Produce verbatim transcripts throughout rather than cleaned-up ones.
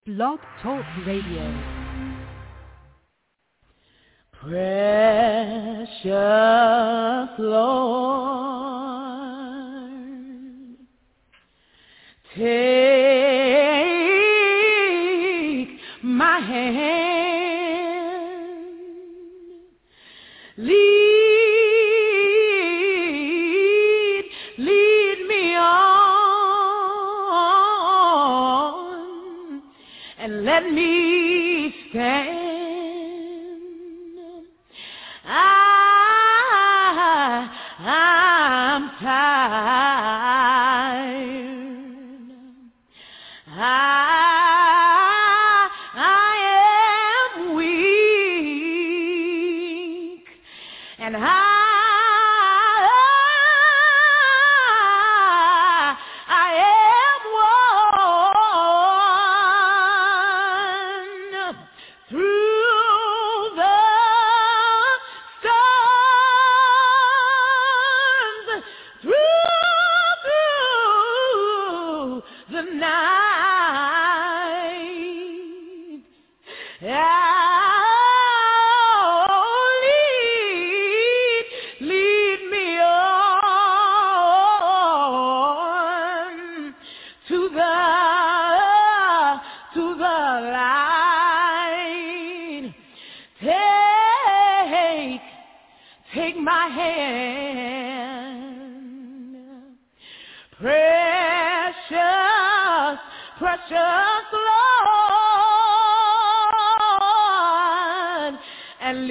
Blog Talk Radio. Precious Lord, take my hand, lead, lead me on, and let me stand. I, I'm tired. I, I am weak, and I, I am worn through the storms, through, through the night. Oh, lead, lead me on to the, to the light. Take, take my hand, precious, precious Lord, and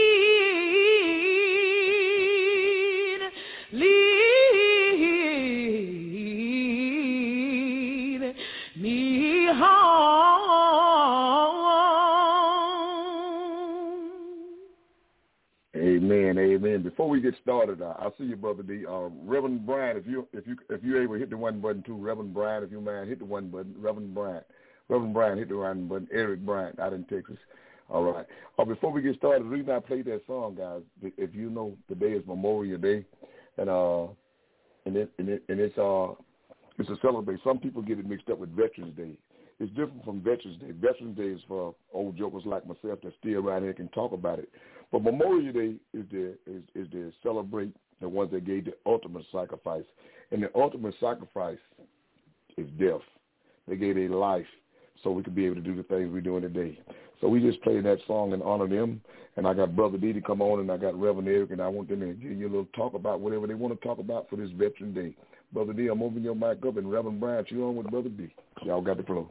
lead, lead me home. Amen, amen. Before we get started, uh, I'll see you, Brother D. Uh, Reverend Brian, if you if you if you able, hit the one button too. Reverend Brian, if you mind, hit the one button. Reverend Brian, Reverend Brian, hit the one button. Eric Bryant, out in Texas. All right. Uh, before we get started, the reason I played that song, guys, if you know, today is Memorial Day, and uh, and it and it and it's uh, it's a celebration. Some people get it mixed up with Veterans Day. It's different from Veterans Day. Veterans Day is for old jokers like myself that still around here can talk about it. But Memorial Day is to is, is to celebrate the ones that gave the ultimate sacrifice, and the ultimate sacrifice is death. They gave their life so we could be able to do the things we're doing today. So we just played that song in honor of them, and I got Brother D to come on, and I got Reverend Eric, and I want them to give you a little talk about whatever they want to talk about for this Veteran Day. Brother D, I'm opening your mic up, and Reverend Brian, you on with Brother D. Y'all got the flow.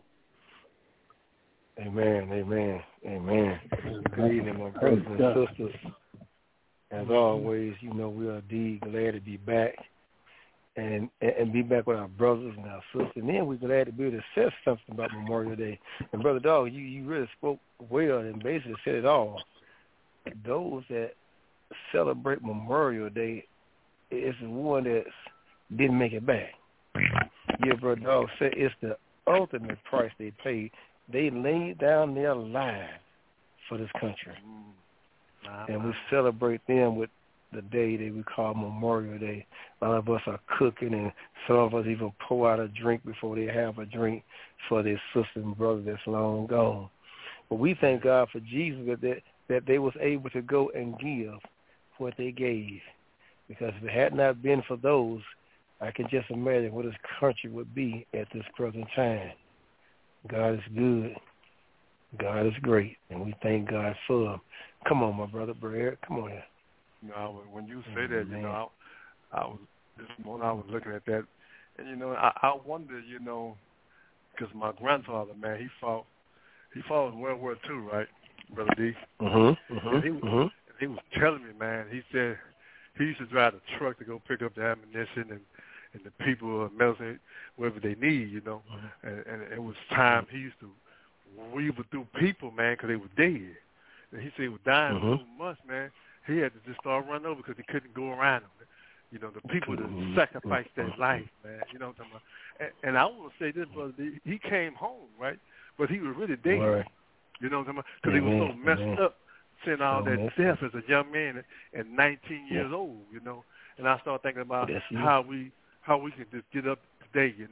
Amen, amen, amen. Good evening, my brothers and sisters. As always, you know, we are indeed glad to be back and and be back with our brothers and our sisters. And then we're glad to be able to say something about Memorial Day. And Brother Dog, you, you really spoke well and basically said it all. Those that celebrate Memorial Day is the one that didn't make it back. Yeah, Brother Dog said it's the ultimate price they paid. They laid down their lives for this country. Mm. And we celebrate them with the day that we call Memorial Day. A lot of us are cooking, and some of us even pour out a drink before they have a drink for their sister and brother that's long gone. But we thank God for Jesus that they, that they was able to go and give what they gave. Because if it had not been for those, I can just imagine what this country would be at this present time. God is good. God is great, and we thank God for him. Come on, my brother, Brad. Come on here. You know, when you say that, you know, I, I was this morning I was looking at that, and you know, I, I wonder, you know, because my grandfather, man, he fought, he fought in World War Two, right, Brother D? Mm-hmm. mm-hmm and he, was, mm-hmm. and he was telling me, man, he said he used to drive the truck to go pick up the ammunition and. and the people, medicine, whatever they need, you know. Mm-hmm. And, and it was time he used to weave through people, man, because they were dead. And he said he was dying mm-hmm. for so much, man, he had to just start running over because he couldn't go around them. You know, the people that mm-hmm. sacrificed their life, man. You know what I'm talking about? And, and I want to say this, brother, he came home, right? But he was really dead. Right. You know what I'm talking about? Because he was so messed mm-hmm. up, seeing all so that death as a young man at nineteen years yeah. old, you know. And I started thinking about That's how we how we can just get up today, you know,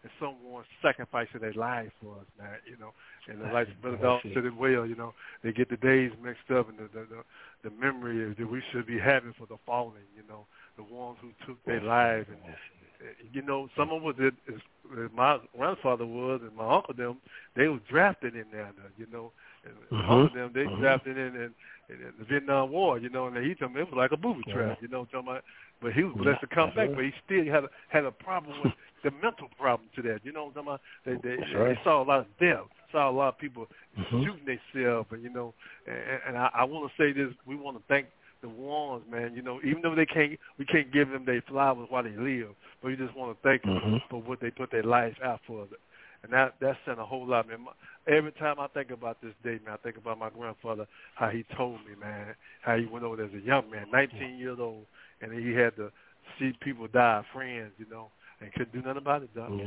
and someone sacrificing their lives for us, man, you know. And like Brother Dalton said it well, you know, they get the days mixed up and the, the, the, the memory that we should be having for the fallen, you know, the ones who took their lives. And, you know, some of us, it, is, my grandfather was and my uncle them, they was drafted in there, you know. And mm-hmm. All of them, they mm-hmm. drafted in, in, in the Vietnam War, you know, and he told me it was like a booby trap, you know, talking about. But he was blessed to come back, but he still had a, had a problem with the mental problem to that, you know what I'm talking about? They, they, right. they saw a lot of death, saw a lot of people mm-hmm. shooting themselves, and, you know, and, and I, I want to say this, we want to thank the ones, man, you know, even though they can't, we can't give them their flowers while they live, but we just want to thank mm-hmm. them for what they put their life out for. And that that sent a whole lot, man. My, every time I think about this day, man, I think about my grandfather, how he told me, man, how he went over there as a young man, nineteen years old, and he had to see people die, friends, you know, and couldn't do nothing about it, dog. Yeah.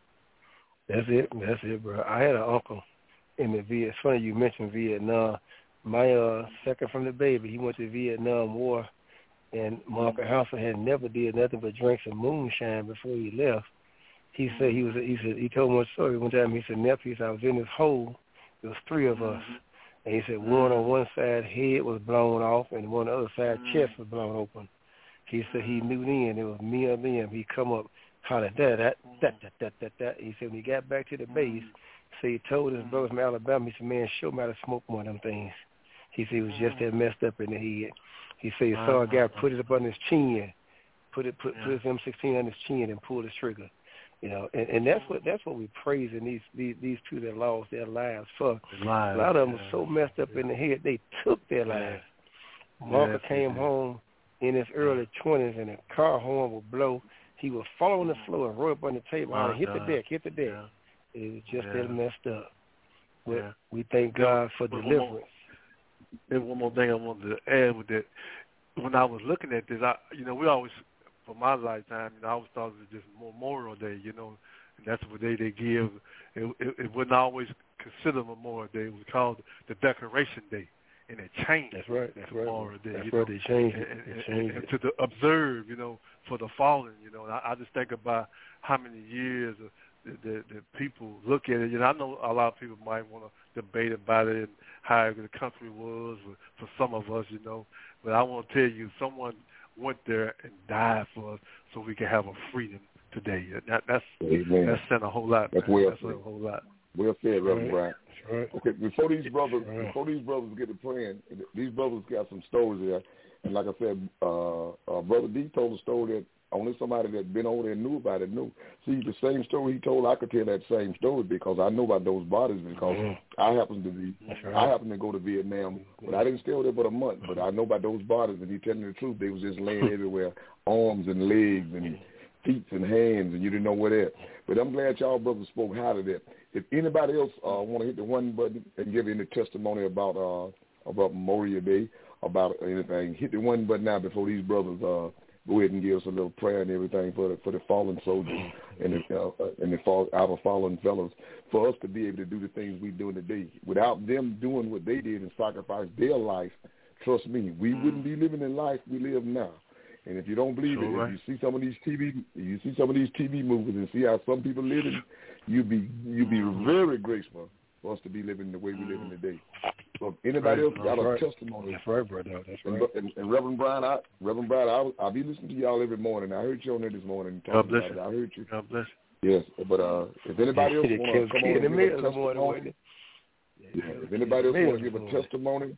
That's it. That's it, bro. I had an uncle in the Vietnam. It's funny you mentioned Vietnam. My uh, second from the baby, he went to the Vietnam War, and my Uncle Hansel had never did nothing but drink some moonshine before he left. He said he was. He said he told me one story one time. He said, nephew, he said, I was in this hole. There was three of us, and he said one on one side head was blown off, and one on the other side chest was blown open. He said he knew then it was me or them. He come up, hollered that that that that that that that. He said when he got back to the base, so he told his brothers from Alabama. He said, man, show me how to smoke one of them things. He said he was just that messed up in the head. He said he saw a guy put it up on his chin, put it put, put his M sixteen on his chin and pull the trigger. You know, and, and that's what that's what we praising these these these two that lost their lives for. Lives, a lot of them yeah. were so messed up in the head they took their lives. Yeah. Martha yeah, came yeah. home in his early twenties and a car horn would blow. He would fall on the floor and roll up on the table oh, and hit God. the deck, hit the deck. Yeah. It was just yeah. that messed up. But yeah. we thank God for but deliverance. One more, there's one more thing I wanted to add with that. When I was looking at this, I you know we always. For my lifetime, you know, I always thought it was just Memorial Day, you know, and that's what day they give. It, it, it wasn't always considered Memorial Day. It was called the Decoration Day, and it changed. That's right. That's right. Memorial Day. That's you right. know, They changed it. And, they and, changed and, it. and to the observe, you know, for the fallen, you know. And I, I just think about how many years the, the, the people look at it. You know, I know a lot of people might want to debate about it and how the country was for some of us, you know. But I want to tell you, someone went there and died for us so we can have a freedom today. That, that's Amen. That's saying a whole lot. That's well that's said. a whole lot. Well said, Reverend Brian. Right. Okay, before these brothers, right. before these brothers get to praying, these brothers got some stories there. And like I said, uh, uh, Brother D told a story that only somebody that been over there knew about it knew. See, the same story he told, I could tell that same story because I know about those bodies because mm-hmm. I happen to be, right. I happen to go to Vietnam, but I didn't stay over there but a month. But I know about those bodies, and he telling the truth. They was just laying everywhere, arms and legs and feet and hands, and you didn't know where they're at. But I'm glad y'all brothers spoke high to that. If anybody else uh, want to hit the one button and give any testimony about uh, about Memorial Day, about anything, hit the one button now before these brothers uh, go ahead and give us a little prayer and everything for the, for the fallen soldiers and the, uh, and the fall, our fallen fellows, for us to be able to do the things we're doing today. Without them doing what they did and sacrifice their life, trust me, we wouldn't be living the life we live now. And if you don't believe sure, it, right. if you see some of these T V, you see some of these T V movies and see how some people living, you be you be very grateful for us to be living the way we live in today. So if anybody right. else got That's a right. testimony, that's right, brother. That's right. And, and, and Reverend Brian, I, Reverend Brian, I, I'll be listening to y'all every morning. I heard you on there this morning. God bless you. I heard you. God bless you. Yes, but uh, if anybody else want to come on and give a testimony, yeah, if anybody else want to give a testimony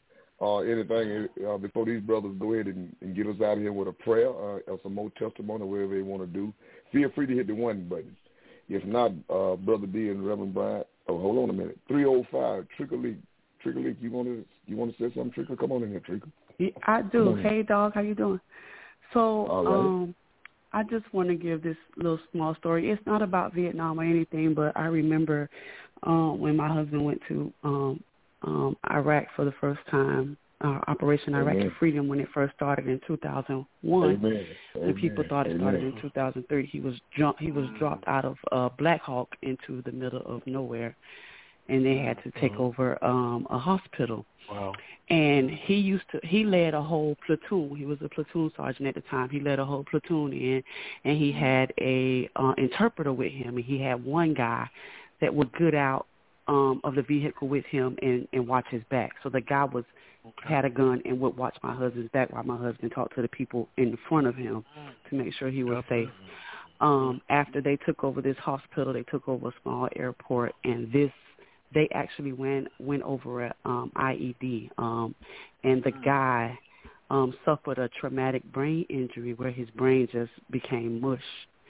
or uh, anything uh, before these brothers go ahead and, and get us out of here with a prayer uh, or some more testimony, whatever they want to do, feel free to hit the one button. If not, uh, Brother D and Reverend Brian, oh, hold on a minute, three oh five, Trickle Leak. Trickle Leak, you want to you want to say something, Trickle? Come on in here, Trickle. Yeah, I do. Hey, dog, how you doing? So, right. um, I just want to give this little small story. It's not about Vietnam or anything, but I remember um, when my husband went to um, um, Iraq for the first time, uh, Operation Iraqi Amen. Freedom, when it first started in two thousand one. Amen. And people thought it started Amen. in two thousand three. He was jump, he was dropped out of uh, Black Hawk into the middle of nowhere. and they had to take mm-hmm. over um, a hospital. Wow. And he used to, he led a whole platoon. He was a platoon sergeant at the time. He led a whole platoon in, and he had a uh, interpreter with him, and he had one guy that would get out um, of the vehicle with him and, and watch his back. So the guy was okay. had a gun and would watch my husband's back while my husband talked to the people in front of him to make sure he was safe. Um, after they took over this hospital, they took over a small airport, and this they actually went went over a um, I E D, um, and the guy um, suffered a traumatic brain injury where his brain just became mush.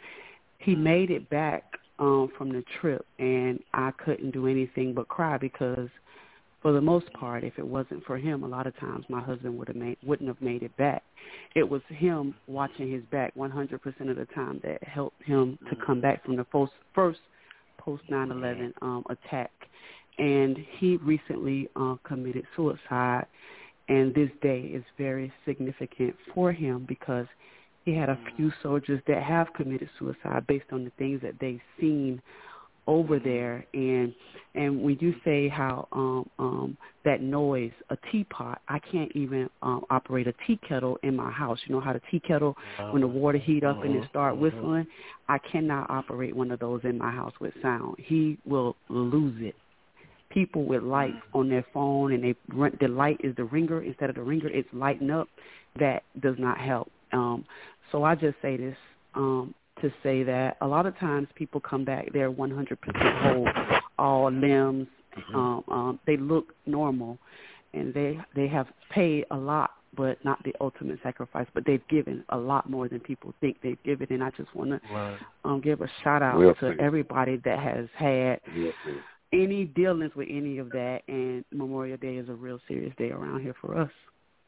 He made it back um, from the trip, and I couldn't do anything but cry because, for the most part, if it wasn't for him, a lot of times my husband would have made wouldn't have made it back. It was him watching his back one hundred percent of the time that helped him to come back from the first, first post nine eleven um, attack. And he recently uh, committed suicide, and this day is very significant for him because he had a few soldiers that have committed suicide based on the things that they've seen over there. And and when you say how um, um, that noise, a teapot, I can't even um, operate a tea kettle in my house. You know how the tea kettle, when the water heat up and it start whistling, I cannot operate one of those in my house with sound. He will lose it. People with lights on their phone, and they the light is the ringer instead of the ringer. It's lighting up. That does not help. Um, so I just say this um, to say that a lot of times people come back, they're one hundred percent whole, all limbs. Um, um, they look normal, and they they have paid a lot, but not the ultimate sacrifice. But they've given a lot more than people think they've given. And I just want to right. um, give a shout out we'll to see. everybody that has had. We'll any dealings with any of that, and Memorial Day is a real serious day around here for us.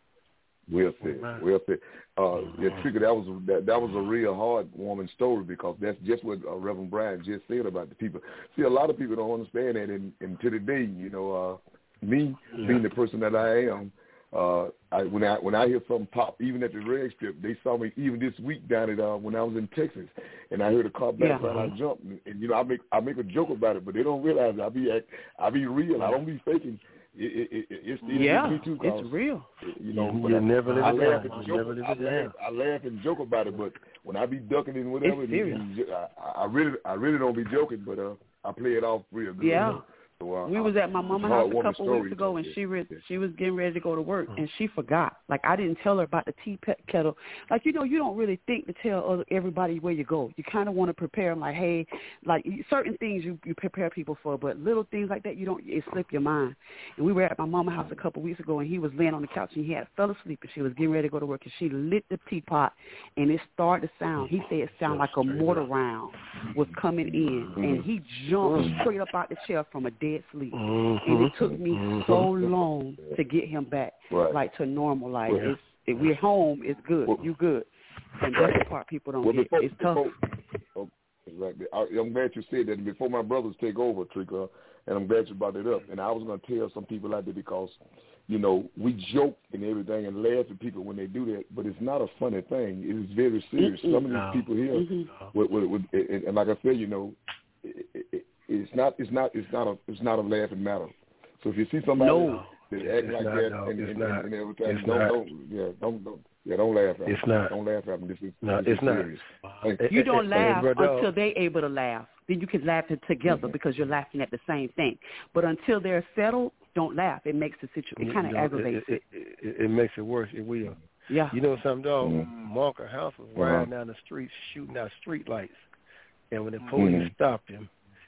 Well said. Well said. Uh, yeah, Trigger, that was that, that was a real heartwarming story because that's just what uh, Reverend Brian just said about the people. See, a lot of people don't understand that, and, and to today, you know, uh, me yeah. being the person that I am, uh, I, when I when I hear something pop, even at the red strip, they saw me even this week down at uh, when I was in Texas, and I heard a car back yeah. and I jumped, and, and you know I make I make a joke about it, but they don't realize I be act, I be real. I don't be faking. It, it, it, it's, it's yeah, me too, it's real. You know, you, you never live I, it laugh down. and You joke, never live I, it down. laugh, I laugh and joke about it, but when I be ducking and whatever, it's serious. I, I really I really don't be joking, but uh, I play it off real good. Yeah. You know? So, uh, we was at my mama's house a couple story, weeks ago, and yeah. she re- yeah. she was getting ready to go to work, and she forgot. Like, I didn't tell her about the tea pe- kettle. Like, you know, you don't really think to tell other, everybody where you go. You kind of want to prepare them, like, hey, like certain things you, you prepare people for, but little things like that, you don't, it slip your mind. And we were at my mama's house a couple weeks ago, and he was laying on the couch, and he had fell asleep, and she was getting ready to go to work, and she lit the teapot, and it started to sound. He said it sounded like a mortar round was coming in, and he jumped straight up out the chair from a dead sleep. And it took me mm-hmm. so long to get him back, right. like to normal. Like, yeah. it's, if we're home, it's good. Well, you good. And that's the part people don't well, get. Before, it's tough. Before, oh, I, I'm glad you said that. Before my brothers take over, Trika, and I'm glad you brought it up. And I was going to tell some people out there because, you know, we joke and everything and laugh at people when they do that, but it's not a funny thing. It is very serious. Mm-hmm. Some of these no. people here, mm-hmm. with, with, with, and, and like I said, you know, it, it, It's not. It's not. It's not a. It's not a laughing matter. So if you see somebody no, that act like not, that no, and, and, not, and everything, don't, don't. Yeah, don't. don't yeah, don't laugh at them. It's not. Don't laugh at them. This is. No, this it's is not. serious. You don't hey, laugh hey, until they're able to laugh. Then you can laugh it together mm-hmm. because you're laughing at the same thing. But until they're settled, don't laugh. It makes the situation. It kind of you know, aggravates it it, it. it. It makes it worse. It will. Yeah. You know something, dog? Mm-hmm. Marker House was riding uh-huh. down the streets shooting out street lights, and when the police mm-hmm. stopped him,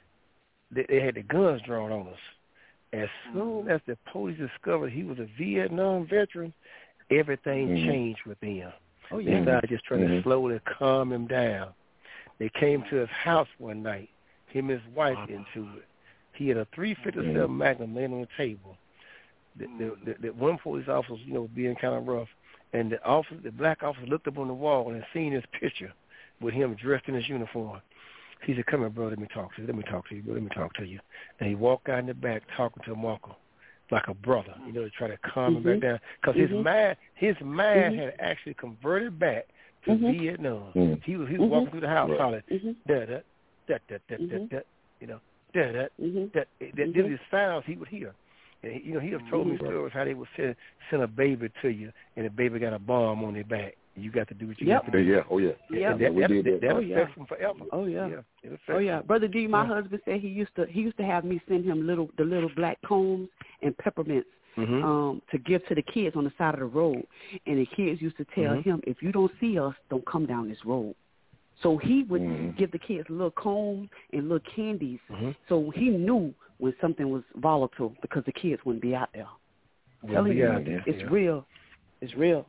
they, they had the guns drawn on us. As soon as the police discovered he was a Vietnam veteran, everything mm-hmm. changed with him. Oh, yeah. They started just trying mm-hmm. to slowly calm him down. They came to his house one night, him and his wife into it. He had a three fifty-seven mm-hmm. Magnum laying on the table. The, the, the, the one police officer, you know, being kind of rough, and the officer, the black officer looked up on the wall and seen his picture with him dressed in his uniform. He said, "Come here, bro, let me talk to you. Let me talk to you, bro. Let me talk to you." And he walked out in the back talking to Marco like a brother, you know, to try to calm mm-hmm. him back down. Because mm-hmm. his mind, his mind mm-hmm. had actually converted back to mm-hmm. Vietnam. Mm-hmm. He was he was mm-hmm. walking through the house right. calling, mm-hmm. da da da da da da da, you know, there. That mm-hmm. that that mm-hmm. these sounds he would hear. And he, you know, he have told mm-hmm. me stories how they would send send a baby to you, and the baby got a bomb on their back. You got to do what you yep. got to do. Yeah, oh yeah, yeah. And that, we that, did that, that. that oh, affects yeah. them forever. Oh yeah, yeah oh yeah. Brother D, my yeah. husband said he used to he used to have me send him little the little black combs and peppermints mm-hmm. um, to give to the kids on the side of the road, and the kids used to tell mm-hmm. him, if you don't see us, don't come down this road. So he would mm-hmm. give the kids little combs and little candies, mm-hmm. so he knew when something was volatile because the kids wouldn't be out there. Wouldn't be you, out there. it's yeah. real. It's real.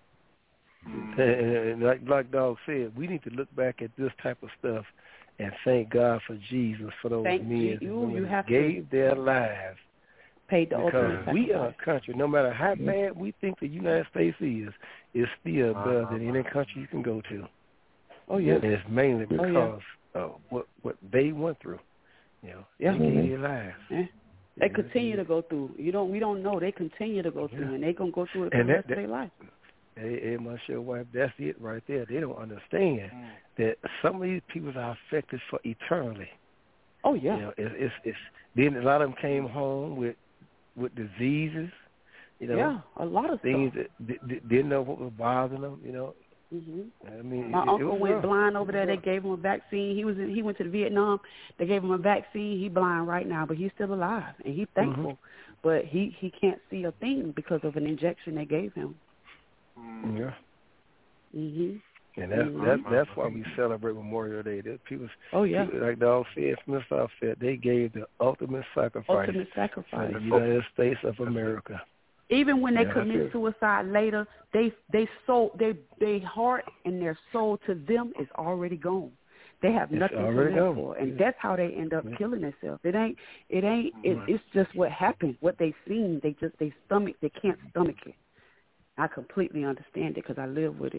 And, and like like Dog said, we need to look back at this type of stuff and thank God for Jesus, for those Thank men you. who You have gave to. their lives. Paid the because ultimate we are sacrifice. a country, no matter how bad we think the United States is, it's still better than any country you can go to. Oh yeah. And it's mainly because oh, yeah. of what what they went through. You know, yeah. they gave their lives. Yeah. They continue to go through. You don't. We don't know. They continue to go through, yeah. and they gonna go through it for and the that, rest that, of their life. Hey, hey, my sure wife, that's it right there. They don't understand mm. that some of these people are affected for eternally. Oh yeah. You know, it's, it's it's then a lot of them came home with with diseases. You know, yeah, a lot of things stuff. that d- didn't know what was bothering them. You know. Mm-hmm. I mean, my it, uncle it went rough. blind over there. They gave him a vaccine. He was in, he went to Vietnam. They gave him a vaccine. He blind right now, but he's still alive, and he's thankful. Mm-hmm. But he he can't see a thing because of an injection they gave him. Yeah. Mhm. And that's mm-hmm. that's that's why we celebrate Memorial Day. That people, oh yeah, people, like Dog said, from the South said, they gave the ultimate sacrifice, ultimate sacrifice for the United States of America. Even when they yeah, commit suicide later, they they soul they they heart and their soul to them is already gone. They have it's nothing to live gone. for, and yeah. that's how they end up yeah. killing themselves. It ain't it ain't it, it's just what happened, what they seen. They just they stomach they can't stomach it. I completely understand it because I live with it.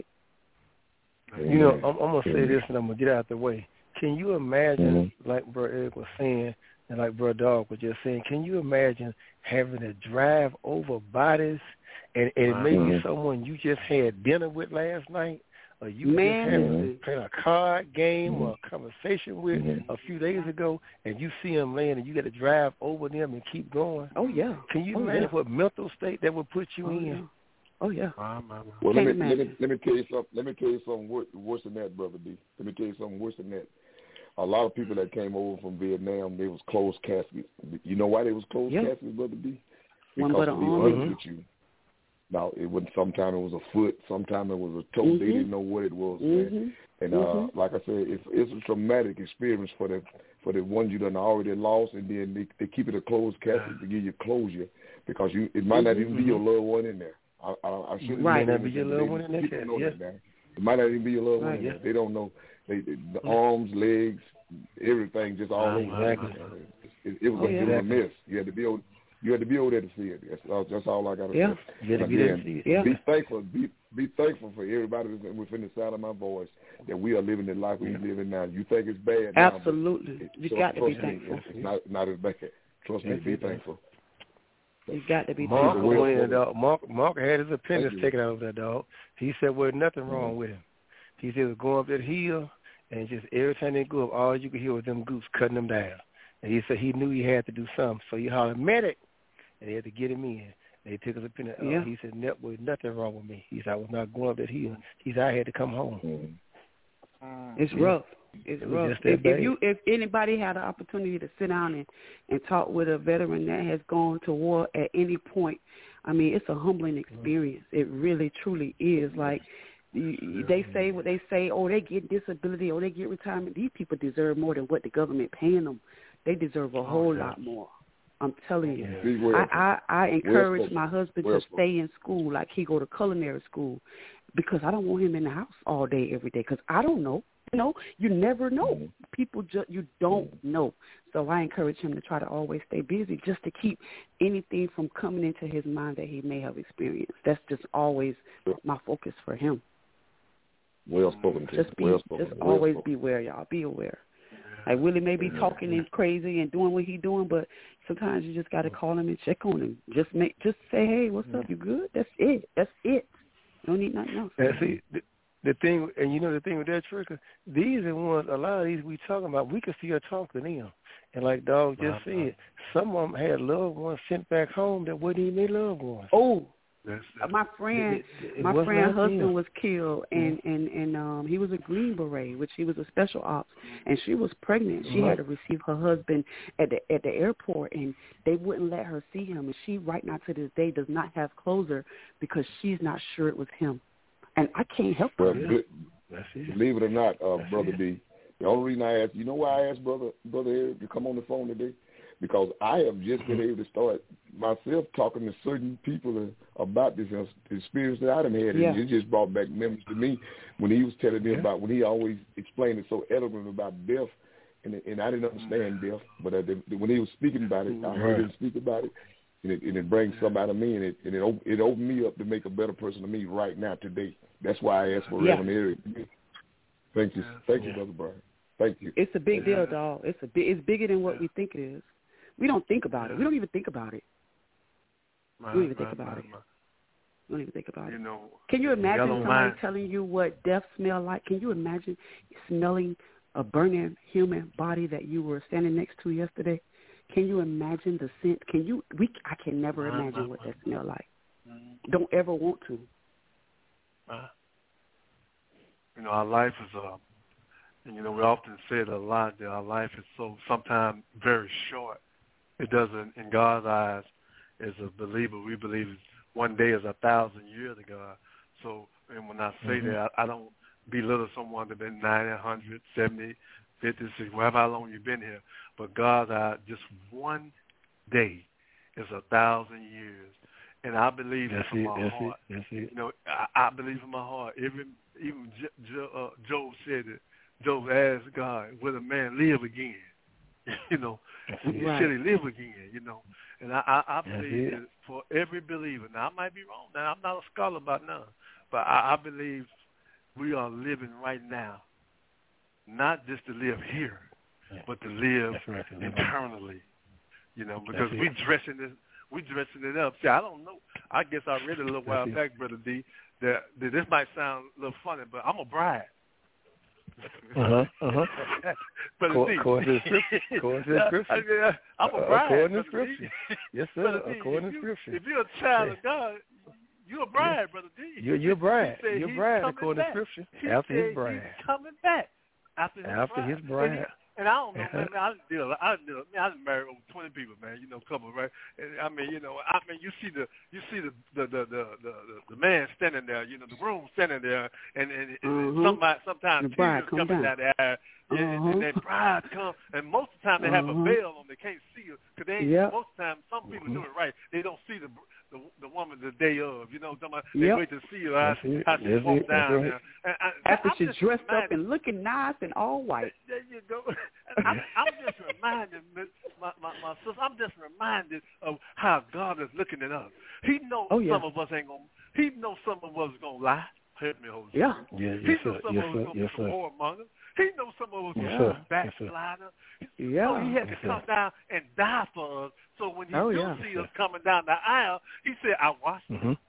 You know, I'm, I'm gonna say this and I'm gonna get out the way. Can you imagine, mm-hmm. like Bro Eric was saying, and like Bro Dog was just saying, can you imagine having to drive over bodies and, and it may mm-hmm. be someone you just had dinner with last night, or you Man, just had played a card game mm-hmm. or a conversation with mm-hmm. a few days ago, and you see them laying, and you got to drive over them and keep going? Oh yeah. Can you oh, imagine yeah. what mental state that would put you oh, in? Yeah. Oh yeah. Well, let me, let me let me tell you something. Let me tell you something worse, worse than that, Brother D. Let me tell you something worse than that. A lot of people that came over from Vietnam, they was closed caskets. You know why they was closed yeah. caskets, Brother D? Because One of the honest with you. Now it was sometimes it was a foot, sometimes it was a toe. Mm-hmm. They didn't know what it was, mm-hmm. man. And mm-hmm. uh, like I said, it's, it's a traumatic experience for the for the ones you done already lost, and then they, they keep it a closed casket to give you closure because you it might mm-hmm. not even be your loved one in there. I, I, I shouldn't right. Might not be your loved one in there. Yeah. That it might not even be your loved right, one in yeah. there. They don't know. They, they the arms, legs, everything just all over. Exactly. It, it was oh, a, yeah. it was a mess. You had to be able, you had to be over there to see it. That's, that's all I got to yeah. say. You had to and be again, there to see it. Yeah. Be thankful. Be be thankful for everybody that's within the sound of my voice that we are living the life we yeah. live in now. You think it's bad? Absolutely. Now, you so, got to be me, thankful. It's not not as bad. Trust me. Be thankful. You got to be Mark thankful. went in, dog. Mark, Mark had his appendix you. taken out of that dog. He said, well, nothing wrong mm-hmm. with him. He said, it was going up that hill, and just every time they go up, all you could hear was them goose cutting them down. And he said he knew he had to do something, so he hollered, medic, and they had to get him in. They took his appendix out. Yeah. He said, there was nothing wrong with me. He said, I was not going up that hill. He said, I had to come home. Mm-hmm. It's rough. It's it rough. If, if you, if anybody had the opportunity to sit down and, and talk with a veteran that has gone to war at any point, I mean, it's a humbling experience. It really, truly is. Like you, they say what they say. Oh, they get disability. Oh, they get retirement. These people deserve more than what the government paying them. They deserve a whole oh, yeah. lot more. I'm telling you. Well, I, I, I encourage well, my husband well, to stay in school, like he go to culinary school, because I don't want him in the house all day, every day, because I don't know. You know, you never know. Mm-hmm. People just, you don't mm-hmm. know. So I encourage him to try to always stay busy just to keep anything from coming into his mind that he may have experienced. That's just always my focus for him. Well spoken, Just be, well spoken. just well always spoken. be aware, y'all. Be aware. Like Willie may be talking and crazy and doing what he's doing, but sometimes you just got to call him and check on him. Just make, just say, hey, what's up? You good? That's it. That's it. You don't need nothing else. And see, the thing, and you know the thing with that, Trigger, these are ones, a lot of these we talking about, we can still talk to them. And like Dog just wow, said, some of them had loved ones sent back home that wasn't even their loved ones. Oh, that's, that's, my friend, it, it, it my friend's husband them. was killed, and mm-hmm. and and um, he was a Green Beret, which he was a special ops, and she was pregnant. She mm-hmm. had to receive her husband at the at the airport, and they wouldn't let her see him. And she, right now to this day, does not have closure because she's not sure it was him. And I can't help her. Well, good. Believe it or not, uh, That's Brother it. D, the only reason I asked, you know why I asked Brother Brother Eric to come on the phone today? Because I have just been able to start myself talking to certain people about this experience that I done had. Yeah. And it just brought back memories to me when he was telling me yeah. about, when he always explained it so eloquently about death, and, and I didn't understand death, but I did, when he was speaking about it, I heard him speak about it, and it, and it brings something out of me, and it and it, op- it opened me up to make a better person of me right now today. That's why I asked for Yeah. Reverend Eric. Thank you, thank you, yeah. Brother Brian. Thank you. It's a big Yeah. deal, dog. It's a big, it's bigger than what Yeah. we think it is. We don't think about Yeah. it. We don't even think about it. my, we don't even my, think about my, it. my, We don't even think about you it. know, Can you imagine don't somebody mind. telling you what death smell like? Can you imagine smelling a burning human body that you were standing next to yesterday? Can you imagine the scent? Can you? We I can never My, imagine my, what my. that smell like. Mm-hmm. Don't ever want to. Uh, you know, our life is, uh, and you know, we often say it a lot that our life is so sometimes very short. It doesn't, in God's eyes, as a believer, we believe one day is a thousand years to God. So, and when I say mm-hmm. that, I, I don't belittle someone that's been ninety, one hundred, seventy, fifty, sixty, whatever how long you've been here. But God's eyes, just one day is a thousand years. And I believe that's from it, my that's heart. It, that's it. You know, I, I believe in my heart. Even even jo, jo, uh, Job said it. Job asked God, will a man live again? You know, Right. should he live again? You know, and I, I, I believe it. that for every believer. Now, I might be wrong. Now, I'm not a scholar about none, but I, I believe we are living right now, not just to live here, yeah. but to live That's right, to live eternally. You know, because That's we it. dressing this, we dressing it up. See, I don't know. I guess I read it a little while That's it. back, Brother D, that, that this might sound a little funny, but I'm a bride. Uh-huh, uh-huh. Brother Co- D. According to Scripture. According to Scripture. I, I, I'm a Uh, bride. according to Brother D. Scripture. Yes, sir. Brother D, According if to you, Scripture. If you're a child Yeah. of God, you're a bride, Yeah. Brother D. You're, you're a bride. He said You're a he's bride coming according back. to Scripture. He After said his bride. he's coming back. After his After bride. his bride. And, he, and I don't know, Uh-huh. man, man. I did, I did, man, I done married over twenty people, man. You know, couple, right? And I mean, you know, I mean, you see the, you see the, the, the, the, the, the man standing there, you know, the groom standing there, and and, and Mhm. somebody, sometimes The bride tears come coming down. down the eye. Yeah, Uh-huh. and that bride come, and most of the time they have Uh-huh. a veil on. They can't see her because they ain't. Yep. Most of the time, some people Mhm. do it right. They don't see the the, the woman the day of. You know, what I'm talking about? Yep. They wait to see her how, That's it. how she That's walks it. That's down right. there. And I, After I'm she's just dressed up reminded- and looking nice and all white. There you go. I'm, I'm just reminded, my, my, my sister, I'm just reminded of how God is looking at us. He knows Oh, yeah. some of us ain't going to, he knows some of us going to lie. Help me, Holy Yeah. Spirit. Yeah, He yes, knows sir. some Yes, of us sir. going to Yes, be some sir. whoremongers. He knows some of us Yes, going sir. to be backslider. Yeah. So he had to Yes, sir. come down and die for us. So when he Oh, do yeah. see Yes, us coming down the aisle, he said, I watched you. Mm-hmm.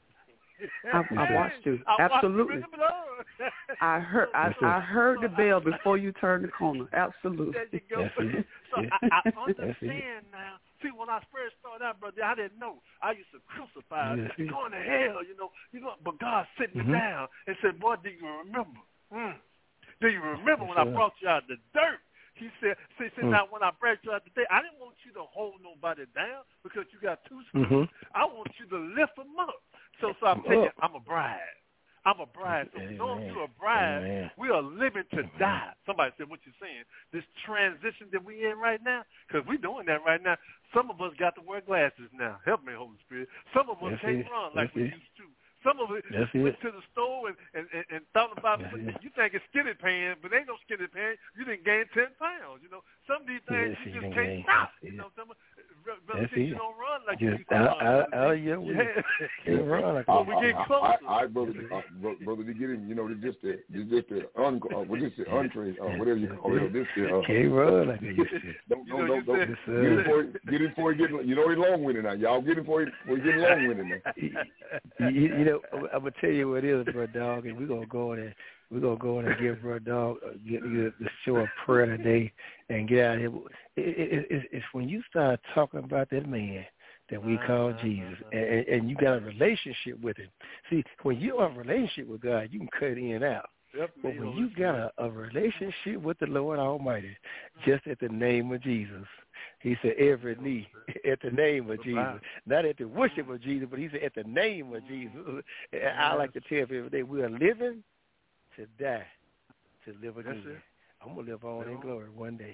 I, I watched you. I watched Absolutely. you in the blood. I heard. I, Yes, sir. I heard the bell before you turned the corner. Absolutely. There you go. That's it. So Yeah. I, I That's understand now. See, when I first started out, brother, I didn't know. I used to crucify, Yes, you're it. going to hell, you know. You know, but God sit me Mhm. down and said, boy, do you remember? Mm. Do you remember Yes, when I sir. brought you out of the dirt? He said, see, see Mm. now when I brought you out the dirt, I didn't want you to hold nobody down because you got two screws. Mhm. I want you to lift them up. So, so I'm Up. telling you, I'm a bride. I'm a bride. So Amen. knowing you're a bride, Amen. we are living to Amen. die. Somebody said, what you saying? This transition that we in right now? Because we're doing that right now. Some of us got to wear glasses now. Help me, Holy Spirit. Some of us That's can't it. run like That's we it. used to. Some of us That's went it. to the store and, and, and, and thought about That's it. it. You think it's skinny pants, but ain't no skinny pants. You didn't gain ten pounds. You know, some of these things Yes, you you just done can't gained. stop. That's You it. know, some of, brother, That's you it. don't run like just you out, out, out of your way. Yeah. Can't run like When we get closer. I, I, I brother, uh, brother, to get him, you know, just the, just the un, uh, what is it, entree, uh, whatever you call it, this the, uh, can't run like you said. Don't, You don't, know, don't, you don't. said- Get him for, get him for he get, you know, he long-winded now. Y'all get him for he, for he getting long-winded now. you, you know, I'm gonna tell you what it is, bro, dog, and we're gonna go in and we're gonna go in and give bro, dog, uh, get, get the show a prayer today and get out of here. It, it, it, it's when you start talking about that man that we call Jesus, and, and you got a relationship with him. See, when you have a relationship with God, you can cut in and out. Yep, But when you got a, a relationship with the Lord Almighty, just at the name of Jesus, he said every knee at the name of Jesus. Not at the worship of Jesus, but he said at the name of Jesus. And I like to tell people every day, we are living to die, to live again. I'm going to live on in glory one day.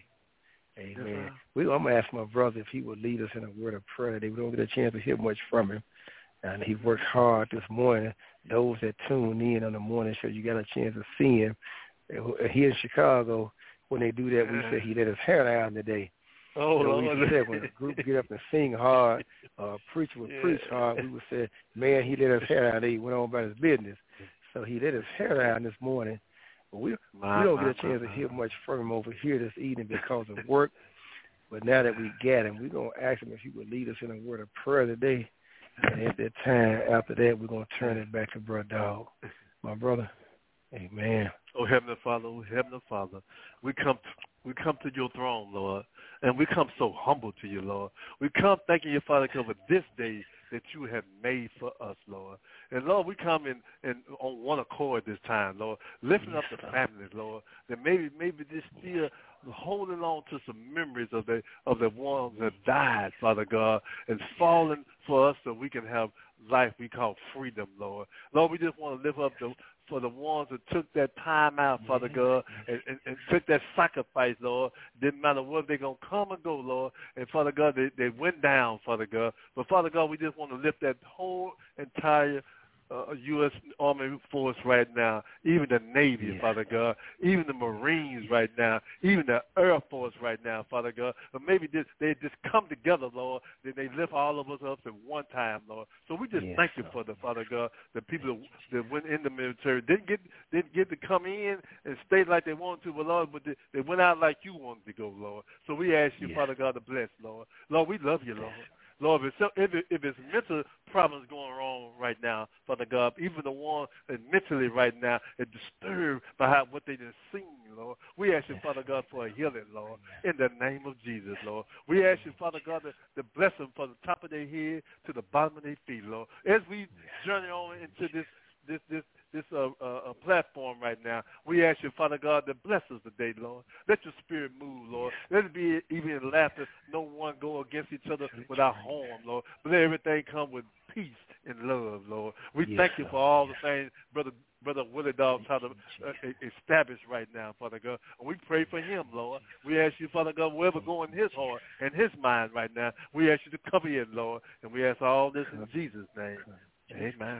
Amen. We, I'm going to ask my brother if he would lead us in a word of prayer today. We don't get a chance to hear much from him. And he worked hard this morning. Those that tune in on the morning show, you got a chance to see him. Here in Chicago, when they do that, we say he let his hair down today. Oh, so Lord. we said when a group get up and sing hard, uh, preacher would yeah. preach hard, we would say, man, he let his hair down. He went on about his business. So he let his hair down this morning. But we, my, we don't get a my, chance my, to hear much from him over here this evening because of work. But now that we got him, we're going to ask him if he would lead us in a word of prayer today. And at that time, after that, we're going to turn it back to Brother Dog. My brother, amen. Oh, Heavenly Father, oh, Heavenly Father, we come to, we come to your throne, Lord, and we come so humble to you, Lord. We come thanking you, Father, for this day that you have made for us, Lord. And, Lord, we come in, in on one accord this time, Lord, lifting up the families, Lord, that maybe maybe this still holding on to some memories of the of the ones that died, Father God, and falling for us so we can have life we call freedom, Lord. Lord, we just want to lift up the for the ones that took that time out, Father God, and, and, and took that sacrifice, Lord. Didn't matter what they're going to come and go, Lord. And, Father God, they, they went down, Father God. But, Father God, we just want to lift that whole entire Uh, U S Army force right now, even the Navy, yeah. Father God, even the Marines right now, even the Air Force right now, Father God. But maybe this, they just come together, Lord, then they lift all of us up at one time, Lord. So we just yes, thank you for the, Father God, the people that, that went in the military, didn't get didn't get to come in and stay like they wanted to, but, Lord, but they, they went out like you wanted to go, Lord. So we ask you, yes. Father God, to bless, Lord. Lord, we love you, Lord. Lord, if it's, if, it, if it's mental problems going wrong right now, Father God, even the one that mentally right now is disturbed by how, what they just seen, Lord, we ask you, Father God, for a healing, Lord, in the name of Jesus, Lord. We ask you, Father God, to, to bless them from the top of their head to the bottom of their feet, Lord. As we journey on into this this this this uh, uh, platform right now, we ask you, Father God, to bless us today, Lord. Let your spirit move, Lord. Let it be even in laughter, no one go against each other without harm, Lord. But let everything come with peace and love, Lord. We yes, thank you for all the things, Brother Brother Willie Dog trying to uh, establish right now, Father God. And we pray for him, Lord. We ask you, Father God, wherever going in his heart and his mind right now, we ask you to cover him, Lord. And we ask all this in Jesus' name. Amen.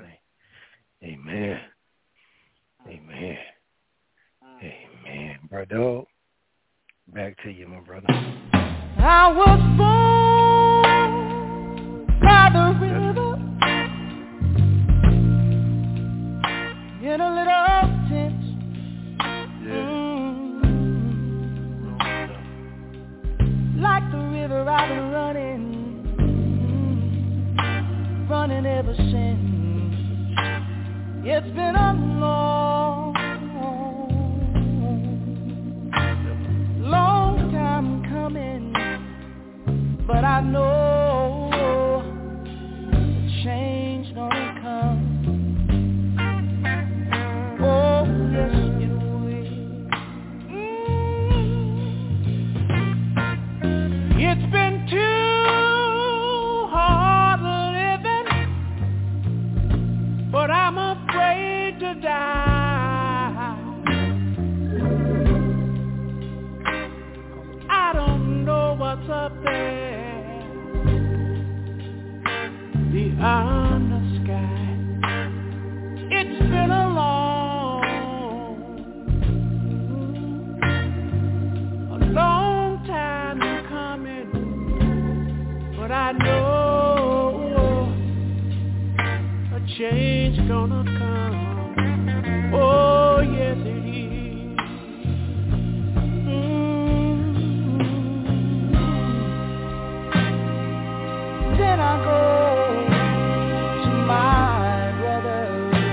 Amen. Amen. Amen. Brother Dog, back to you, my brother. I was born by the river in a little tent. Mm-hmm. Like the river I've been running, running ever since. It's been a long, long time coming, but I know the change gonna come. Oh, yes, it will. Mm. It's been too hard living, but I'm afraid to die. I don't know what's up there beyond the sky. It's been a long, a long time coming, but I know change gonna come. Oh, yes it is. Mm-hmm. Then I go to my brother.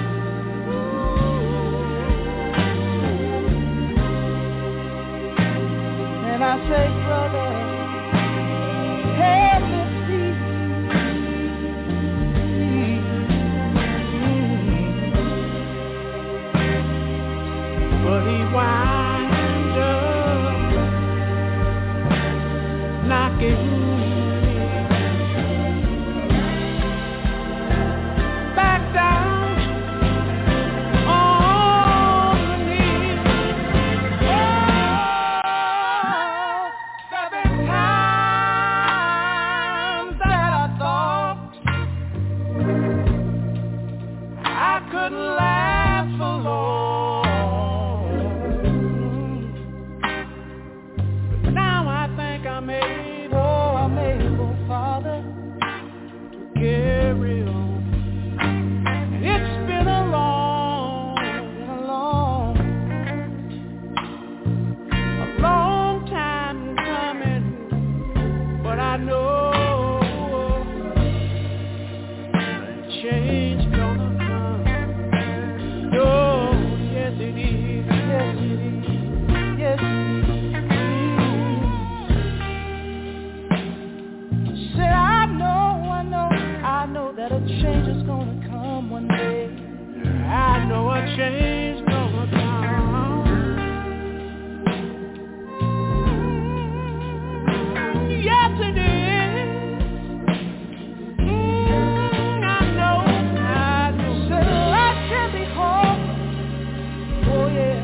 And I say, brother, help me see. But he winds up knocking back down on the knees. Oh, seven times that I thought I couldn't last for long. I'm able, I'm able, Father, to carry on. And it's been a long, a long, a long time coming, but I know change gonna come. Oh, yes it is, yes it is, yes it is. I know, I know, I know that a change is gonna come one day. I know a change gonna come. Yes, it is. Mm, I know, I know. Said life can be hard. Oh yeah.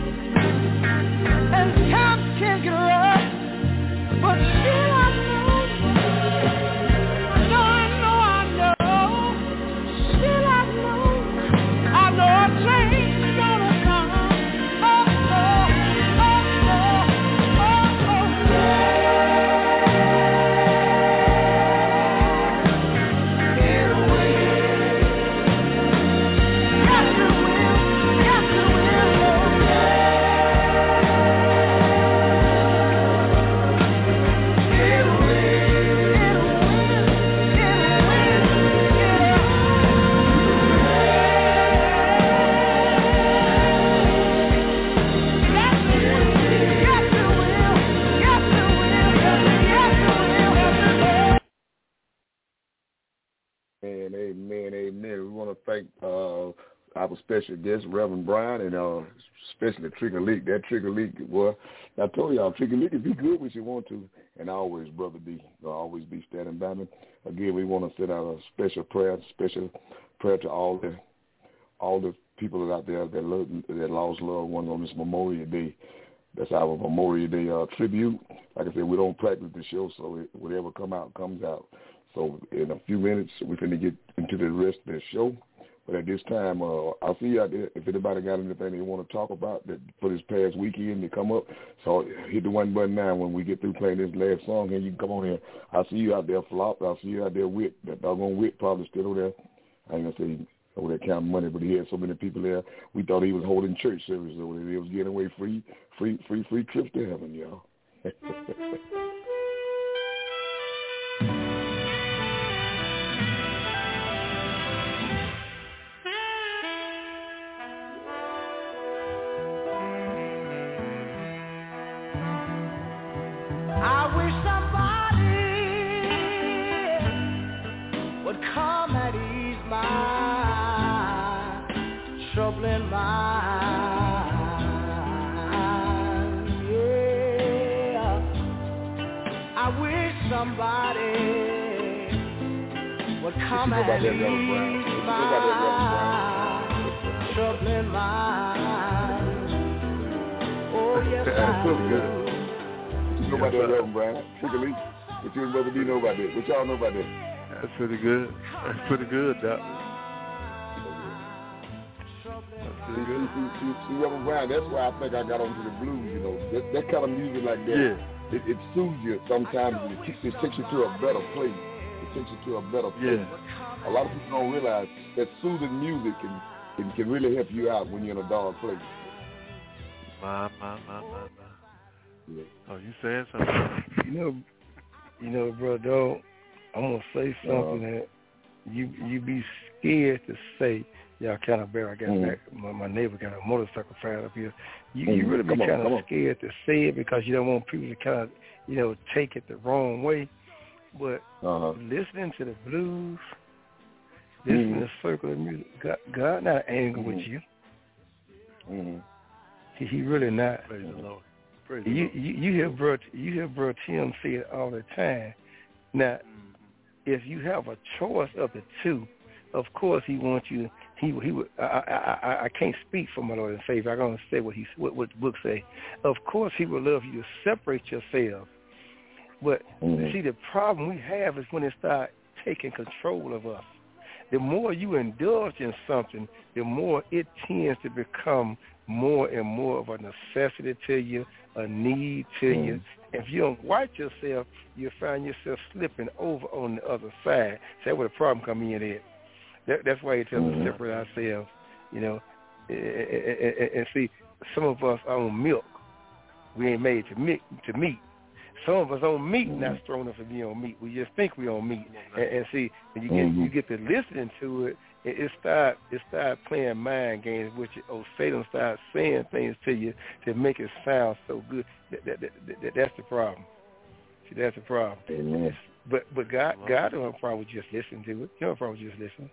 And times can get rough, but still I know. Thank uh, our special guest, Reverend Brian, and uh, especially Trigger Leak. That Trigger Leak, well, I told y'all, Trigger Leak, if you good when you want to, and always, Brother D, will always be standing by me. Again, we want to send out a special prayer, special prayer to all the all the people out there that lo- that lost loved ones on this Memorial Day. That's our Memorial Day uh, tribute. Like I said, we don't practice the show, so it, whatever come out comes out. So in a few minutes, we're going to get into the rest of the show. But at this time, uh, I'll see you out there. If anybody got anything they want to talk about that for this past weekend to come up, so hit the one button now when we get through playing this last song, and you can come on here. I'll see you out there, Flop. I'll see you out there, Wit. That doggone Wit probably still over there. I ain't going to say over there counting money, but he had so many people there. We thought he was holding church service over there. He was getting away free, free, free, free trips to heaven, y'all. Troubling mind, yeah. I wish somebody would come and ease my troubling mind. Oh yes, I do. What you know about that, Reverend Brian? Trigger Leak. What you and Brother D know about that? What y'all know about that? That's pretty good. That's pretty good, Doc. See, see, see, see, see, Reverend Brian, that's why I think I got onto the blues, you know. That, that kind of music like that, yeah. it, it soothes you sometimes. It, it takes you to a better place. It takes you to a better place. Yeah. A lot of people don't realize that soothing music can, can can really help you out when you're in a dark place. My, my, my, my, my. Yeah. Oh, you saying something? You know, you know, bro, dog, I'm going to say something uh, that you you be scared to say. Y'all kind of bear. I got mm-hmm. back. My, my neighbor got a motorcycle fired up here. You, mm-hmm. you really be kind of scared to say it because you don't want people to kind of, you know, take it the wrong way. But uh-huh. listening to the blues, listening mm-hmm. to circular music, God, God not angry mm-hmm. with you. Mm-hmm. He, he really not. Praise the Lord. Praise you, the Lord. You, you hear bro, you hear bro Tim say it all the time. Now, mm-hmm. if you have a choice of the two, of course he wants you. He he would. I, I I I can't speak for my Lord and Savior. I'm gonna say what he what what the book say. Of course he would love you to separate yourself. But mm-hmm. see, the problem we have is when it starts taking control of us. The more you indulge in something, the more it tends to become more and more of a necessity to you, a need to mm-hmm. you. If you don't watch yourself, you'll find yourself slipping over on the other side. So that's where the problem comes in at. That, that's why he tells us to separate ourselves, you know. And, and, and see, some of us are on milk. We ain't made to meat. To meat. Some of us on meat, mm-hmm. not strong enough to be on meat. We just think we on meat. And, and see, when you get mm-hmm. you get to listening to it, it, it start it start playing mind games with you. Or Satan starts saying things to you to make it sound so good. That, that, that, that, that's the problem. See, that's the problem. Mm-hmm. But but God God don't have a problem with just listening to it. You don't have a problem with just listening.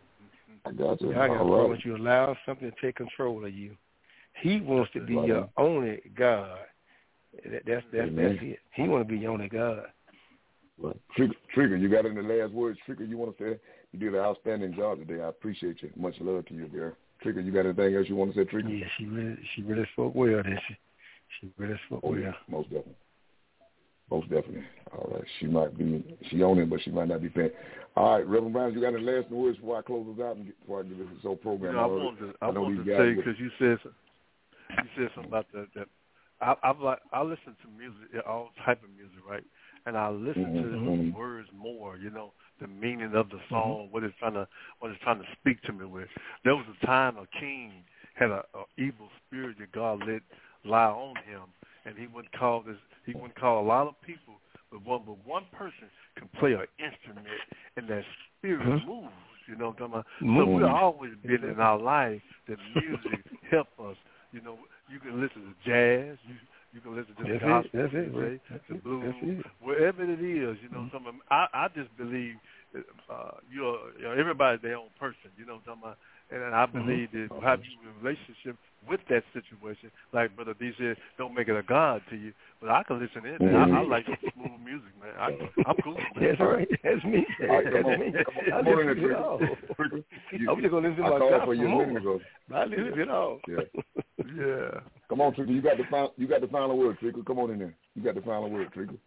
I got you. God got a problem with you allow something to take control of you. He wants to be your only God. That, that's that's Amen. That's it. He want to be your only God. Well, Trigger, Trigger, you got any last words? Trigger, you want to say? You did an outstanding job today. I appreciate you. Much love to you, dear. Trigger, you got anything else you want to say, Trigger? Yeah, she really she really spoke well, didn't she? She really spoke oh, well. Yeah, most definitely. Most definitely. All right. She might be, she on it, but she might not be paying. All right, Reverend Brown, you got any last words before I close this out and get, before I give this whole program? You know, I wanted to, I I wanted to say, because you said, you said something about that, that I, I've like, I listen to music, all type of music, right? And I listen mm-hmm. to the mm-hmm. words more, you know, the meaning of the song, mm-hmm. what it's trying to, what it's trying to speak to me with. There was a time a king had a, a evil spirit that God let lie on him, and he wouldn't call this, he wouldn't call a lot of people, but one, but one person can play an instrument, and that spirit mm-hmm. moves. You know what I'm talking about? Mm-hmm. So we've always been in our life that music help us. You know, you can listen to jazz, you you can listen to the gospel, that's it, say, that's the it, blues, it. wherever it is. You know, mm-hmm. some of, I I just believe that, uh, you're you know, everybody's their own person. You know what I'm talking about? And I believe mm-hmm. that have you in a relationship with that situation, like Brother D said, don't make it a God to you. But I can listen in. Mm-hmm. I, I like smooth music, man. I, I'm cool. Man. That's right. That's me. Right, That's on. me. Come I on, listen to it all. You, I'm just going to listen to I my gospel for you more. a minute ago. I listen to it all. Yeah. yeah. Come on, Trickle. You got the final, you got the final word, Trickle. Come on in there. You got the final word, Trickle.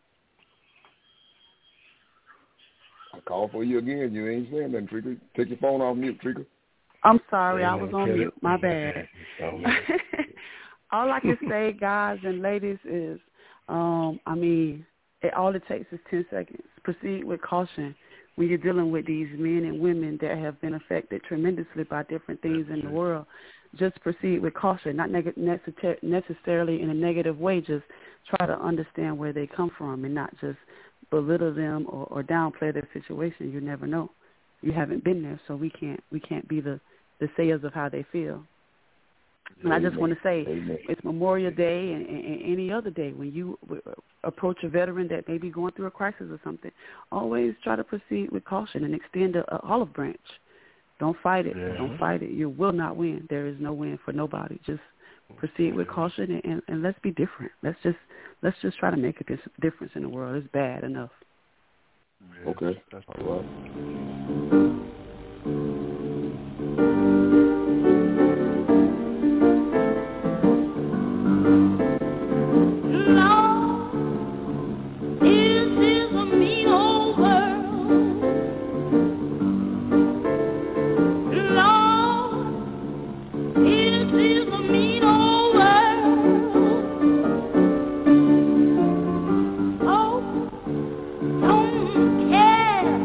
I call for you again. You ain't saying nothing, Trickle. Take your phone off mute, Trickle. I'm sorry, I was on mute. My bad. All I can say, guys and ladies, is, um, I mean, it, all it takes is ten seconds. Proceed with caution when you're dealing with these men and women that have been affected tremendously by different things in the world. Just proceed with caution, not neg- necessarily in a negative way. Just try to understand where they come from and not just belittle them or, or downplay their situation. You never know. You haven't been there, so we can't we can't be the, the sayers of how they feel. And Amen. I just want to say, Amen. It's Memorial Day and, and, and any other day when you approach a veteran that may be going through a crisis or something, always try to proceed with caution and extend a, a olive branch. Don't fight it. Yeah. Don't fight it. You will not win. There is no win for nobody. Just proceed with caution and, and, and let's be different. Let's just let's just try to make a dis- difference in the world. It's bad enough. Yeah, okay. That's all right. Care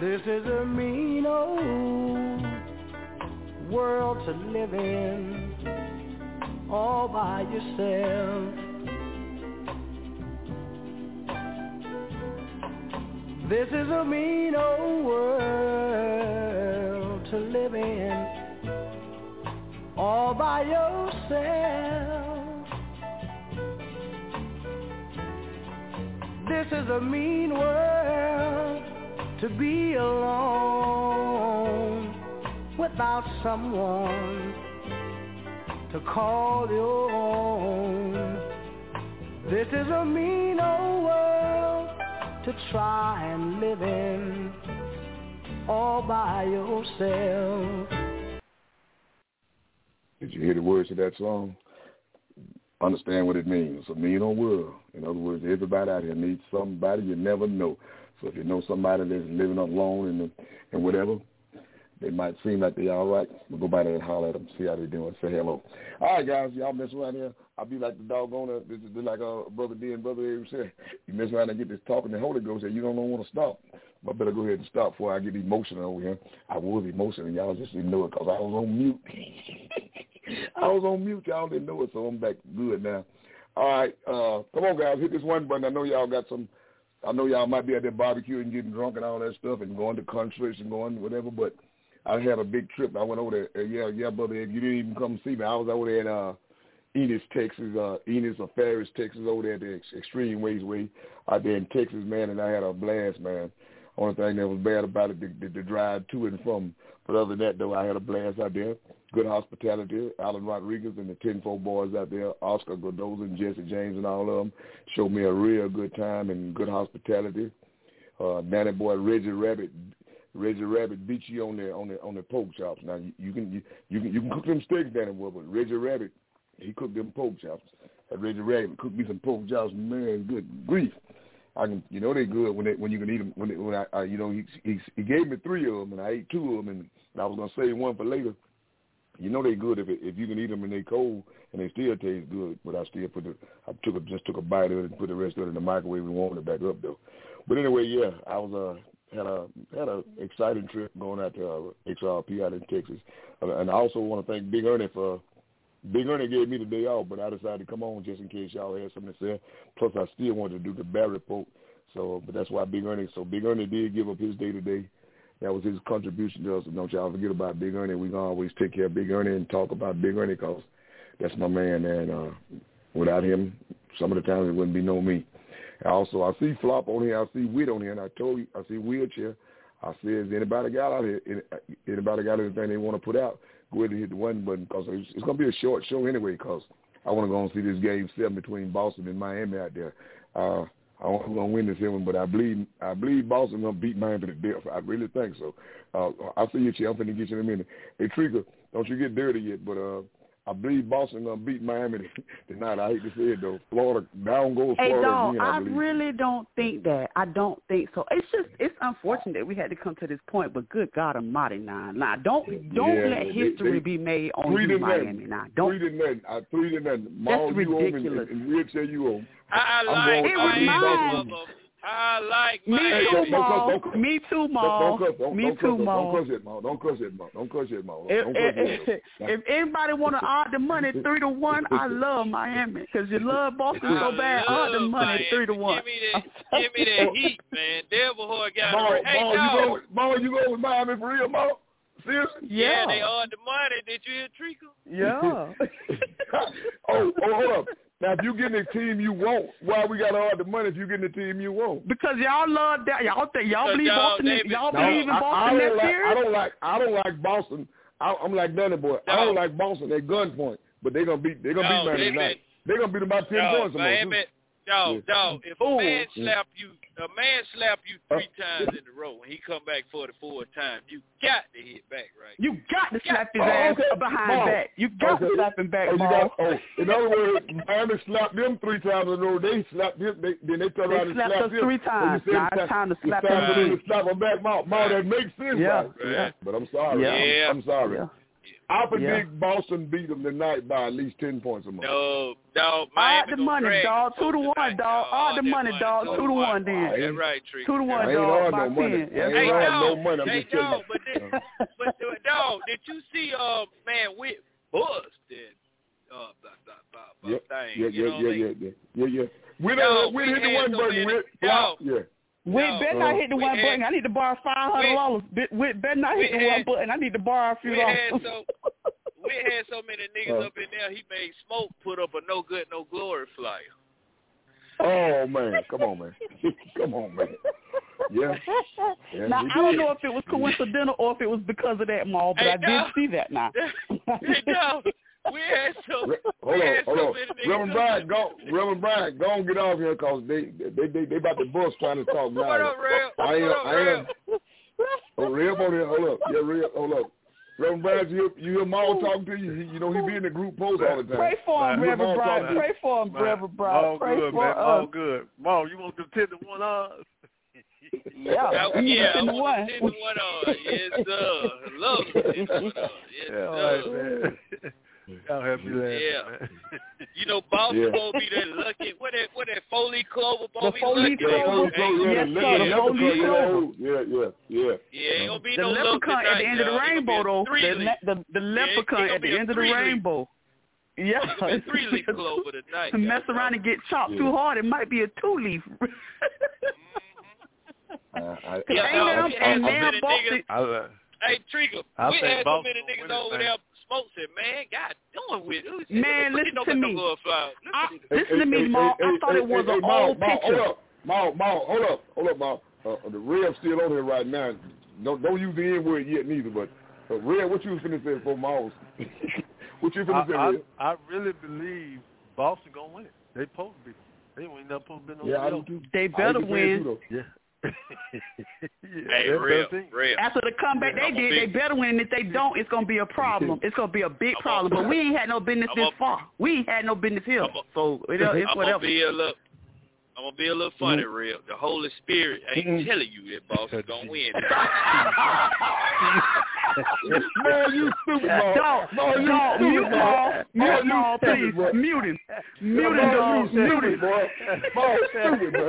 This is a mean old world to live in, all by yourself. This is a mean old world to live in, all by yourself. This is a mean world to be alone without someone to call your own. This is a mean old world to try and live in, all by yourself. Did you hear the words of that song? Understand what it means. It's a mean old world. In other words, everybody out here needs somebody you never know. So if you know somebody that's living alone and and whatever, they might seem like they all right. We'll go by there and holler at them, see how they doing, say hello. All right, guys, y'all mess around here. I'll be like the doggone, uh, this is like uh, Brother D and Brother Avery said. You mess around and get this talking, the Holy Ghost said, you don't want to stop. I better go ahead and stop before I get emotional over here. I was emotional, and y'all just didn't know it because I was on mute. I was on mute. Y'all didn't know it, so I'm back good now. All right, uh, come on, guys, hit this one button. I know y'all got some, I know y'all might be out there barbecuing, getting drunk and all that stuff and going to concerts and going whatever, but I had a big trip. I went over there. Uh, yeah, yeah, brother, you didn't even come see me. I was over there at uh, Enos, Texas, uh, Enos or Ferris, Texas, over there at the Extreme Waysway out there in Texas, man, and I had a blast, man. Only thing that was bad about it, the, the, the drive to and from. But other than that, though, I had a blast out there. Good hospitality. Alan Rodriguez and the ten four boys out there, Oscar Godoza and Jesse James and all of them showed me a real good time and good hospitality. Uh, Nanny Boy Reggie Rabbit, Reggie Rabbit beat you on the on the on the pork chops. Now you, you can you, you can you can cook them steaks, Danny Boy, but Reggie Rabbit, he cooked them pork chops. That Reggie Rabbit cooked me some pork chops, man. Good grief. I can, you know, they good when they, when you can eat them. When, they, when I, I, you know, he, he he gave me three of them, and I ate two of them, and I was gonna save one for later. You know they good if it, if you can eat them and they cold and they still taste good. But I still put the, I took a, just took a bite of it and put the rest of it in the microwave and warmed it back up though. But anyway, yeah, I was uh had a had a exciting trip going out to uh, X R P out in Texas, uh, and I also want to thank Big Ernie for. Big Ernie gave me the day off, but I decided to come on just in case y'all had something to say. Plus, I still wanted to do the Barry report, so but that's why Big Ernie. So Big Ernie did give up his day today. That was his contribution to us. And don't y'all forget about Big Ernie. We can always take care of Big Ernie and talk about Big Ernie because that's my man. And uh, without him, some of the times it wouldn't be no me. And also, I see Flop on here. I see Wit on here. And I told you, I see Wheelchair. I said, anybody got out here? Anybody got anything they want to put out? Go ahead and hit the one button because it's, it's going to be a short show anyway because I want to go and see this game seven between Boston and Miami out there. Uh, I don't know who's going to win this one, but I believe I believe Boston going to beat Miami to death. I really think so. Uh, I'll see you, Chief. I'm going to get you in a minute. Hey, Trika, don't you get dirty yet, but uh, I believe Boston going to beat Miami tonight. I hate to say it, though. Florida, down goes Florida. Hey, dog, again, I, I really don't think that. I don't think so. It's just, it's unfortunate we had to come to this point, but good God almighty now. Now, don't don't yeah, let history they, they, be made on you, Miami. Now, don't. Three to nothing. I, three to nothing. Maul, That's you ridiculous. And, and Wheelchair, you own. I like it was mine. I like Me Miami. too, Maul. Me too, Maul. Don't, don't, don't, Me don't too, cuss, Maul. Don't cuss it, Maul. Don't cuss it, Maul. Don't cuss it, Maul. If, Don't cuss it, if, if anybody want to odd the money three to one, I love Miami because you love Boston so bad. Odd the money Miami. three to one. Give me that, give me that heat, man. Devil Horn got Maul, it. Hey, Maul, no. you go, Maul, you go with Miami for real, Maul? Seriously? Yeah, Yeah, they own the money. Did you hear Treacle? Yeah. oh, oh, hold up. Now, if you getting the team you want, why we got to earn the money if you getting the team you want? Because y'all love that. Y'all think y'all believe y'all, Boston. they, Y'all No, believe in I, Boston I don't next like, year. I don't like. I don't like Boston. I, I'm like Danny Boy. I don't No. like Boston at gunpoint, but they're gonna beat. They're gonna No, beat Miami they tonight. been- They're gonna beat them by ten Dog, points. Miami, dog, Yeah. dog. If a Ooh. man slap you, a man slap you three Uh, times in a row, and he come back for the fourth time, you got to hit back, right? You got to slap his Oh, ass okay. behind Maul. back. You got Okay. to slap him back, Oh, you Maul. got, oh, in other words, Miami slapped them three times in a row. They slapped them. They, then they turn They around and slapped slap us them. three So you times. said Now it's it's time to it's slap time them for them again. to slap them back. Maul, Maul, that makes sense, Yeah. right? Right. But I'm sorry. Yeah. I'm, I'm sorry. Yeah. I predict yeah. Boston beat them tonight by at least ten points or more. No, dog. All the money, dog. Two to one, dog. All the money, dog. Two to one, then. That's right, Tree. Two to one, dog. By ten. Hey, dog. No money. I'm hey, just telling dog. But, did, but dog, did you see, uh, man, with busted, uh, blah, blah, blah, blah, yeah, thing? Yeah, you yeah, know yeah, what yeah, I mean? yeah, yeah, yeah. We don't. We hit the one so button. many, With flop. Yeah. Whit no, better not hit the one had, button. I need to borrow five hundred dollars. Whit better not hit the had, one button. I need to borrow a few we dollars. had so we had so many niggas uh, up in there. He made Smoke put up a no good, no glory flyer. Oh man, come on, man, come on, man. Yeah. yeah now I don't know if it was coincidental or if it was because of that, Maul, but hey, I no. did see that now. hey, no. We had so. Re- we hold had on, hold so on. many Reverend Brian, go. Reverend Brian, go and get off here because they, they, they, they about the bus trying to talk now. What up, Rev? I ain't, what up, I ain't. Oh, Rev on here. Hold up. Yeah, Rev. Hold up. Reverend Brian, you, you hear Maul talking to you? He, you know he be in the group post all the time. Pray for him, Reverend Brian. Pray for him, Reverend Brian. All Pray good, for man. us. All good. Maul, you want to tend to one on? Yeah, I, yeah, I want want to send the one on. Yes, sir. Love it. Yes, yeah, all right, man. Y'all have me laughing, yeah. man. You know, Boston yeah. gonna be that lucky. What that? What that? Four-leaf clover. The four-leaf clover. Yes, sir. The four-leaf clover. Yeah, yeah, yeah. Yeah, ain't gonna be the no leprechaun at the end of the rainbow, though. The, the the leprechaun at the end of the rainbow. Yeah. It's gonna be three-leaf clover tonight. To mess around and get chopped yeah. too hard, it might be a two-leaf. uh, I, yeah, ain't no, them and now Boston. Hey, Trigger, we had so many niggas over there. Smoke said, man, God doing with it. Man, listen to me. I, hey, listen hey, to me, hey, Maul. Hey, I thought hey, it was hey, an hey, old Maul, picture. Hold up, Maul, Maul, hold up, hold up, Maul. Uh, the Rev's still on here right now. Don't don't use the N word yet neither. But uh, Rev, what you was finna say for Maul? What you finna say, I, Rev? I, I really believe Boston gonna win it. They supposed to be. They ain't never supposed to be no. Yeah, I do too. They better win. Too, yeah. yeah, hey, real, real. After the comeback yeah, they did, they better win. If they don't, it's gonna be a problem. It's gonna be a big problem. But we ain't had no business I'm this a, far. We ain't had no business here. A, so it, it's I'm whatever. Gonna be a little, I'm gonna be a little funny, mm-hmm. real. The Holy Spirit ain't mm-hmm. telling you that Boston's gonna win. Man, you stupid, Maul. Dog, no, dog, mute Maul. Mute Maul, please. Mute him. Mute him, dog. Mute him. Maul, stupid, bro.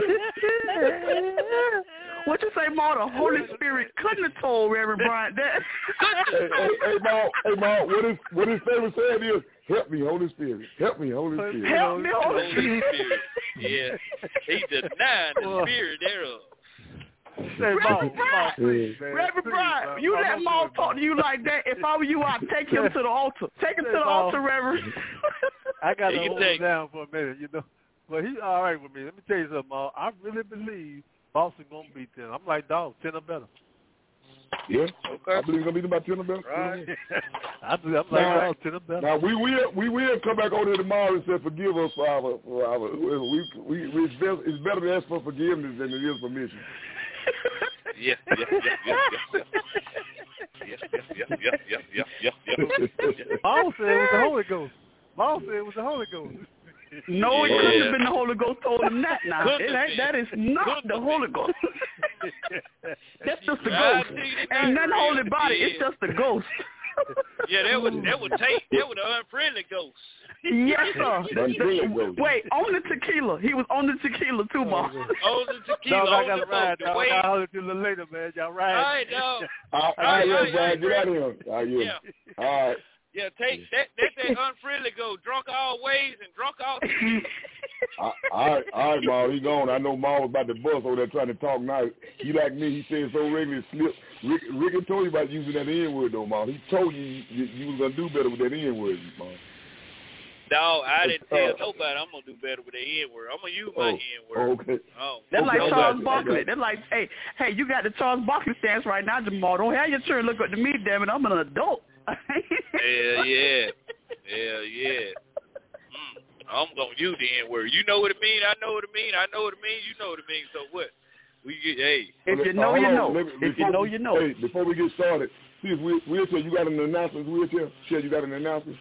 What you say, Maul? The Holy Spirit couldn't have told Reverend Bryant that. hey, hey, hey, Maul, hey, Maul, what his, what his favorite saying is, help me, Holy Spirit. Help me, Holy Spirit. Help me, Holy Spirit. Yeah, he denying the spirit thereof. Reverend Bryant, Reverend Bryant, you let Maul talk to you like that. If I were you, I'd take him to the altar. Take him to the altar, Reverend. I got to hold him down for a minute, you know. But he's all right with me. Let me tell you something, Maul. I really believe Boston going to beat them. I'm like, dog, ten or better. Yeah, okay. I believe it's going to be about ten or better. Right. I believe, I'm like, now, dog, ten or better. Now, we will, we will come back over here tomorrow and say, forgive us for our, for our we, we, we, it's, better, it's better to ask for forgiveness than it is permission. Yeah, yeah, yeah, yeah, yeah. Yeah, yeah, yeah, yeah, yeah, yeah, yeah. Paul said it was the Holy Ghost. Paul said it was the Holy Ghost. No, it yeah. couldn't have been the Holy Ghost told him that now. It ain't, that is not couldn't the Holy Ghost. That's just the ghost. Ain't nothing holy about it. It's just the ghost. Yeah, that would that would take that would an unfriendly ghost. Yes, sir. Wait, on the tequila. He was on the tequila too, Boss. On the tequila. Dog, I got to ride, dog. I'll holler at you a little later, man. Y'all ride. All right, dog. All right, yeah, Brian, get out of here. All right, yeah. All right. Yeah, take that that that unfriendly go. Drunk all ways and drunk all tequila. All right, all right, Maul, he gone. I know Maul was about the bus over there trying to talk now. He like me, he said so regularly slip. Rick, Rick told you about using that N-word, though, Maul. He told you you, you was going to do better with that N-word, Maul. No, I didn't tell uh, nobody I'm going to do better with the N-word. I'm going to use my oh, N-word. Okay. Oh. That's okay, like Charles okay, Barkley. okay. That's like, hey, hey, you got the Charles Barkley stance right now, Jamal. Don't have your turn look up to me, damn it. I'm an adult. Hell yeah. Hell yeah. Mm. I'm going to use the N-word. You know what it means. I know what it means. I know what it means. You know what it means. So what? We get, hey. If you know, uh, you on. know. Me, if you know, you know. Hey, before we get started, see if we, Wheelchair, you got an announcement, Wheelchair? Sure, you got an announcement?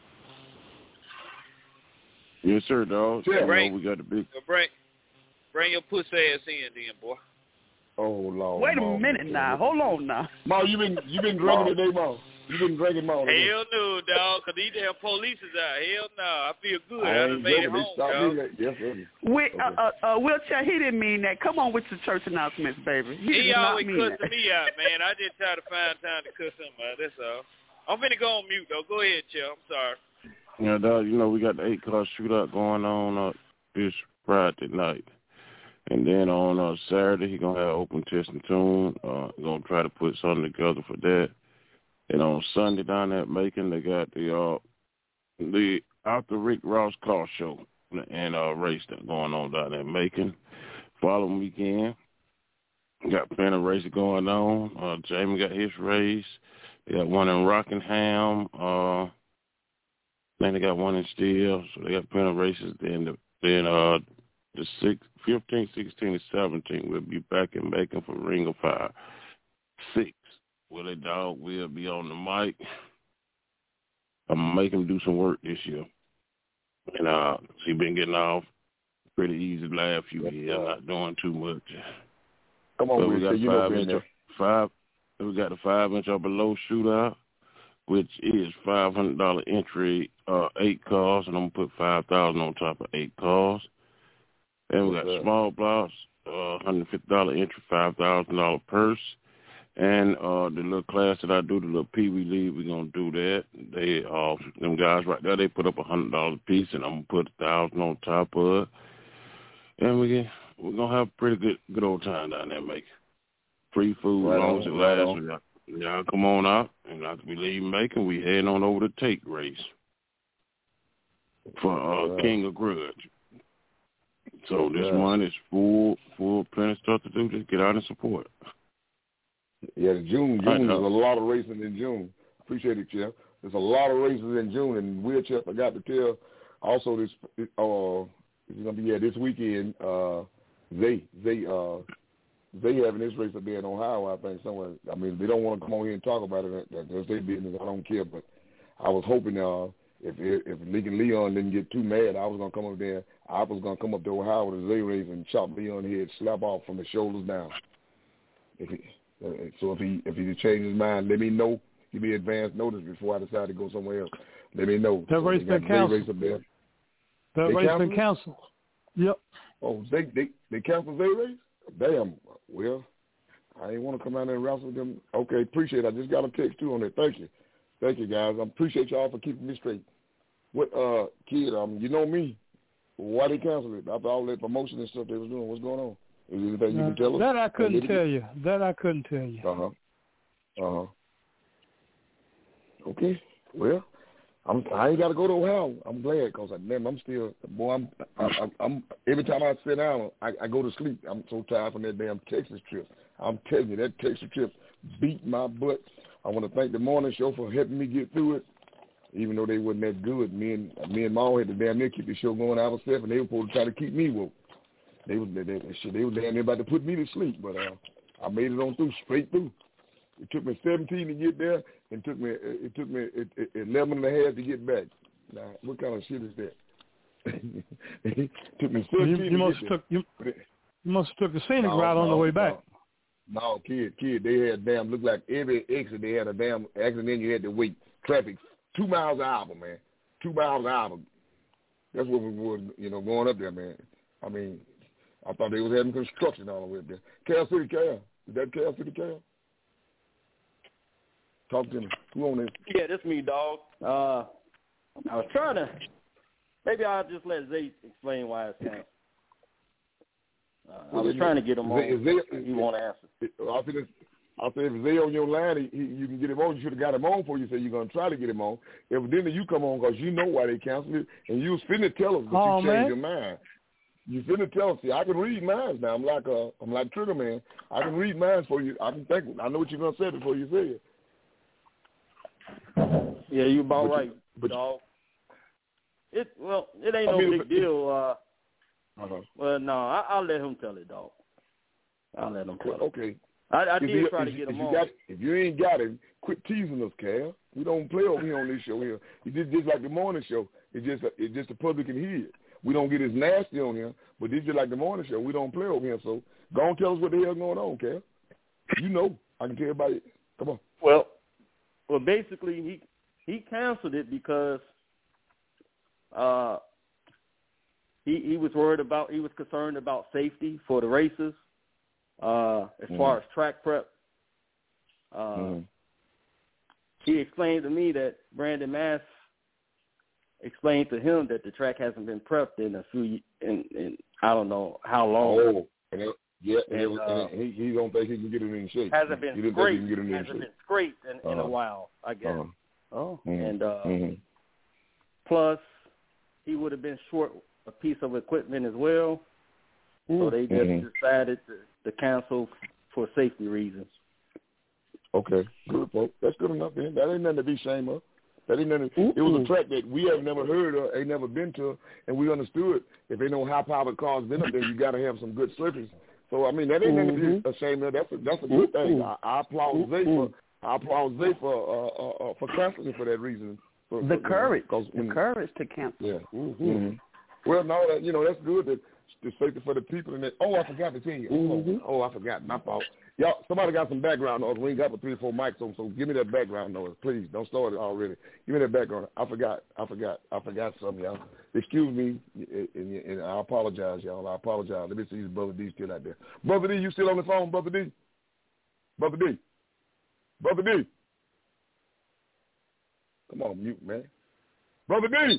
Yes, sir, dog. Yeah, bring, we got the big. Bring, bring your pussy ass in then, boy. Oh, Lord. Wait a Maul. minute now. Hold on now. Maul, you been, you been drinking today, Maul? You been drinking more? Hell no, dog, because these damn police is out. Hell no. I feel good. I, I done made it home, dog. Like, yes, sir. We, okay. uh, uh, uh, Wheelchair, he didn't mean that. Come on with your church announcements, baby. He, he did not always mean cussing that. me out, man. I just try to find time to cuss him out. That's all. I'm finna go on mute, though. Go ahead, Chill. I'm sorry. Yeah, dog, you know, we got the eight-car shootout going on uh, this Friday night. And then on uh, Saturday, he going to have open test and tune. Uh, going to try to put something together for that. And on Sunday down at Macon, they got the uh, the After Rick Ross car show and uh, race that going on down at Macon. Following weekend, got plenty of races going on. Uh, Jamie got his race. They got one in Rockingham. Uh, then they got one in Steele. So they got plenty of races. Then the, then uh, the sixth, fifteenth, sixteenth, and seventeenth will be back in Macon for Ring of Fire. Six. Willie Dog will be on the mic. I'm going to make him do some work this year. And uh, he been getting off pretty easy the last few years, not doing too much. Come on, so we got you five know inch up, five. We got the five inch or below shootout, which is five hundred dollar entry, uh, eight cars, and I'm gonna put five thousand on top of eight cars. And we got okay. small blocks, uh, one hundred fifty dollar entry, five thousand dollar purse. And uh, the little class that I do, the little Pee Wee League, we're going to do that. They, uh, them guys right there, they put up one hundred dollars a piece, and I'm going to put one thousand dollars on top of it. And we get, we're going to have a pretty good good old time down there, Macon. Free food, as long as it lasts. Y'all come on out, and after we leave Macon, we heading on over to Take Race for uh, King of Grudge. So this yeah. one is full, full, plenty of stuff to do. Just get out and support. Yeah, June. June, there's a lot of racing in June. Appreciate it, Chip. There's a lot of races in June, and Wheelchair, I got to tell, also this, uh, it's going to be, yeah, this weekend, uh, they, they, uh, they having this race up there in Ohio, I think, somewhere. I mean, they don't want to come on here and talk about it. That's their business. I don't care, but I was hoping, uh, if, if Lincoln Leon didn't get too mad, I was going to come up there. I was going to come up to Ohio with a Z race and chop Leon head, slap off from the shoulders down. If he, So if he if he change his mind, let me know. Give me advance notice before I decide to go somewhere else. Let me know. That so race been canceled. That they race canceled? been canceled. Yep. Oh, they they they canceled their race? Damn. Well, I ain't want to come out there and wrestle with them. Okay, appreciate it. I just got a text too on that. Thank you, thank you guys. I appreciate y'all for keeping me straight. What uh kid? Um, you know me. Why they canceled it? After all that promotion and stuff they was doing, what's going on? Is there anything you uh, can tell us? That I couldn't tell you. That I couldn't tell you. Uh huh. Uh huh. Okay. Well, I'm. I ain't got to go to Ohio. I'm glad because man, I'm still boy. I'm. I, I, I'm. Every time I sit down, I, I go to sleep. I'm so tired from that damn Texas trip. I'm telling you, that Texas trip beat my butt. I want to thank the morning show for helping me get through it. Even though they wasn't that good, me and me and Mom had to damn near keep the show going ourselves, and they were supposed to try to keep me woke. They was they, they, they were damn near about to put me to sleep, but uh, I made it on through, straight through. It took me seventeen to get there, and it took me it took me it, it, eleven and a half to get back. Now, what kind of shit is that? It took me seventeen you, you to must get took, there. You, you must have took the scenic no, route on no, the way back. No, no, kid, kid, they had damn looked like every exit they had a damn accident. You had to wait traffic two miles an hour, man. Two miles an hour. That's what we were, you know, going up there, man. I mean. I thought they was having construction all the way up there. Cal City Cal. Is that Cal City Cal? Talk to me. Who on this? Yeah, that's me, dog. Uh, I was trying to, maybe I'll just let Zay explain why it's canceled. Uh, I was trying to get him on. Is Zay, he won't answer. I said, I said, if Zay on your line, he, he, you can get him on. You should have got him on for you. Said you're going to try to get him on. Evidently, you come on because you know why they canceled it, and you was finna tell us, but oh, you changed man. your mind. You finna tell us. See, I can read minds now. I'm like a, I'm like Trigger Man. I can read minds for you. I can think. I know what you're gonna say before you say it. Yeah, you about but right, you, but dog. It well, it ain't I no mean, big if, deal. Uh, uh-huh. Well, no, I, I'll let him tell it, dog. I'll let him tell it. Okay. I, I did you, try if, to get if him you on. Got, if you ain't got him, quit teasing us, Cal. We don't play over here on this show here. It's just, just like the morning show. It's just it's just the public can hear it. We don't get as nasty on here, but this is like the morning show. We don't play over here, so go on, tell us what the hell's going on, Cal. You know, I can tell everybody. Come on. Well, well, basically he he canceled it because uh, he he was worried about he was concerned about safety for the racers uh, as mm-hmm. far as track prep. Uh, mm-hmm. He explained to me that Brandon Mass explained to him that the track hasn't been prepped in a few in, in I don't know how long. Oh, and it, yeah, and, and, it, uh, and he, he don't think he can get it in shape. Hasn't been he didn't scraped. Think he can get it in hasn't shape. been scraped in, in uh-huh. a while, I guess. Uh-huh. Oh, mm-hmm. and uh, mm-hmm. plus he would have been short a piece of equipment as well, mm-hmm. so they just mm-hmm. decided to, to cancel for safety reasons. Okay, good, folks. That's good enough, man. That ain't nothing to be ashamed of. That ain't nothing. Mm-hmm. It was a track that we have never heard of, ain't never been to, and we understood if ain't no high-powered cars been up there, you got to have some good surface. So I mean, that ain't mm-hmm. nothing to be ashamed of. That's a that's a good mm-hmm. thing. I, I applaud mm-hmm. Zay for I applaud Zay for uh, uh, uh, for canceling for that reason. For, the for, courage, you know, the when, courage to cancel. Yeah. Mm-hmm. Mm-hmm. Well, no, that, you know that's good. That the safety for the people and that. Oh, I forgot to tell you. Mm-hmm. Oh, oh, I forgot. My fault. Y'all, somebody got some background noise. We ain't got but three or four mics on, so give me that background noise, please. Don't start it already. Give me that background. I forgot. I forgot. I forgot something, y'all. Excuse me, and, and I apologize, y'all. I apologize. Let me see if Brother D still out there. Brother D, you still on the phone, Brother D? Brother D. Brother D. Come on, mute, man. Brother D.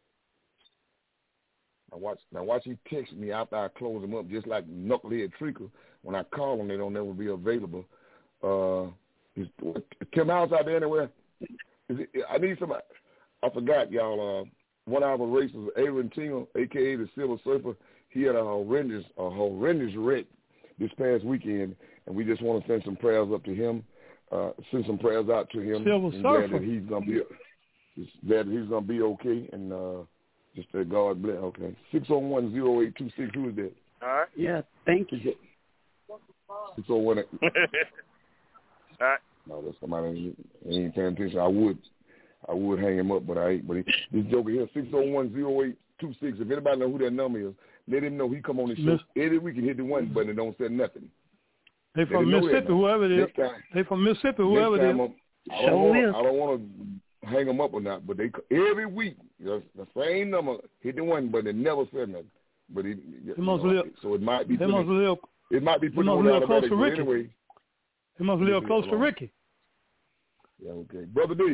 Now watch, now watch he text me after I close him up, just like Knucklehead Treacle. When I call them, they don't never be available. Uh, is Tim House out there anywhere? Is it, I need somebody. I forgot, y'all. Uh, one of our racers, Aaron Tingle, a k a the Silver Surfer, he had a horrendous, a horrendous wreck this past weekend, and we just want to send some prayers up to him, uh, send some prayers out to him. Silver and Surfer. Glad that he's gonna be, glad that he's gonna be okay, and uh, just that God bless. Okay, six zero one zero eight two six. Who is that? All right. Yeah, thank you. six oh one. All right. No, that's somebody ain't, ain't paying attention. I would, I would hang him up, but I ain't. But he, this joker here, six zero one zero eight two six. If anybody know who that number is, let him know. He come on the show every week and hit the one button and don't say nothing. They from Mississippi, whoever it is. They from Mississippi, whoever it is. I don't want. I don't want to hang them up or not, but they every week the, the same number hit the one button and never said nothing. But he, they must know, live. So it might be. They must live. It might be He putting must on live close to automatic, Ricky. Anyway, he must live close to Ricky. Yeah, okay. Brother D.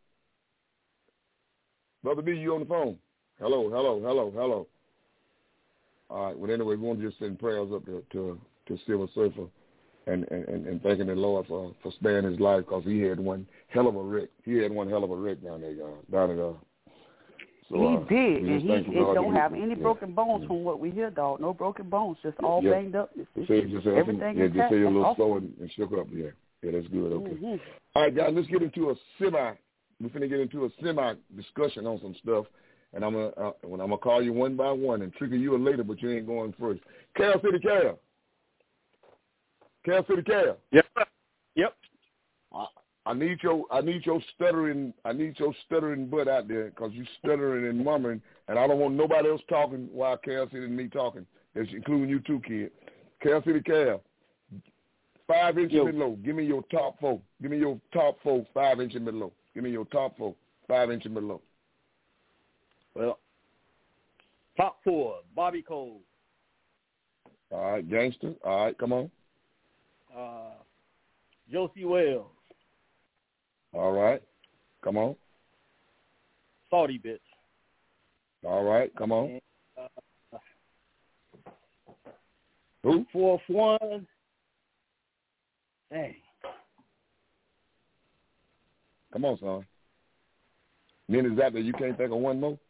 Brother D, you on the phone? Hello, hello, hello, hello. All right. Well, anyway, we want to just send prayers up to to, to Silver Surfer and, and, and thanking the Lord for, for sparing his life because he had one hell of a wreck. He had one hell of a wreck down there, uh, down at uh, So, he uh, did, and he it don't have any yeah. broken bones yeah. from what we hear, dog. No broken bones, just all yeah. banged up. It's, it's, say, just say, everything yeah, is just say a little awesome. slow and, and shook up. Yeah, yeah, that's good. Okay. Mm-hmm. All right, guys, let's get into a semi. We're finna get into a semi discussion on some stuff, and I'm gonna uh, when I'm gonna call you one by one and trigger you later, but you ain't going first. Cal City Cal. Cal City Cal. Yep. Yep. I, I need your I need your stuttering I need your stuttering butt out there because you stuttering and murmuring, and I don't want nobody else talking while Cal City and me talking. That's including you too, kid. Cal City Cal. Five inches Yo. below. Give me your top four. Give me your top four. Five inches below. Give me your top four. Five inches below. Well, top four. Bobby Cole. All right, gangster. All right, come on. Uh, Josie Wells. All right, come on. Saudi bitch. All right, come on. And, uh, Who? Fourth one. Dang. Come on, son. Then is that that you can't think of one more?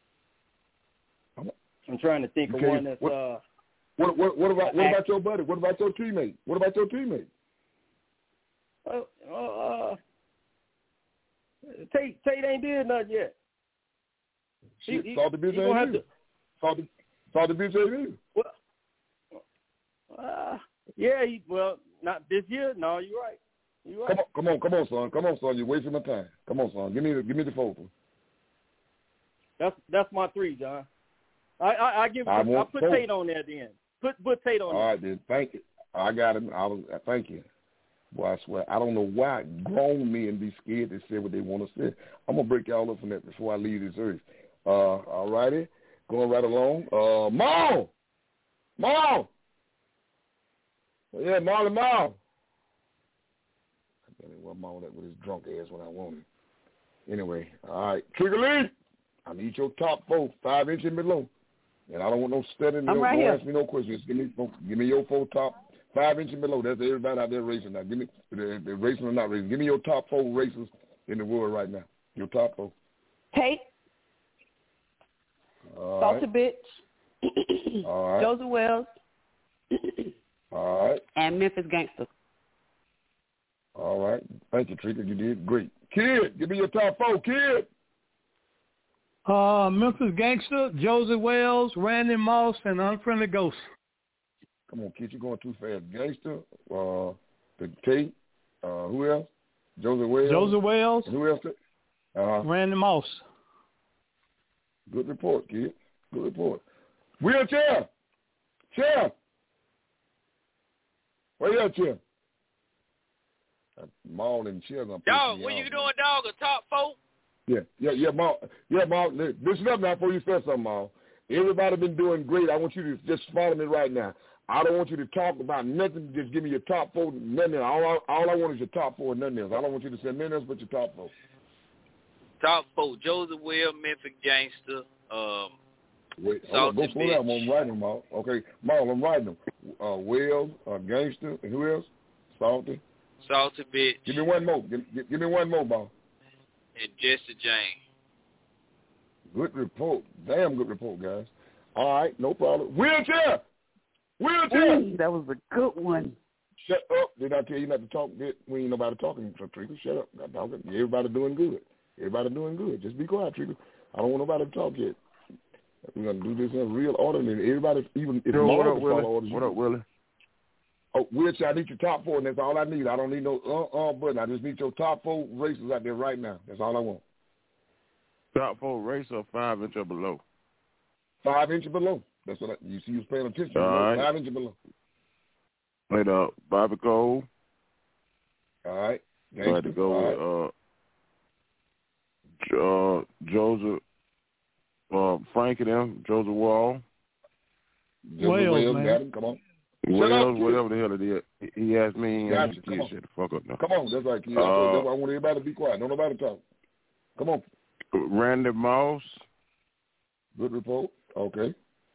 I'm trying to think you of one that's what, uh. What what what about what about your buddy? What about your teammate? What about your teammate? Uh, uh, Tate Tate ain't did nothing yet. Shit, he, saw the bitch ain't have to. Saw the saw the bitch ain't Well, uh, yeah. He, well, not this year. No, you're right. You're right. Come on, come on, come on, son. Come on, son. You're wasting my time. Come on, son. Give me the give me the fourth one. That's that's my three, John. I I, I give I, I put Tate on there then. Put put Tate on All there. right, then. Thank you. I got him. I was. Thank you. Boy, I swear, I don't know why grown men be scared to say what they want to say. I'm going to break y'all up from that before I leave this earth. Uh, all righty. Going right along. Uh, Maul! Maul! Yeah, Marley Maul. I don't know what Maul that with his drunk ass when I want him. Anyway, all right. Trigger Lee, I need your top four, five inch and below. And I don't want no studying. I'm no, right don't here. ask me no questions. Give me, give me your four top, five inch and below. That's everybody out there racing now. Give me, they're, they're racing or not racing. Give me your top four racers in the world right now. Your top four. Tate. All Salty right. Bitch. All right. Joseph Wells. All right. And Memphis Gangster. All right. Thank you, Trika. You did great. Kid, give me your top four, Kid. Uh, Memphis Gangster, Joseph Wells, Randy Moss, and Unfriendly Ghost. Come on, Kid. You're going too fast. Gangster, uh, the Tate, uh, who else? Joseph Wells. Joseph Wells. And who else? Uh, Randy Moss. Good report, Kid. Good report. Wheelchair. Chair. Where you at, Chair? Maul and Chair gonna dog, what you doing, dog? A top four? Yeah, yeah, yeah, Maul. Yeah, Maul. Listen up now before you say something, Maul. Everybody been doing great. I want you to just follow me right now. I don't want you to talk about nothing. Just give me your top four. Nothing else. All I, all I want is your top four and nothing else. I don't want you to say nothing else but your top four. Top four: Joseph Wells, Memphis Gangster, um, Wait, hold on, go slow down. I'm writing them all. Okay, Maul, I'm writing them. Uh, Wells, uh, Gangster, and who else? Salty. Salty Bitch. Give me one more. Give, give, give me one more, Maul. And Jesse James. Good report. Damn good report, guys. All right, no problem. Wheelchair! Wheelchair! Ooh, that was a good one. Shut up. Did I tell you not to talk? We ain't nobody talking, Trika. Shut up. Not talking. Everybody doing good. Everybody doing good. Just be quiet, Trika. I don't want nobody to talk yet. We're going to do this in real order. And everybody, even if Yo, what up, Willie? Orders, what up, Willie? Oh, Wheelchair, I need your top four, and that's all I need. I don't need no uh-uh button. I just need your top four racers out there right now. That's all I want. Top four racer, five inch or below. Five inches below. That's what I, you see. You was paying attention. All right. Five inches below. Played up Bobby Cole. All right. I had to go all with right. uh, uh, Joseph, uh, Frank and them, Joseph Wall. Joseph Wales, Wales, man. Got him. Come on. Wells, whatever the hell it is. He asked me, Gotcha. and he Come on. shut the fuck up now. Come on. That's right, kid. Uh, I want everybody to be quiet. Don't nobody talk. Come on. Randy Moss. Good report. Okay.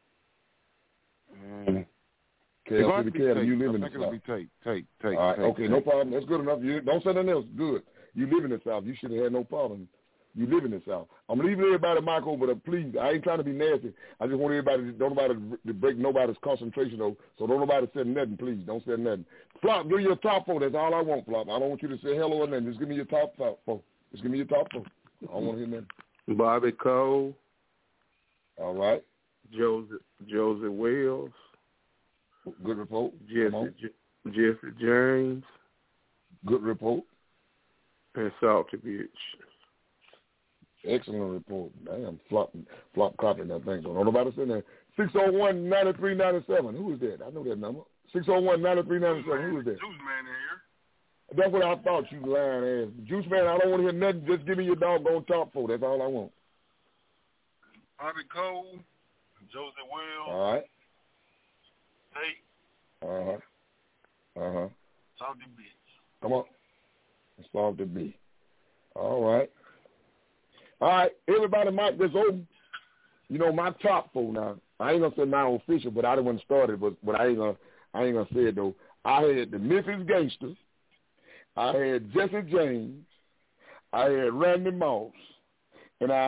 Mm. K L C B K, you live in the South. South. Be take, take, take, All right. take, Okay, take. no problem. That's good enough. You don't say nothing else. Good. You live in the South. You should have had no problem. You live in the South. I'm leaving everybody mic over, but please, I ain't trying to be nasty. I just want everybody to, don't nobody to break nobody's concentration, though. So don't nobody say nothing, please. Don't say nothing. Flop, give me your top four. That's all I want, Flop. I don't want you to say hello or nothing. Just give me your top four. Just give me your top four. I don't want to hear nothing. Bobby Cole. All right. Joseph Joseph Wells. Good report. Jesse J- Jesse James. Good report. And Salty Bitch. Excellent report. Damn, flop, flop copying that thing. Don't nobody say that. six oh one, nine three nine seven. Who is that? I know that number. six oh one, nine three nine seven. Who is that? Juice Man in here. That's what I thought, you lying ass. Juice Man, I don't want to hear nothing. Just give me your doggone top four. That's all I want. Bobby Cole. Joseph Wells. All right. Tate. Uh-huh. Uh-huh. Salty Bitch. Come on. Solve the B. All right. All right, everybody, mic this open. You know, my top four now, I ain't going to say my official, but I didn't want to start it, but, but I ain't going to I ain't gonna say it, though. I had the Memphis Gangsters. I had Jesse James. I had Randy Moss. And I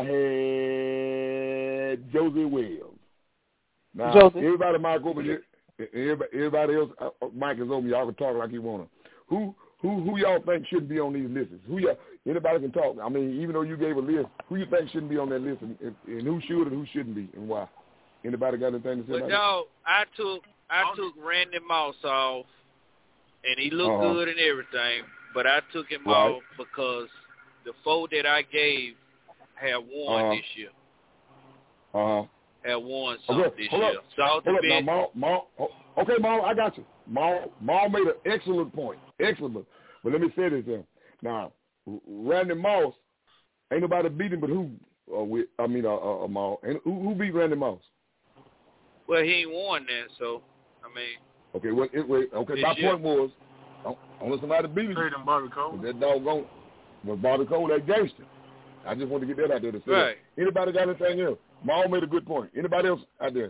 had Josie Wells. Now, Josie. everybody mic over here. Everybody, everybody else, uh, mic is open. Y'all can talk like you want to. Who who who y'all think shouldn't be on these lists? Who y'all, anybody can talk. I mean, even though you gave a list, who you think shouldn't be on that list, and, and, and who should and who shouldn't be, and why? Anybody got anything to say? But about dog, I took I took Randy Moss off, and he looked Uh-huh. good and everything. But I took him Right. off because the four that I gave had won Uh-huh. this year. Uh huh. Had won some Okay, this hold year. up. Salty Hold up now, Bitch. Maul, Maul, oh, okay, Maul, I got you. Maul, Maul made an excellent point. Excellent. But let me say this then. Now, Randy Moss, ain't nobody beat him but who? Uh, with, I mean, uh, uh, Moss. And who, who beat Randy Moss? Well, he ain't won that, so, I mean. Okay, well, it, wait, okay, my year. point was, only somebody beat him. Trade him Bobby Cole. That doggone, was Bobby Cole, that gangster. I just want to get that out there to say right. that. Anybody got anything else? Maul made a good point. Anybody else out there?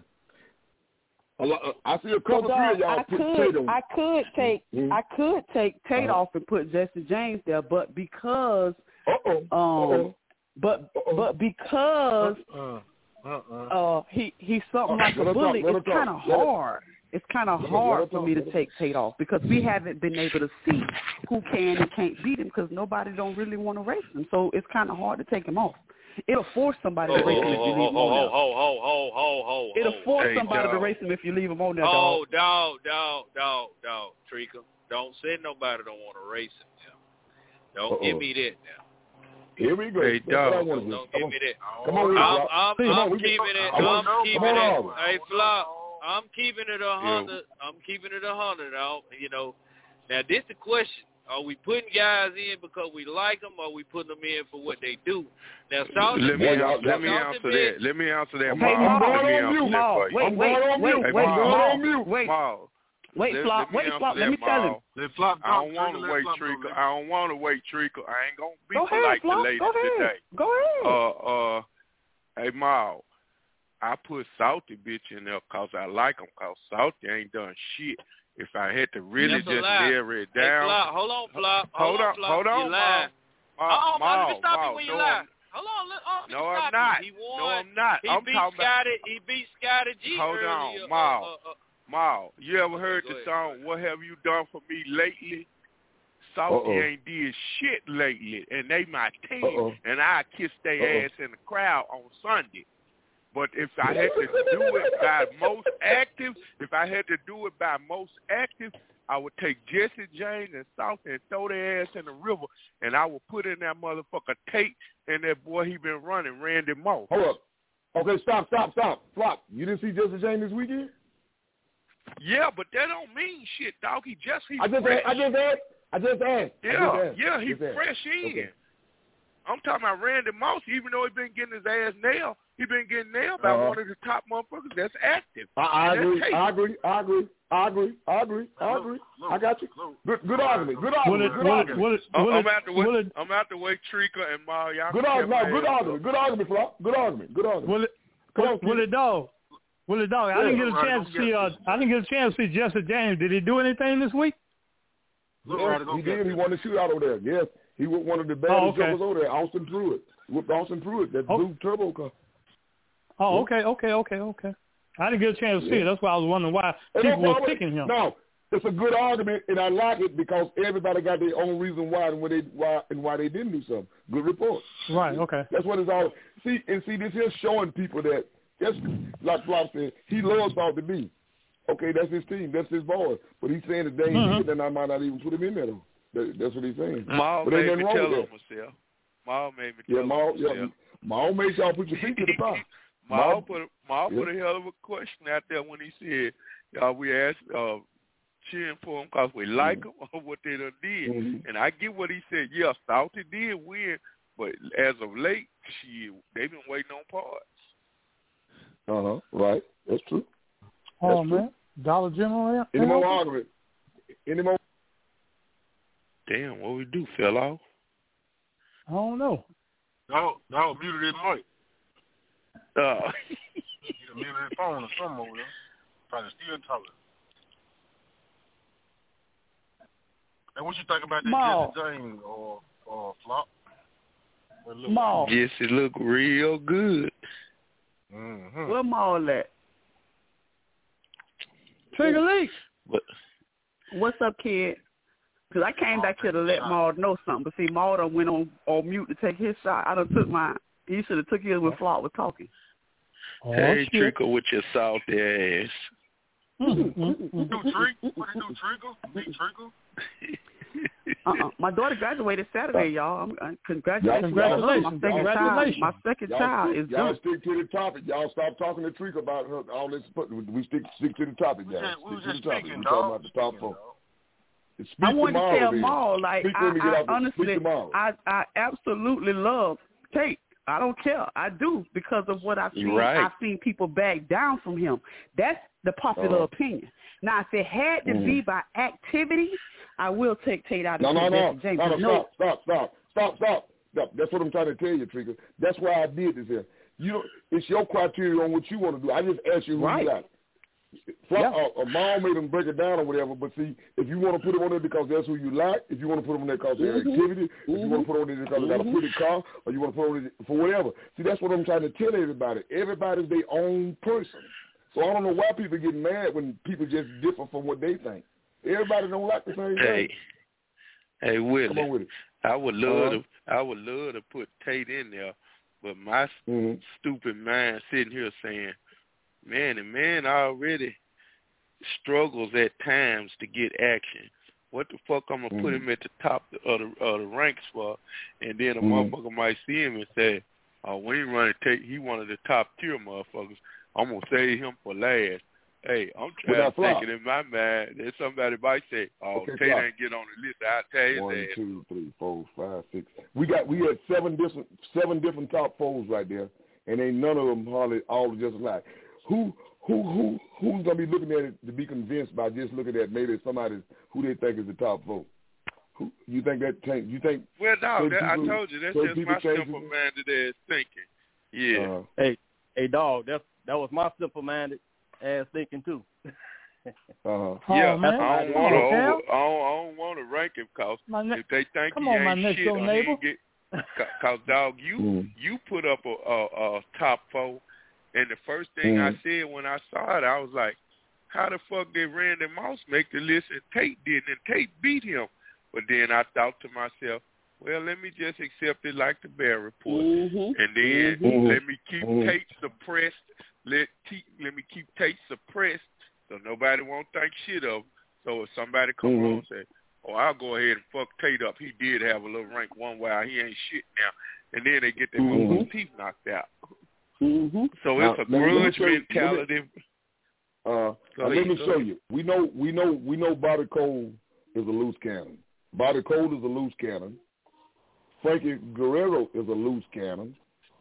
A lot, uh, I see a couple well, of y'all I put could, Tate on. I could take, mm-hmm. I could take Tate uh-huh. off and put Jesse James there, but because, uh-oh, um, uh-oh. but uh-oh. but because uh-uh. Uh-uh. uh, he he's something uh, like a bully, talk, it's kind of hard. It's kind of hard for me to take Tate off because we haven't been able to see who can and can't beat him because nobody don't really want to race him. So it's kind of hard to take him off. It'll force somebody oh, to race oh, him if you oh, leave him oh, on there. Oh, oh, oh, oh, oh, It'll force hey, somebody dog. to race him if you leave him on there, dog. Oh, dog, dog, dog, dog, Trika. Don't say nobody don't want to race him now. Don't Uh-oh. give me that now. Here we go. Hey, dog. Don't, don't give me that. Come on, I'm, I'm, Come I'm on, keeping it. I'm I'm on, keeping it. on. Hey, Flop. I'm keeping it a hundred. I'm keeping it a hundred. You know. Now this the question: are we putting guys in because we like them, or are we putting them in for what they do? Now, Salty let me Bitch, answer, let me Salty answer Bitch. that. Let me answer that. Hey, Maul. Maul, Let me answer Maul, that for you. wait, I'm wait, going on wait, mute. wait, I'm going Maul, on mute. wait, Maul. wait, let, Flop, let me wait, answer Flop, that, let me tell him. Maul. Let Flop I don't want to wait, Treacle. I don't want to wait, Treacle. I ain't gonna be Go ahead, like Flop, the ladies go ahead. today. Go ahead. Uh, uh, hey, Maul. I put Salty Bitch in there because I like him. Because Salty ain't done shit. If I had to really That's a just lie. narrow it Hey, down. Flop, hold on, Flop. Hold, Hold on, on, Flop. hold on, You lying. Maul. Oh, Maul, let me stop Maul, you when you no, lie. I'm- Hold on, let, oh, let No, me I'm stop not. you. He won. No, I'm not. He I'm beat talking about. Scotty. He beat Scotty G Hold earlier. on, Uh, Maul. uh, uh, Maul, you ever okay, heard go the ahead. song, What Have You Done For Me Lately? Salty Uh-oh. ain't did shit lately, and they my team, Uh-oh. and I kiss their Uh-oh. ass in the crowd on Sunday. But if I had to do it by most active, if I had to do it by most active, I would take Jesse James and Salty and throw their ass in the river, and I would put in that motherfucker Tate and that boy he been running, Randy Moss. Hold up. Okay, stop, stop, stop. Flop. You didn't see Jesse James this weekend? Yeah, but that don't mean shit, dog. He just he I just fresh. asked. I just asked. I just asked. Yeah, I just asked. yeah, he Just asked. fresh in. Okay. I'm talking about Randy Moss. Even though he been getting his ass nailed, he been getting nailed by Uh-huh. one of the top motherfuckers that's active. I, I And that's agree. Tate. I agree. I agree. I agree. I agree. I agree. I got you. Good, good argument. Good Will argument. it, Good will it, argument. will it, I'm, will I'm it, out the way. will it, I'm out the way. Trika and Ma, y'all. Good can argument. keep No, good my ass argument. Good argument, Flop. Good argument. Good argument. will it, Come on, will kid. it, dog? Will it, dog? I didn't get a right, chance don't to see. get Uh, I didn't get a chance to see Jesse James. Did he do anything this week? Look, Yes, right, he did. He won the shootout over there. Yes, he was one of the baddest Oh, okay. jokers over there. Austin Pruitt. With Austin Pruitt, that Oh. blue turbo car. Oh, Yeah. okay, okay, okay, okay. I didn't get a chance to see Yeah. it. That's why I was wondering why And people that's were why- picking him. No, it's a good argument, and I like it because everybody got their own reason why and why they why and why they didn't do something. Good report. Right. Okay. That's what it's all. See and see this here showing people that just like Flop said, he loves Salty B. Okay, that's his team, that's his boy. But he's saying that they ain't Mhm. mm-hmm. then I might not even put him in there though. That, that's what he's saying. Ma But ain't made me nothing wrong tell with on that. myself. Ma made me Yeah, tell Ma, on yeah, myself. Ma made y'all put your feet to the fire. Ma Ma- put a, Ma Yeah. put a hell of a question out there when he said, uh, we asked, uh, cheering for him because we like Mhm. him or what they done did. Mhm. And I get what he said. Yeah, Salty did win, but as of late, shit, they've been waiting on parts. Uh huh. Right. That's true. Oh That's true. man, Dollar General. Yeah. Any more argument? Any more? Damn, what we do, fell off? I don't know. No, no, muted his mic. Uh, He done muted his phone or something over there. Probably still talking. And what you think about that Ma. Jesse James or or Flop? Well, look, Maul. yes, it look real good. Mm-hmm. Where Maul at? Trigger Leak. But What's up, kid? Because I came back here to let Maul know something. But see, Maul done went on, on mute to take his shot. I done took mine. He should have took his when Flop was talking. Oh, hey, shit. Trickle with your salty ass. Mm, mm, mm. Do Trick? What he do, Trickle? Big Trickle? Uh-uh. My daughter graduated Saturday, y'all. I'm, uh, congratulations. Congratulations. My second Congratulations. child, my second Y'all, child stick, is y'all good. stick to the topic. Y'all stop talking to Trick about her, all this. We stick stick to the topic, We y'all. just, we Stick was to just the topic. speaking, We dog. talking about the top Speaking, four. dog. I wanted to tell Maul, like, I, I honestly, I, I absolutely love Tate. I don't care. I do because of what I've seen. Right. I've seen people back down from him. That's the popular uh, opinion. Now, if it had to mm-hmm. be by activity, I will take Tate out of no, no, no, James. no, no, no, stop, stop, stop, stop, stop. That's what I'm trying to tell you, Trigger. That's why I did this here. You know, it's your criteria on what you want to do. I just asked you who right. you like. So yeah. a, a mom made them break it down or whatever, but see, if you want to put them on there because that's who you like, if you want to put them on there because they're mm-hmm. activity, mm-hmm. if you want to put them on there because mm-hmm. they got a pretty car, or you want to put them on there for whatever. See, that's what I'm trying to tell everybody. Everybody's their own person. So I don't know why people get mad when people just differ from what they think. Everybody don't like the same hey, thing. Hey, Willie, Come on with it. I would love uh-huh. to. I would love to put Tate in there, but my mm-hmm. stupid mind sitting here saying, "Man, the man already struggles at times to get action. What the fuck I'm gonna mm-hmm. put him at the top of the, of the ranks for?" And then a mm-hmm. motherfucker might see him and say, "Oh, we ain't running Tate. He one of the top tier motherfuckers. I'm gonna save him for last." Hey, I'm trying to think it in my mind that somebody might say, "Oh, okay, Tate ain't get on the list." I tell you One, that. two, three, four, five, six. We got we had seven different seven different top fours right there, and ain't none of them hardly all just alike. Who who who who's gonna be looking at it to be convinced by just looking at maybe somebody who they think is the top four? Who you think that change? You think? Well, no, that, I told you that's just my simple-minded ass thinking. Yeah. Uh, hey, hey, dog, that's that was my simple-minded ass thinking too. uh-huh. Yeah, oh, man. I don't want to over. I don't, I don't want to rank him because ne- if they think come he on, ain't shit, or he ain't get, cause dog, you mm. you put up a, a, a top four, and the first thing mm. I said when I saw it, I was like, how the fuck did Randy Moss make the list and Tate didn't, and Tate beat him? But then I thought to myself, well, let me just accept it like the Bear Report, mm-hmm. and then mm-hmm. let me keep mm-hmm. Tate suppressed. Let te- let me keep Tate suppressed so nobody won't think shit of him. So if somebody come mm-hmm. on and say, "Oh, I'll go ahead and fuck Tate up. He did have a little rank one while he ain't shit now," and then they get their mm-hmm. motherfucking teeth knocked out. Mm-hmm. So now, it's a grudge mentality. Me, uh, let me show you. We know we know we know Bobby Cole is a loose cannon. Bobby Cole is a loose cannon. Frankie Guerrero is a loose cannon.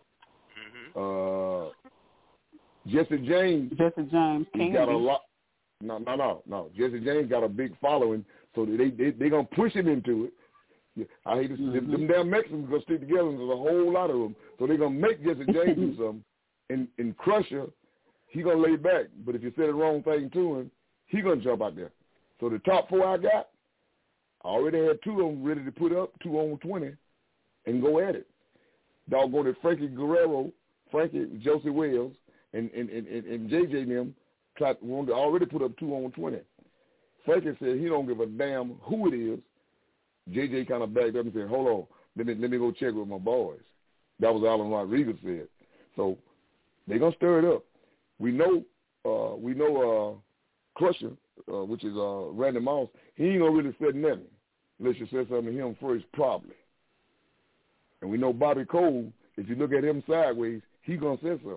Mm-hmm. Uh, Jesse James. Jesse James. He got a lot. No, no, no, no. Jesse James got a big following, so they they they gonna push him into it. Yeah, I hate to see mm-hmm. them, them damn Mexicans gonna stick together. And there's a whole lot of them, so they're gonna make Jesse James do something. And and Crusher, he gonna lay back. But if you say the wrong thing to him, he gonna jump out there. So the top four I got, I already had two of them ready to put up, two on twenty, and go at it. Doggone it, Frankie Guerrero, Frankie Josie Wells. And and, and, and J J and them tried, wanted to already put up two on twenty. Frankie said he don't give a damn who it is. J J kind of backed up and said, hold on, let me, let me go check with my boys. That was Alan Rodriguez said. So they're going to stir it up. We know uh, we know uh, Crusher, uh, which is uh, Randy Moss, he ain't going to really say nothing unless you say something to him first, probably. And we know Bobby Cole, if you look at him sideways, he going to say something.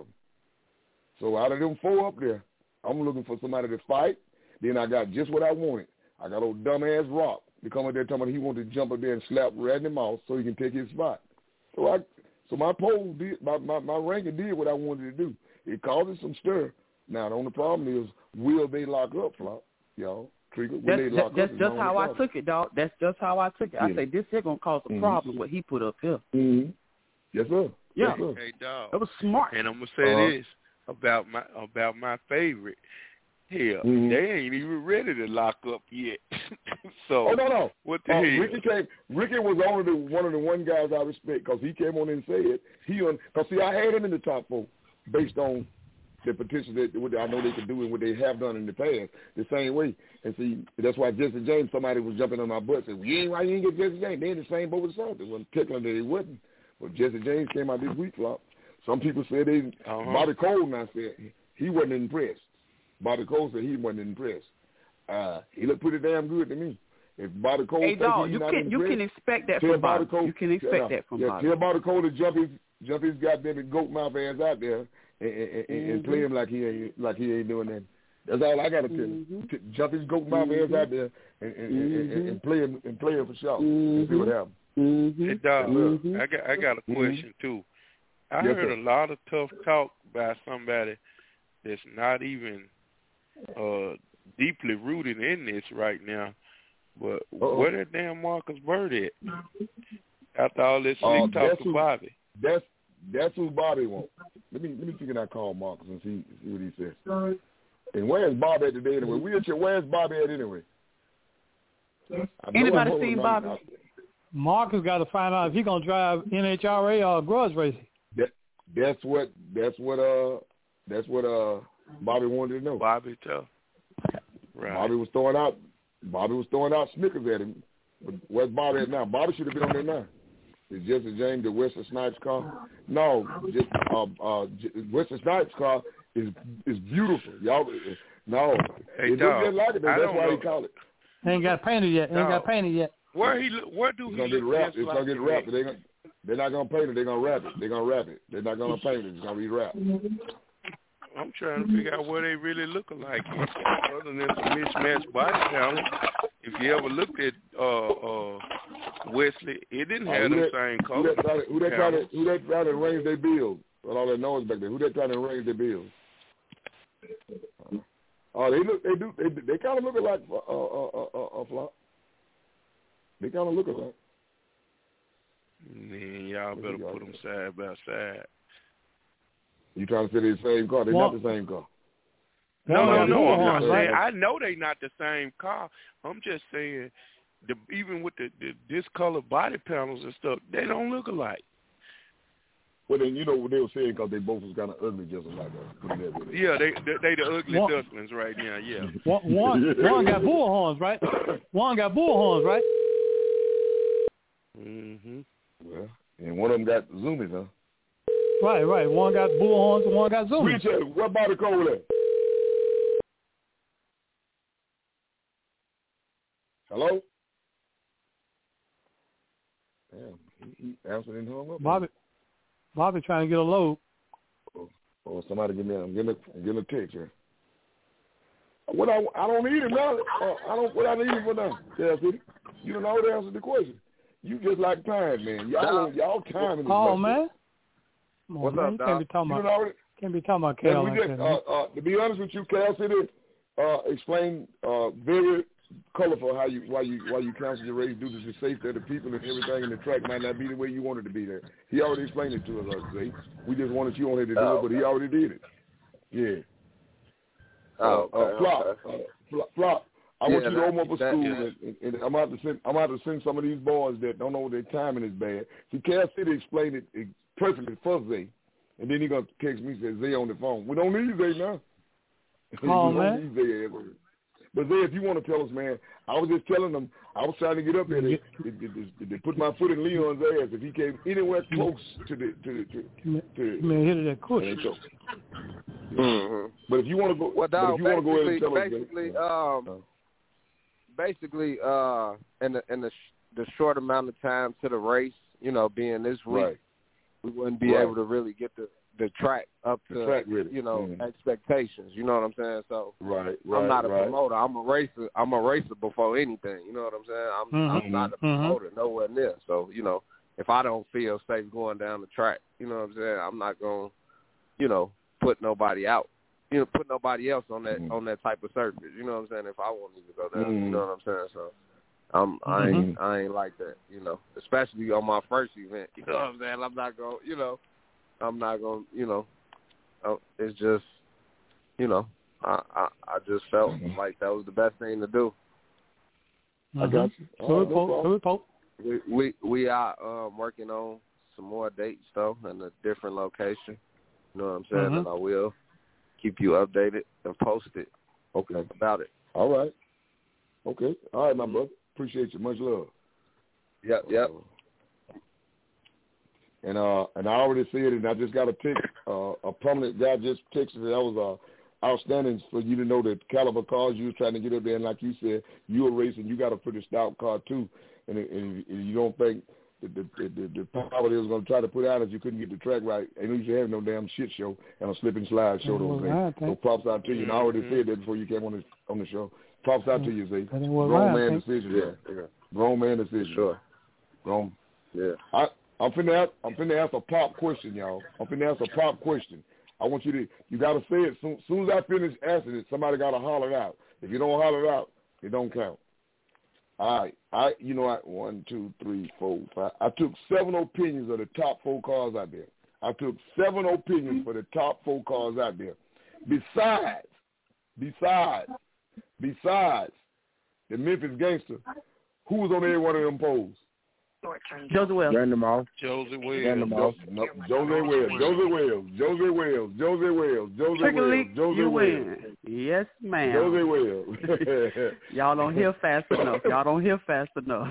So out of them four up there, I'm looking for somebody to fight. Then I got just what I wanted. I got old dumbass Rock to come up there talking about he wanted to jump up there and slap Randy Moss so he can take his spot. So I, so my poll did, my, my, my ranking did what I wanted to do. It causes some stir. Now the only problem is, will they lock up, Flop? Y'all, Trigger, will that's, they lock that's up? That's just how problem. I took it, dog. That's just how I took it. Yeah. I say this here gonna cause a mm-hmm. problem. What he put up here. Mm-hmm. Yes, sir. Yeah. Yes, sir. Hey, dog. That was smart. And I'm gonna say uh-huh. this about my about my favorite. Hell, mm-hmm. they ain't even ready to lock up yet. So oh no no, what the uh, hell? Ricky came. Ricky was only the, one of the one guys I respect because he came on and said he on. Because see, I had him in the top four based on the potential that what I know they can do and what they have done in the past the same way. And see, that's why Jesse James. Somebody was jumping on my butt saying, "You ain't why you ain't get Jesse James? They in the same boat with South. It wasn't tickling that they wouldn't." But Jesse James came out this week, Flop. Some people said they. Uh-huh. Bobby Cole now said he wasn't impressed. Bobby Cole said he wasn't impressed. Uh, he looked pretty damn good to me. If Bobby Cole hey, thinks dog, he's you not can impressed, you can expect that from from Bobby. Cole, you can expect yeah, that from yeah, Bobby. Tell Bobby Cole to jump his jump his goddamn goat mouth ass out there and, and, and, mm-hmm. and play him like he ain't like he ain't doing that. That's all I got to tell mm-hmm. you. T- jump his goat mouth mm-hmm. ass out there and, and, mm-hmm. and, and play him and play him for sure mm-hmm. and see what happens. Mm-hmm. Hey, Doc, mm-hmm. I got I got a question mm-hmm. too. I yes, heard sir. a lot of tough talk by somebody that's not even uh, deeply rooted in this right now. But Uh-oh. where that damn Marcus Bird at? After all this Uh, slick talk to who, Bobby. That's that's who Bobby wants. Let me let me see can I call Marcus and see see what he says. Sorry. And where's Bobby at today anyway? We at your where's Bobby at anyway? Anybody seen Bobby? Marcus got to find out if he's gonna drive N H R A or grudge racing. That that's what that's what uh that's what uh Bobby wanted to know. Bobby tough. Right. Bobby was throwing out Bobby was throwing out Snickers at him. But where's Bobby at now? Bobby should have been on there now. Is Jesse James the Wesley Snipes car? No, just uh, uh, Wesley Snipes car is is beautiful. Y'all, no, hey, it doesn't get like it. That's why know. he called it. Ain't got painted yet. Ain't got painted yet. Where he? Where do it's he gonna get look wrapped. just It's like gonna get wrapped. They gonna, they're not gonna paint it. They're gonna wrap it. They're gonna wrap it. They're not gonna paint it. It's gonna be wrapped. I'm trying to figure out what they really look like. Other than some mismatched body panel, if you ever looked at uh, uh, Wesley, it didn't have uh, the that, same who color. That try to, who they try to who they try to arrange their bills with all that noise back there? Who they trying to arrange their bills? Oh, they look. They do. They they kind of look like uh uh uh uh, uh Flop. They kind of look alike. Man, y'all better put them side by side. You trying to say they're the same car? They're well, not the same car. No, no, no. I'm not right? saying. I know they not the same car. I'm just saying, the, even with the, the discolored body panels and stuff, they don't look alike. Well, then you know what they were saying because they both was kind of ugly, just like us. Yeah, they they, they the ugly one, ducklings right now. Yeah. One, one, one got bull horns, right? One got bull horns, right? Mhm. Well, and one of them got zoomies, huh? Right, right. One got bull horns and one got zoomies. Richard, what Bobby Cole at? Hello? Damn, he, he answered and hung up. Bobby, Bobby trying to get a load. Oh, oh somebody give me a, give me a, give me a text here. What I, I don't need him now. Uh, I don't. What I need him for now? Yeah, you don't know how to answer the question. You just like time, man. Y'all, y'all time in this. Oh man. On, What's man. up, you Doc? can't be talking you about. Know, can't be talking about Cal like just, that. Uh, uh, to be honest with you, Cal City uh, explained uh, very colorful how you why you why you cancel your race due to the safety of the people and everything, and the track might not be the way you wanted to be there. He already explained it to us. See, we just wanted you on here to do oh, it, but he already did it. Yeah. Oh, uh, okay, uh, Flop, okay. uh, Flop, Flop. I yeah, want you to open up a that, school, yeah. and, and, and I'm about to send. I'm about to send some of these boys that don't know what their timing is bad. See, Cal City explained it perfectly for Zay, and then he gonna text me and say Zay on the phone. We don't need Zay now. Oh we man. Don't need Zay ever. But Zay, if you want to tell us, man, I was just telling them. I was trying to get up there. They, they, they, they put my foot in Leon's ass. If he came anywhere close to the to the to, to, man, hit that push. Mm-hmm. But if you want to go, well, dog, if you want to go ahead and tell basically, us, um, uh, basically, uh, in the in the sh- the short amount of time to the race, you know, being this week, right. we wouldn't be right. able to really get the, the track up to track really. you know mm-hmm. expectations. You know what I'm saying? So right, right, I'm not a right. promoter. I'm a racer. I'm a racer before anything. You know what I'm saying? I'm mm-hmm. I'm not a promoter, mm-hmm. nowhere near. So you know, if I don't feel safe going down the track, you know what I'm saying? I'm not gonna, you know, put nobody out. You know, put nobody else on that mm-hmm. on that type of surface. You know what I'm saying? If I won't even go down, mm-hmm. you know what I'm saying? So, I'm I ain't mm-hmm. I ain't like that. You know, especially on my first event. You know what I'm saying? I'm not gonna, you know, I'm not gonna, you know, it's just, you know, I I, I just felt mm-hmm. like that was the best thing to do. Mm-hmm. I got you. So right, no so we we we are um, working on some more dates though in a different location. You know what I'm saying? Mm-hmm. And I will keep you updated and posted. Okay. About it. All right. Okay. All right, my brother. Appreciate you. Much love. Yep. Yep. Uh, and uh, and I already see it, and I just got a text. Uh, a prominent guy just texted that was uh, outstanding for you to know that caliber cars you were trying to get up there, and like you said, you were racing. You got a pretty stout car too, and, and, and you don't think the the, the, the power they was going to try to put out is you couldn't get the track right. And you should have no damn shit show and a slip and slide show. Those right, things. So props out to you. And I already said that before you came on the on the show. Props out to you, Z. Grown right, man decision. Yeah. yeah. Grown man decision. Sure. Grown. Yeah. I I'm finna ask, I'm finna ask a pop question, y'all. I'm finna ask a pop question. I want you to you gotta say it soon. Soon as I finish asking it, somebody gotta holler it out. If you don't holler it out, it don't count. All right, I you know I one, two, three, four, five. I took seven opinions of the top four cars out there. I took seven opinions for the top four cars out there. Besides, besides, besides the Memphis Gangster, who was on every one of them polls? Josey Wales. Random off. Josey Wales. Random off. No, Josey Wales. Josey Wales. Josey Wales. Josey Wales. Josey Wales. Josey you Wales. win. Yes, ma'am. Josey Wales. Y'all don't hear fast enough. Y'all don't hear fast enough.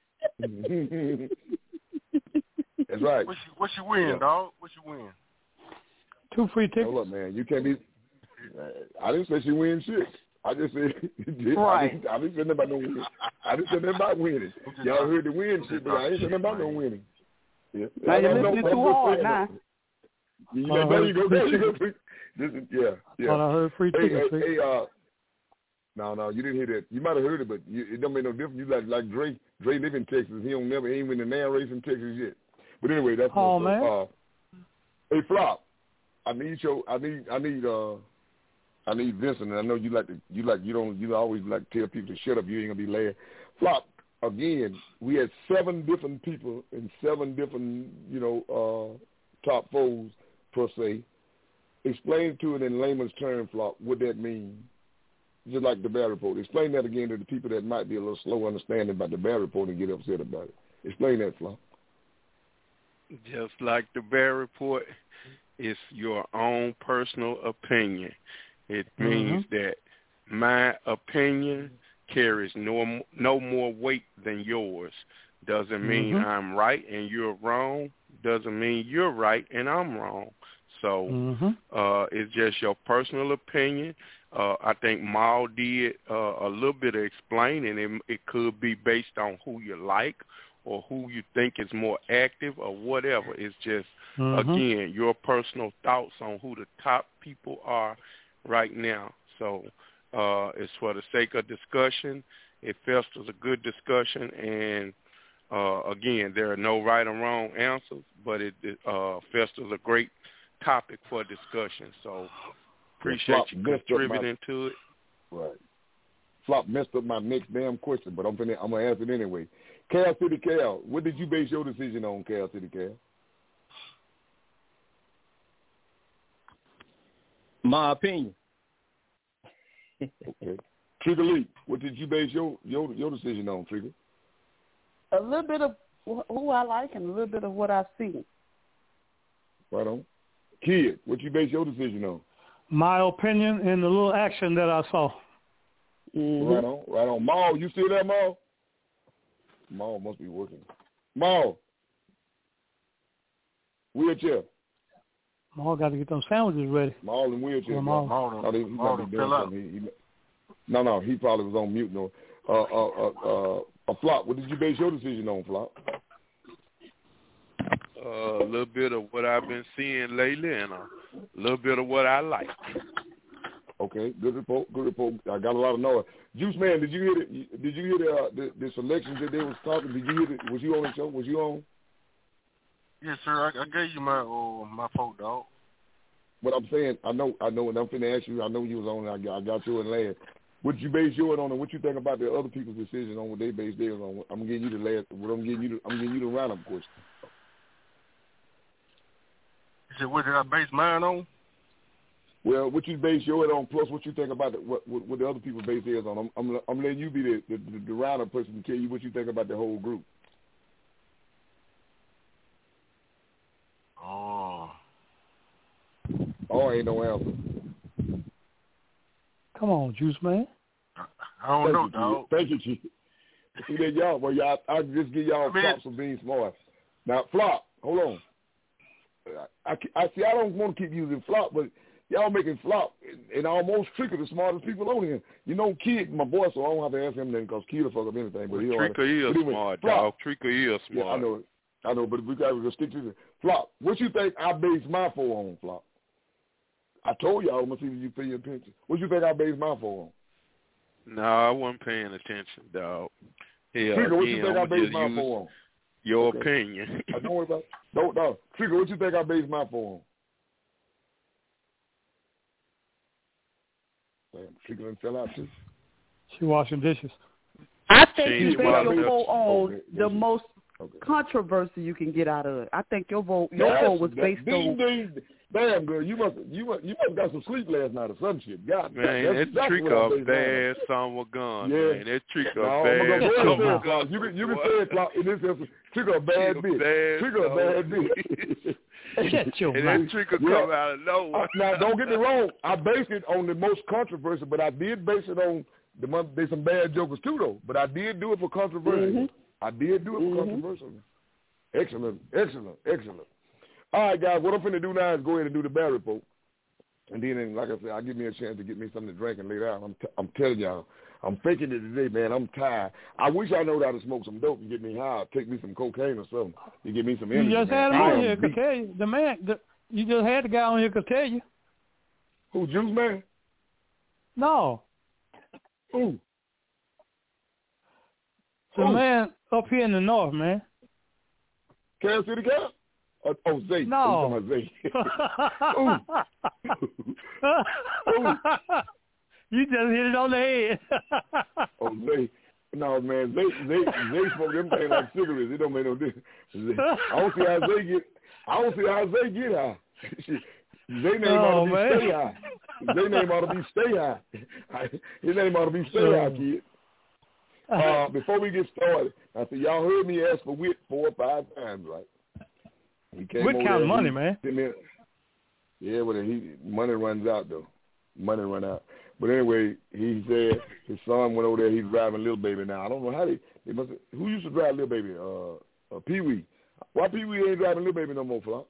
That's right. What you, what you win, yeah. dog? What you win? Two free tickets. Hold up, man. You can't be. I didn't say she win shit. I just said. Right. I didn't, I didn't say nothing about no winning. I didn't say nothing about winning. Y'all heard the win shit, but I didn't say nothing about no winning. Yeah. Now you're listening too hard now. You know, there you go. There you go. This is, yeah, yeah. Thought I heard free hey, tickets. Hey, hey, uh, no, no, you didn't hear that. You might have heard it, but you, it don't make no difference. You like like Dre. Dre live in Texas. He don't never ain't been in the race in Texas yet. But anyway, that's oh no man. Uh, hey, Flop. I need your. I need. I need. Uh, I need Vincent. And I know you like to. You like. You don't. You always like to tell people to shut up. You ain't gonna be laughing. Flop. Again, we had seven different people and seven different, you know, uh, top fours per se. Explain to it in layman's term, Flop, what that means. Just like the Bear Report. Explain that again to the people that might be a little slow understanding about the Bear Report and get upset about it. Explain that, Flop. Just like the Bear Report, it's your own personal opinion. It means mm-hmm. that my opinion carries no no more weight than yours. Doesn't mean mm-hmm. I'm right and you're wrong. Doesn't mean you're right and I'm wrong. So mm-hmm. uh, it's just your personal opinion. Uh, I think Maul did uh, a little bit of explaining. It, it could be based on who you like or who you think is more active or whatever. It's just, mm-hmm. again, your personal thoughts on who the top people are right now. So Uh, it's for the sake of discussion. It fosters a good discussion, and uh, again, there are no right or wrong answers, but it, it uh, fosters a great topic for discussion. So appreciate you contributing my, to it. Right. Flop messed up my next damn question, but I'm gonna I'm gonna answer it anyway. Cal City Cal, what did you base your decision on, Cal City Cal? My opinion. Okay. Trigger Lee, what did you base your, your your decision on, Trigger? A little bit of who I like and a little bit of what I see. Right on. Kid, what you base your decision on? My opinion and the little action that I saw. Mm-hmm. Right on, right on. Maul, you still there, Maul? Maul must be working. Maul. Wheelchair. Maul got to get them sandwiches ready. Maul and wheelchair. Maul. Maul. Oh, he, he might be doing something. He, he, no, no, he probably was on mute. No. Uh, uh, uh, uh, a Flop, what did you base your decision on, Flop? Uh, a little bit of what I've been seeing lately and a little bit of what I like. Okay, good report, good report. I got a lot of noise. Juice Man, did you hear the, did you hear the, uh, the, the selections that they was talking? Did you hear it? Was you on the show? Was you on? Yes, sir. I, I gave you my uh, my vote, dog. But I'm saying, I know, I know, and I'm finna ask you. I know you was on. I got, I got you in last. What you base yours on, and what you think about the other people's decisions on what they base theirs on? I'm gonna give you the last. What I'm giving you, the, I'm giving you the roundup question. You said, what did I base mine on? Well, what you base yours on, plus what you think about the, what, what what the other people base theirs on. I'm I'm, I'm letting you be the the, the, the roundup person to tell you what you think about the whole group. Oh. Oh, ain't no answer. Come on, Juice Man. I don't Thank know, you, dog. Chief. Thank you, Chief. See that y'all, well, y'all, I just give y'all Man. props for being smart. Now, Flop, hold on. I, I, I see. I don't want to keep using Flop, but y'all making Flop and, and almost Trigger the smartest people on here. You know, Kid, my boy, so I don't have to ask him then because Kid will fuck up anything. But well, he Trigger is anyway, smart, Flop. dog. Trigger is smart. Yeah, I know it. I know, but we got to stick to the Flop. What you think I base my four on, Flop? I told y'all, I'm going to see if you pay attention. What you think I base my four on? No, I wasn't paying attention, dog. Hell, Trigger, what you again, think I I'ma base just my use four on? Your Okay. opinion. I don't worry about it. Don't, no. Trigger, what you think I base my four on? Damn, Trigger done fell out too. She washing dishes. I think Change you your base mind. your vote on Okay. the most Okay. controversy you can get out of it. I think your vote your That's- vote was that- based ding, on. ding. Damn, girl, you must you must you must got some sleep last night or some shit. God, Man, that's that exactly trick what I of based mine on. bad son of a gun, Yeah. man. That trick of No, I'm bad gonna go son ahead of and say a it, Clark. gun. You can you can boy. say it, Clark. In this instance, Trigger a bad Trick bitch. of bad Trigger a son bad of a bitch. Shut your And mouth. that trick will Yeah. come out of nowhere. Uh, now, don't get me wrong. I based it on the most controversial, but I did base it on the month. There's some bad jokers too, though. But I did do it for controversial. Mm-hmm. I did do it for Mhm. controversial. Excellent, excellent, excellent. All right, guys. What I'm finna do now is go ahead and do the Barry report, and then, like I said, I'll give me a chance to get me something to drink and lay down. I'm, t- I'm telling y'all, I'm faking it today, man. I'm tired. I wish I know how to smoke some dope and get me high. Take me some cocaine or something. You get me some You energy. just man. had him I on am here. Could beat. tell you the man. The, you just had the guy on here could tell you. Who, Juice Man? No, Who? the Who? man up here in the north, man. Kansas City Cap? Oh, oh, Zay. No. Oh, you talking about Zay. You just hit it on the head. Oh, Zay. No, man, Zay, Zay, Zay smoke them things like cigarettes. It don't make no difference. Zay. I don't see how Zay get. I don't see how Zay get high. Zay name Oh, ought to be man. stay high. Zay name ought to be stay high. His name ought to be stay high, kid. Uh, before we get started, I said y'all heard me ask for Whit four or five times, right? He came Whit over count there, money, he- man. sent me a- Yeah, well, he money runs out though. Money run out. But anyway, he said his son went over there. He's driving Little Baby now. I don't know how they. They must. Who used to drive Little Baby? Uh, uh Pee Wee. Why Pee Wee ain't driving Little Baby no more, Flop?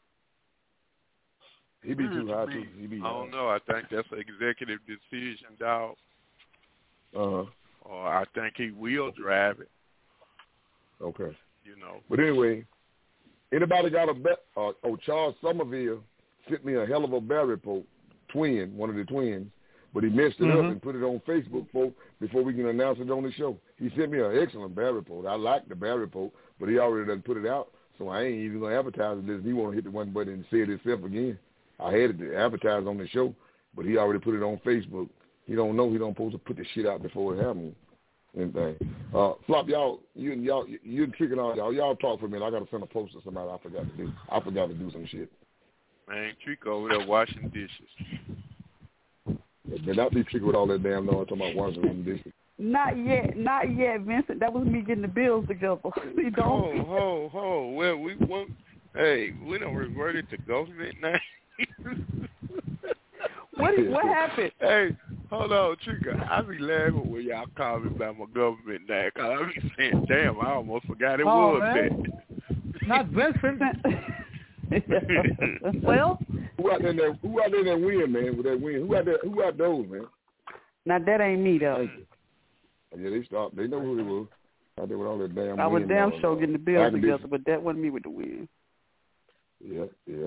He be too high too. He be. I don't know. I think that's an executive decision, dog. Uh huh. Or I think he will drive it. Okay. You know. But anyway, anybody got a bet? Uh, oh, Charles Somerville sent me a hell of a bear report. Twin, one of the twins, but he messed it Mhm. up and put it on Facebook for, before we can announce it on the show. He sent me an excellent bear report. I like the bear report, but he already done put it out, so I ain't even gonna advertise it. He want to hit the one button and say it himself again. I had it to advertise on the show, but he already put it on Facebook. He don't know he don't supposed to put the shit out before it happens. Anything. Uh, Flop, y'all, you and y'all, you tricking all y'all. Y'all talk for a minute. I gotta send a post to somebody. I forgot to do. I forgot to do some shit. Man, Trick over there washing dishes. But not be tricky with all that damn noise talking about washing them dishes. Not yet, not yet, Vincent. That was me getting the bills together. You don't. Ho, ho, ho. Well, we want. Hey, we don't reverted to government now. What what happened? Hey, hold on, Trigger. I be laughing when y'all call me about my government now, cause I be saying, damn, I almost forgot it Oh, was man. that. Not Vincent. Well, Who out there that who out there that win, man, with that win? Who out there who out those, man? now that ain't me though. Yeah, they start they know who they were. Out there with all that damn I was win damn going sure on. getting the bills Air together, but that wasn't me with the win. Yeah, yeah.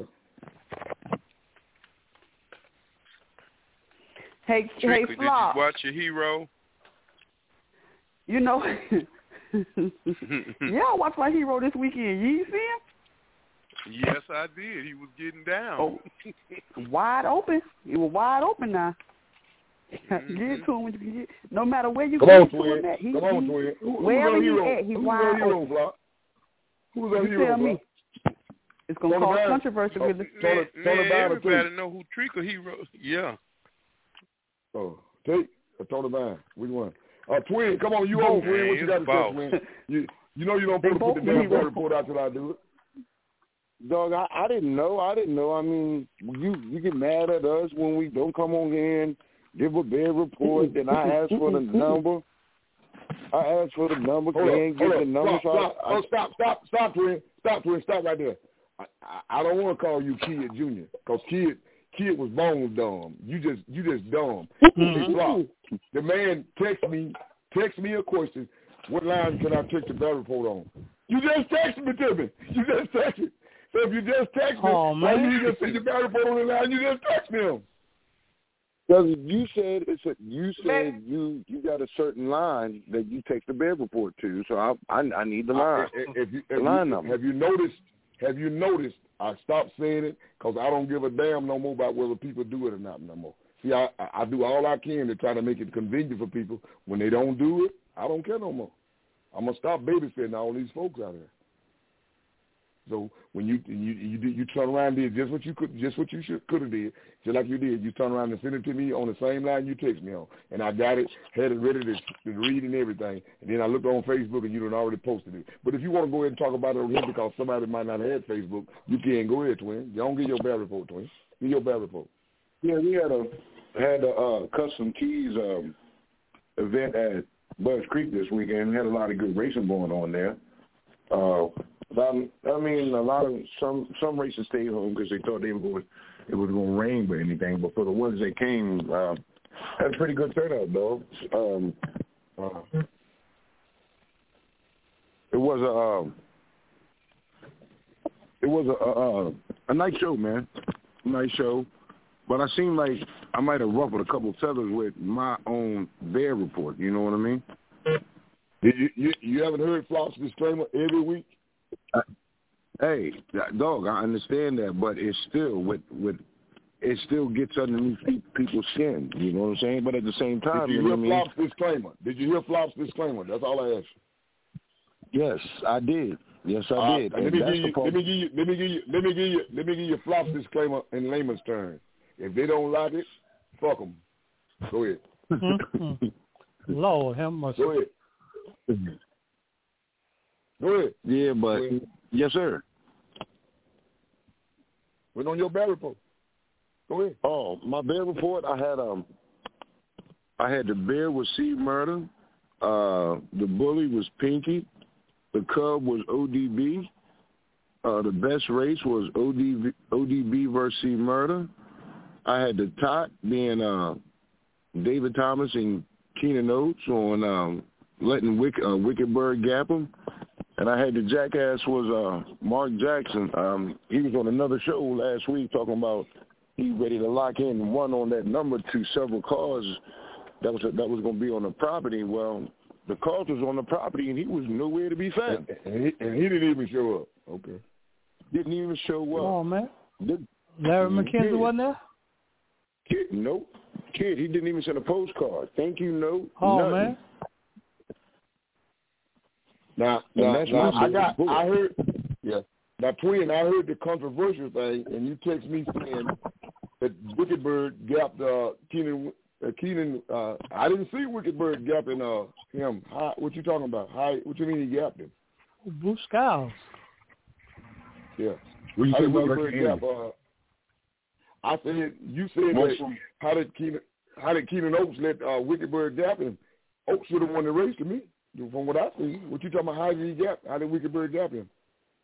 Hey, Tricker, hey, did you Flop. watch your hero? You know, yeah, I watched my hero this weekend. You ain't see him? Yes, I did. He was getting down. Oh, wide open. He was wide open now. Mm-hmm. Get it to him when you can get. No matter where you Come get on, to him twin. at, he, Come on, he, twin. Who, who's wherever our he hero? at, he Who's wide our hero, open. Flop? Who's our You hero, tell me. Flop? It's gonna Tony cause Brown? controversy Oh, with it. Tony, Man, Tony man, Brown or everybody Tate? know who Tricker hero. Yeah. Oh, Tate or Tony Brown? Which one? Uh, twin, come on, you Both. on, twin. What Man, you it's got to both. say, twin? You, you know you don't They put, put the both damn hero. report out till I do it. Dog, I, I didn't know. I didn't know. I mean, you you get mad at us when we don't come on here and give a bad report. Then I ask for the number. I asked for the number. Hold Can't up, get hold the up, number. stop, So stop, I, oh, stop, stop, stop, twin, stop, twin, stop right there. I, I, I don't want to call you Kid Junior, because Kid Kid was bone dumb. You just you just dumb. See, Flop, the man text me text me a question. What line can I text the bad report on? You just texted me to me. You just texted. So if you just text me, oh, man. why you just send your battle report on the line? You just text me him. Because you said it's a, you said you you got a certain line that you take the bed report to. So I I, I need the line. I, if you, if the line you, number. Have you noticed? Have you noticed? I stopped saying it because I don't give a damn no more about whether people do it or not no more. See, I I do all I can to try to make it convenient for people. When they don't do it, I don't care no more. I'm gonna stop babysitting all these folks out there. So when you you you, you turn around and did just what you could, just what you should could have did, just like you did. You turn around and send it to me on the same line you text me on, and I got it, had it ready to, to read and everything. And then I looked on Facebook and you had already posted it. But if you want to go ahead and talk about it over here because somebody might not have had Facebook, you can go ahead, twin. You don't get your bad report, twin. Get your bad report. Yeah, we had a had a uh, Custom Keys um, event at Buzz Creek this weekend. Had a lot of good racing going on there. Uh, I, I mean, a lot of some some races stayed home because they thought they were going, it was going to rain or anything. But for the ones that came, uh, had a pretty good turnout, though. Um, uh, it was a um, it was a, a a nice show, man. Nice show. But I seem like I might have ruffled a couple of feathers with my own bear report. You know what I mean? Did you you, you haven't heard Flop's disclaimer every week? Uh, hey, dog, I understand that, but it's still with with it still gets underneath people's skin. You know what I'm saying? But at the same time, did you, you know hear what I mean? Flop's disclaimer? Did you hear Flop's disclaimer? That's all I asked you. Yes, I did. Yes, I uh, did. Let me, give you, let me give you, let me give you, let me give you, let me give you Flop's disclaimer in layman's terms. If they don't like it, fuck them. Go ahead. Lord have mercy. Go ahead. Go ahead. Yeah, but yes, sir. Went on your bear report. Go ahead. Oh, my bear report. I had um, I had the bear was C Murder, uh, the bully was Pinky, the cub was O D B, uh, the best race was O D B, O D B versus C Murder. I had the tot being uh, David Thomas and Keenan Oates on um, letting Wick, uh, Wicked Bird gap him. And I had the jackass was uh, Mark Jackson. Um, he was on another show last week talking about he ready to lock in and run on that number to several cars that was that was going to be on the property. Well, the cars was on the property and he was nowhere to be found. And, and, he, and he didn't even show up. Okay. Didn't even show up. Oh man. Did, Larry McKenzie kid, wasn't there? Kid, nope. Kid, he didn't even send a postcard. Thank you, note. Oh nothing. man. Now, now, now I got, I heard, yeah. Now, twin, I heard the controversial thing, and you text me saying that Wicked Bird gapped uh, Keenan. Uh, Keenan, uh, I didn't see Wicked Bird gapping uh, him. How, what you talking about? How, what you mean he gapped him? Blue Skies. Yeah. What you how say did about Wicked Bird gap? Uh, I said you said that. How did Keenan? How did Keenan Oates let uh, Wicked Bird gap him? Oates should have won the race to me. From what I see, what you talking about? How did he gap? How did Wicked Bird gap him?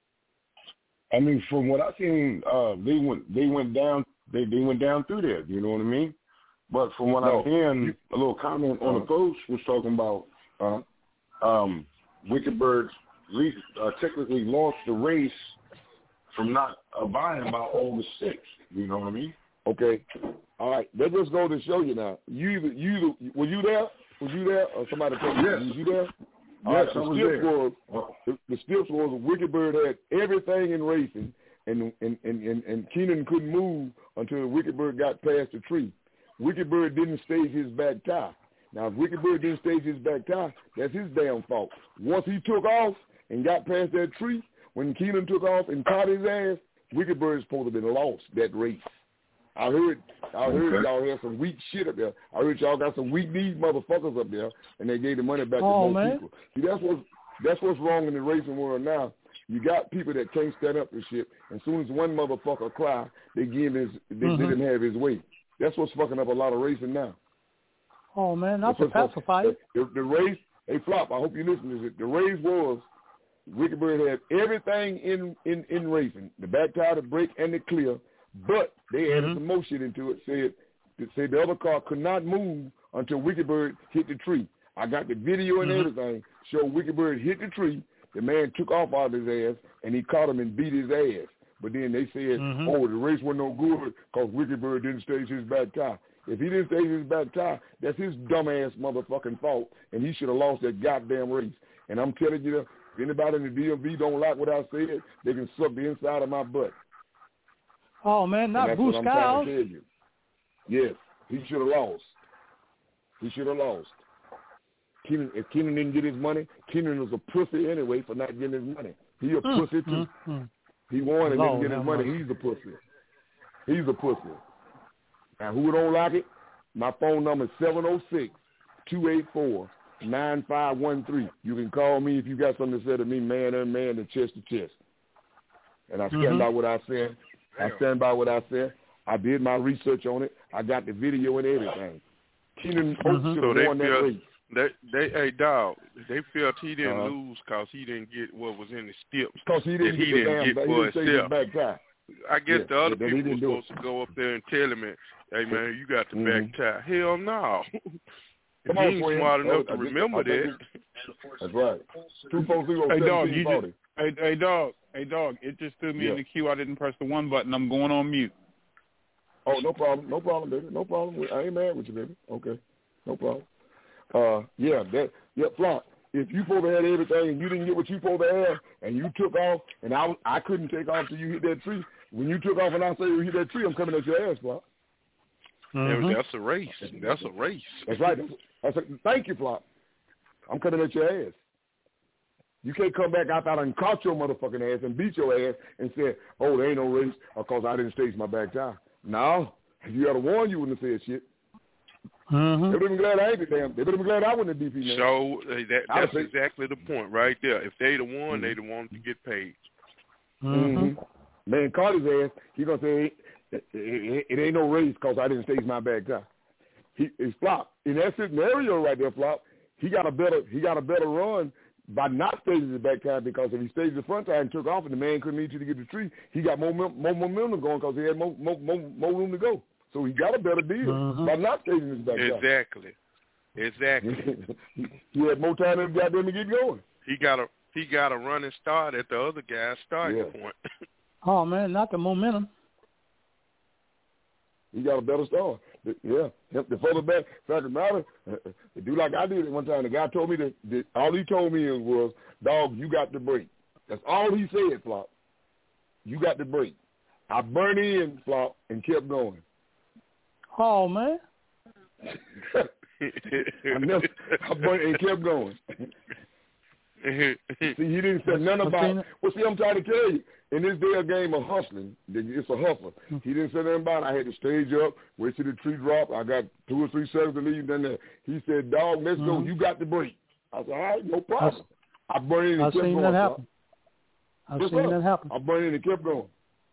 I mean, from what I seen, uh, they went they went down they, they went down through there. You know what I mean? But from what no, I'm hearing, you, a little comment on uh, the post was talking about uh, um, Wicked Bird uh, technically lost the race from not abiding by August sixth. You know what I mean? Okay. All right. Let's just go to show you now. You either, you either, were you there? Was you there, or somebody told you? Yes. Was you there? Yes, right, I the was stips there. Was, the, the stips was Wicked Bird had everything in racing, and and, and, and and Keenan couldn't move until Wicked Bird got past the tree. Wicked Bird didn't stage his back tire. Now, if Wicked Bird didn't stage his back tire, that's his damn fault. Once he took off and got past that tree, when Keenan took off and caught his ass, Wicked Bird is supposed to have been lost that race. I heard, I heard okay. y'all had some weak shit up there. I heard y'all got some weak kneed motherfuckers up there, and they gave the money back oh, to more man. people. See, that's what's that's what's wrong in the racing world now. You got people that can't stand up for shit. And as soon as one motherfucker cry, they give his, they mm-hmm. let him have his way. That's what's fucking up a lot of racing now. Oh man, not to pacify it. The, the race, hey Flop, I hope you listen to this. The race was Wicked Bird had everything in, in, in racing, the back tire, the brake, and the clear. But they added mm-hmm. some more shit into it. Said, it said the other car could not move until Wicked Bird hit the tree. I got the video and mm-hmm. everything. Show Wicked Bird hit the tree. the man took off out of his ass, and he caught him and beat his ass. But then they said, mm-hmm. oh, the race wasn't no good because Wicked Bird didn't stage his back tire. If he didn't stage his back tire, that's his dumbass motherfucking fault, and he should have lost that goddamn race. And I'm telling you, if anybody in the D M V don't like what I said, they can suck the inside of my butt. Oh, man, not Bruce Skiles. Yes, he should have lost. He should have lost. Keenan, if Keenan didn't get his money, Keenan was a pussy anyway for not getting his money. He a mm, pussy too. Mm, mm. He won and didn't get his money. He's a pussy. He's a pussy. Now, who don't like it? My phone number is seven oh six, two eight four, nine five one three. You can call me if you got something to say to me, man and man, and chest to chest. And I stand mm-hmm. by what I said. I stand by what I said. I did my research on it. I got the video and everything. Keenan mm-hmm. should have so won that race. They, they, hey, dog, they felt he didn't uh-huh. lose because he didn't get what was in the steps. Because he didn't, he get, didn't get back, for he didn't back tie. I guess yeah, the other yeah, people were supposed it. to go up there and tell him, hey, man, you got the mm-hmm. back tie. Hell no. Come he on, ain't smart enough oh, to remember I that. That's right. two four zero, hey, dog, you just, hey, hey, dog, hey, dog, it just threw me yeah. in the queue. I didn't press the one button. I'm going on mute. Oh, no problem. No problem, baby. No problem. I ain't mad with you, baby. Okay. No problem. Uh, yeah, that, yeah, Flop, if you supposed to have everything and you didn't get what you supposed to have and you took off and I, I couldn't take off till you hit that tree, when you took off and I say you hit that tree, I'm coming at your ass, Flop. Mm-hmm. That's a race. That's a race. That's right. That's a, thank you, Flop. I'm coming at your ass. You can't come back out and caught your motherfucking ass and beat your ass and say, oh, there ain't no race because I didn't stage my back tire. No. If you had to warn, you wouldn't have said shit. Mm-hmm. They would have been glad I ain't the damn. They would have been glad I wasn't the D P man. So uh, that, that's exactly the point right there. If they'd have won, mm-hmm. they'd have wanted to get paid. Mm-hmm. Man, caught his ass. He gonna say it, it, it ain't no race because I didn't stage my back tire. He it's Flop in that scenario right there. Flop. He got a better. He got a better run by not staging his back tire because if he staged the front tire and took off and the man couldn't reach you to get the tree, he got more more momentum going because he had more, more more more room to go. So he got a better deal mm-hmm. by not staging his back tire. Exactly. Exactly. He had more time than goddamn to get going. He got a he got a running start at the other guy's starting yeah. point. Oh man, not the momentum. He got a better start. Yeah, the further back, fact of the matter, to do like I did at one time. The guy told me that, that all he told me was, "Dog, you got the break." That's all he said, Flop. You got the break. I burned in, Flop, and kept going. Oh man. I, never, I burned and kept going. See, he didn't say nothing about. Well, see, I'm trying to tell you. In this day a game of hustling, it's a hustler. He didn't say nothing about it. I had to stage up, wait till the tree drop. I got two or three seconds to leave. Then there. He said, "Dog, let's mm-hmm. go. You got the break." I said, "All right, no problem." I, I burned in and I've kept seen going. That happen. I've Just seen up. that happen. I burned in and kept going.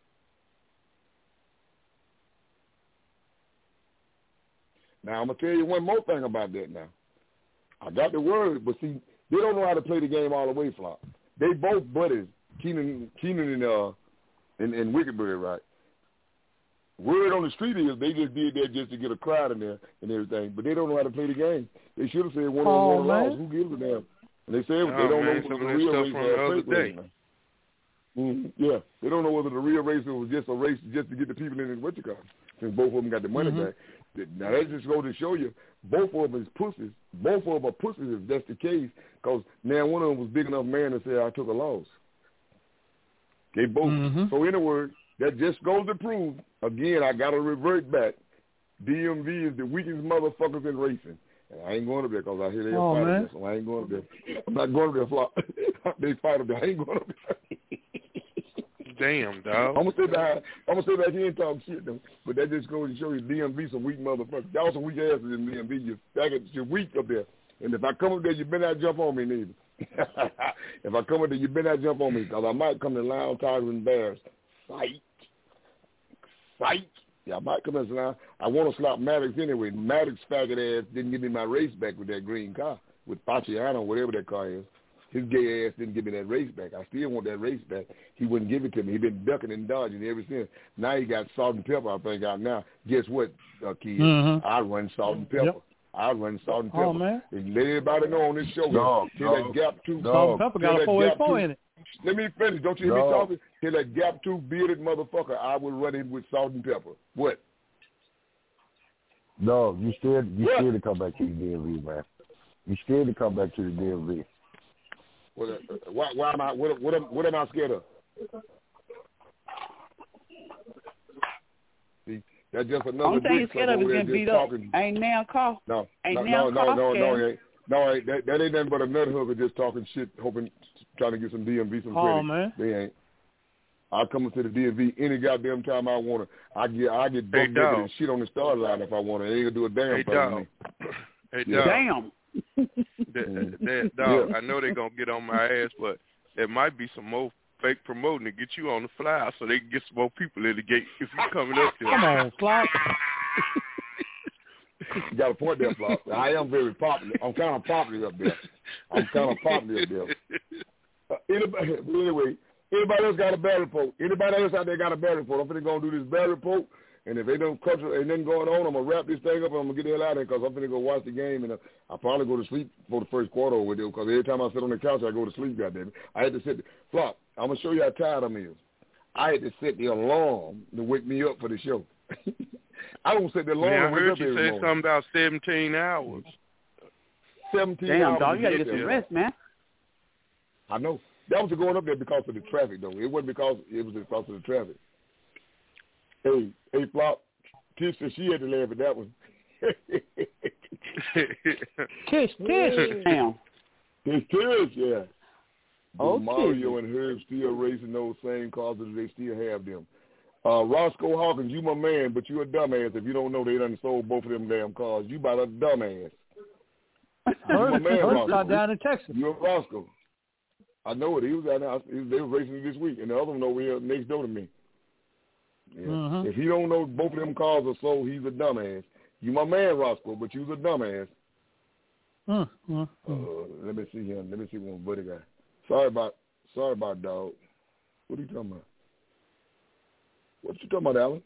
Now I'm gonna tell you one more thing about that. Now, I got the word, but see, they don't know how to play the game all the way, Flop. They both buddies. Keenan, Keenan, and uh, and, and Wicked Bird, right? Word on the street is they just did that just to get a crowd in there and everything, but they don't know how to play the game. They should have said one on one loss. Who gives a damn? And they said oh, they don't man, know whether the real race was a fake race. Mm-hmm. Yeah, they don't know whether the real race was just a race just to get the people in his what you call since both of them got the money mm-hmm. back. Now that just goes to show you both of them is pussies. Both of them are pussies if that's the case, because now one of them was big enough man to say I took a loss. They both. Mm-hmm. So in other words, that just goes to prove, again, I got to revert back. D M V is the weakest motherfuckers in racing. And I ain't going up there because I hear they oh, fight man. up there, so I ain't going up there. I'm not going up there, Flop. They fight up there. I ain't going up there. Damn, dog. I'm going to stay back. I'm going to stay back here and talk shit, though. But that just goes to show you D M V some weak motherfuckers. Y'all some weak asses in D M V. You're, you're weak up there. And if I come up there, you better not jump on me, neither. If I come up there, you better not jump on me, because I might come to Lion, Tigers, and Bears. Fight. Fight. Yeah, I might come in and I want to slap Maddox anyway. Maddox faggot ass didn't give me my race back with that green car, with Paciano, whatever that car is. His gay ass didn't give me that race back. I still want that race back. He wouldn't give it to me. He's been ducking and dodging ever since. Now he got salt and pepper, I think, out now. Guess what, uh, kid? Mm-hmm. I run salt and pepper. Yep. I run Salt and Pepper. Oh, man. And let everybody know on this show. Dog, till dog, that Gap two. Salt and Pepper got a four eighty-four in it. Let me finish. Don't you hear dog. me talking? Till that Gap two bearded motherfucker, I will run in with Salt and Pepper. What? No, you scared. You What? scared to come back to the D M V, man. You scared to come back to the D M V. What, uh, why, why am I? What, what, am, what am I scared of? See, that's just another. Only thing you're bitch scared of is over there getting beat just up. talking. Ain't now call. No, Ain't no, now no, call. no, no, no, scared. ain't. No, ain't. That, that ain't nothing but a nut hooker just talking shit, hoping, trying to get some D M V some credit. Oh, man. They ain't. I come into the D M V any goddamn time I want to. I get, I get Hey, buck naked dog. and shit on the start line if I want to. They ain't gonna do a damn Hey, thing to dog. me. Hey, Yeah. dog. Damn. That, that dog, Yeah. I know they're going to get on my ass, but there might be some more fake promoting to get you on the flyer so they can get some more people in the gate if you coming up there. Come on, Flop. You got a point there, Flop. I am very popular. I'm kind of popular up there. I'm kind of popular up there. Uh, anybody, but anyway, anybody else got a bad report? Anybody else out there got a bad report? I'm finna go do this bad report, and if they don't cut ain't nothing going on, I'm gonna wrap this thing up and I'm gonna get the hell out of here because I'm finna go watch the game and uh, I'll probably go to sleep for the first quarter over there because every time I sit on the couch I go to sleep. Goddamn, I had to sit. Flop. I'm gonna show you how tired I'm is. I had to set the alarm to wake me up for the show. I don't set the alarm. Man, I to wake heard up you every say morning. something about seventeen hours. seventeen Damn, hours. dog, to you gotta get get some there. rest, man. I know. That was going up there because of the traffic, though. It wasn't because it was because of the traffic. Hey, hey, Flop. Tish said she had to laugh at that one. Kiss, kiss. Damn. Tish, Tish, yeah. But Okay. Mario and Herb still racing those same cars that they still have them. Uh, Roscoe Hawkins, you my man, but you a dumbass. If you don't know, they done sold both of them damn cars. You about a dumbass. You my Heard, man, heard Roscoe. shot down in Texas. You a Roscoe. I know it. He was out there. He was, they were racing it this week, and the other one over here next door to me. Yeah. Mm-hmm. If he don't know both of them cars are sold, he's a dumbass. You my man, Roscoe, but you's a dumbass. Mm, mm, Uh, mm. let me see him. Let me see what my buddy got. Sorry about, sorry about dog. What are you talking about? What you talking about, Alan?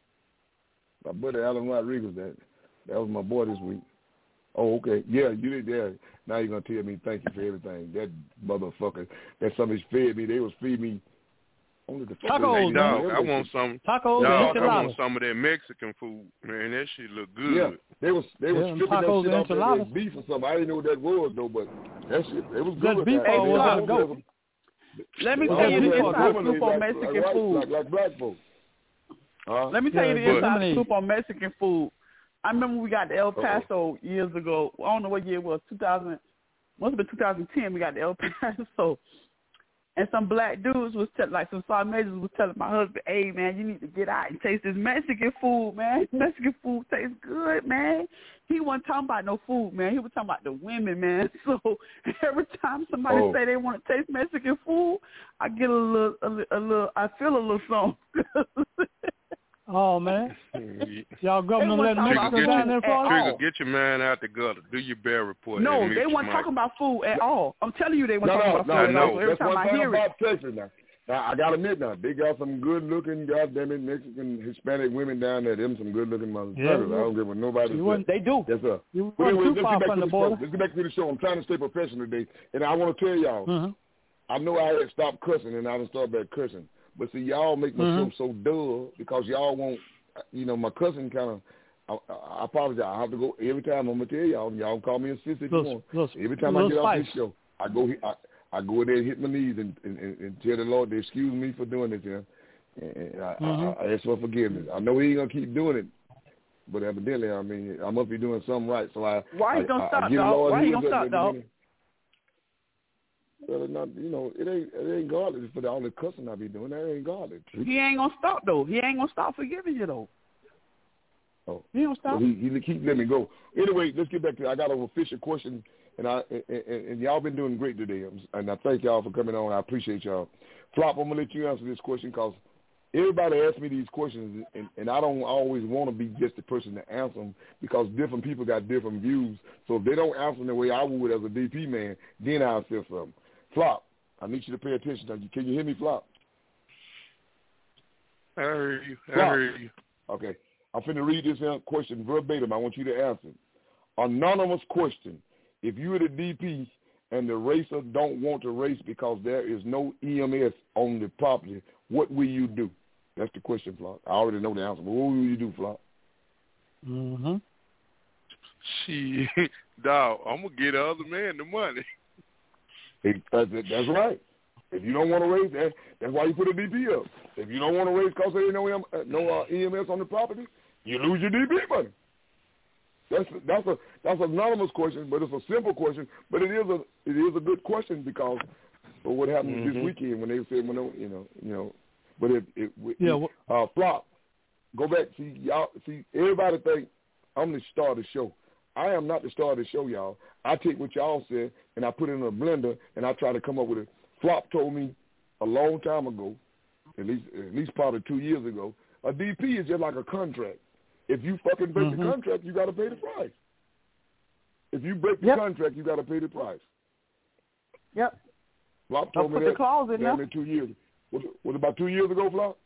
My buddy Alan Rodriguez. That that was my boy this week. Oh, okay. Yeah, you did. Yeah. Now you're gonna tell me thank you for everything. That motherfucker. That somebody fed me. They was feeding me. Only the Tacos, Hey, dog, I want some. Tacos Dog, and I enchiladas. want some of that Mexican food, man. That shit look good. Yeah, they was they was Yeah, stripping that tacos shit and off their enchiladas. beef or something. I didn't know what that was though, but that shit it was Is that good. beef That- or was they- that a goat? Let me they- tell you they- the they- inside they- scoop on like- Mexican like, food. like, like black folks. Huh? Let me tell Yeah, you the but- inside Lemonade. scoop on Mexican food. I remember we got the El Paso years ago. I don't know what year it was. two thousand Must have been two thousand ten. We got the El Paso, and some black dudes was telling, like some sergeant majors was telling my husband, "Hey man, you need to get out and taste this Mexican food, man. Mexican food tastes good, man." He wasn't talking about no food, man. He was talking about the women, man. So every time somebody Oh. say they want to taste Mexican food, I get a little, a, li- a little, I feel a little something. Oh, man. Y'all governor They letting wasn't Mexicans talking down about there food for at us? Trigger, all. get your man out the gutter. Do your bear report. No, and they mute weren't your talking mic. about food at all. I'm telling you, they weren't No, talking no, about no, food at no. all. So every That's time one I thing hear it, about Texas now. Now I gotta admit now, they got some good looking goddamn it Mexican Hispanic women down there. Them some good looking motherfuckers. Yeah, I don't give a nobody. You wouldn't- they do. Yes, sir. You But wasn't anyway, too let's far get back from to the the show. border. Let's get back to the show. I'm trying to stay professional today, and I want to tell y'all. Mm-hmm. I know I had stopped cussing, and I done started back cussing. But see, y'all make my Mhm. show so dull because y'all won't. You know, my cussing kind of. I, I apologize. I have to go every time. I'm gonna tell y'all. Y'all call me a sissy if you Little- want. little- Every time I little get off this spice. show, I go. I, I go in there and hit my knees and, and, and, and tell the Lord to excuse me for doing this here. And I, Mhm. I, I ask for forgiveness. I know He ain't gonna keep doing it, but evidently, I mean, I must be doing something right. So I. Why I, he gonna I, stop, I give the dog? Lord Why he his gonna at stop, the dog? beginning. Well, it's not, you know, it ain't it ain't godly for the all the cussing I be doing. That ain't godly. He ain't gonna stop though. He ain't gonna stop forgiving you though. Oh, he don't stop. Well, he, he keep letting me go. Anyway, let's get back to. I got an official question, and I and, and, and y'all been doing great today, and I thank y'all for coming on. I appreciate y'all. Flop, I'm gonna let you answer this question because everybody asks me these questions, and, and I don't always want to be just the person to answer them because different people got different views. So if they don't answer them the way I would as a D P man, then I'll say something. Flop, I need you to pay attention. Can you hear me, Flop? I heard you. I Flop. heard you. Okay. I'm finna read this question verbatim. I want you to answer. anonymous question. If you're the D P and the racer don't want to race because there is no E M S on the property, what will you do? That's the question, Flock. I already know the answer, but what will you do, Flock? Mm-hmm. Shit, dog, I'm going to get the other man the money. It, that's, it, that's right. If you don't want to race, that, that's why you put a D P up. If you don't want to race because there ain't no, M, no uh, E M S on the property, you lose your D P money. That's that's a that's an anonymous question, but it's a simple question. But it is a it is a good question because of what happened mm-hmm. this weekend when they said, when they, you know, you know. But if it, it yeah, it, uh, Flop, go back. See y'all. See everybody think I'm the star of the show. I am not the star of the show, y'all. I take what y'all said and I put it in a blender and I try to come up with it. Flop told me a long time ago, at least at least probably two years ago, a D P is just like a contract. If you fucking break mm-hmm. the contract, you got to pay the price. If you break the yep. contract, you got to pay the price. Yep. Flop told I'll me put that. The clause in damn it, two years. Was it, was it about two years ago, Flop?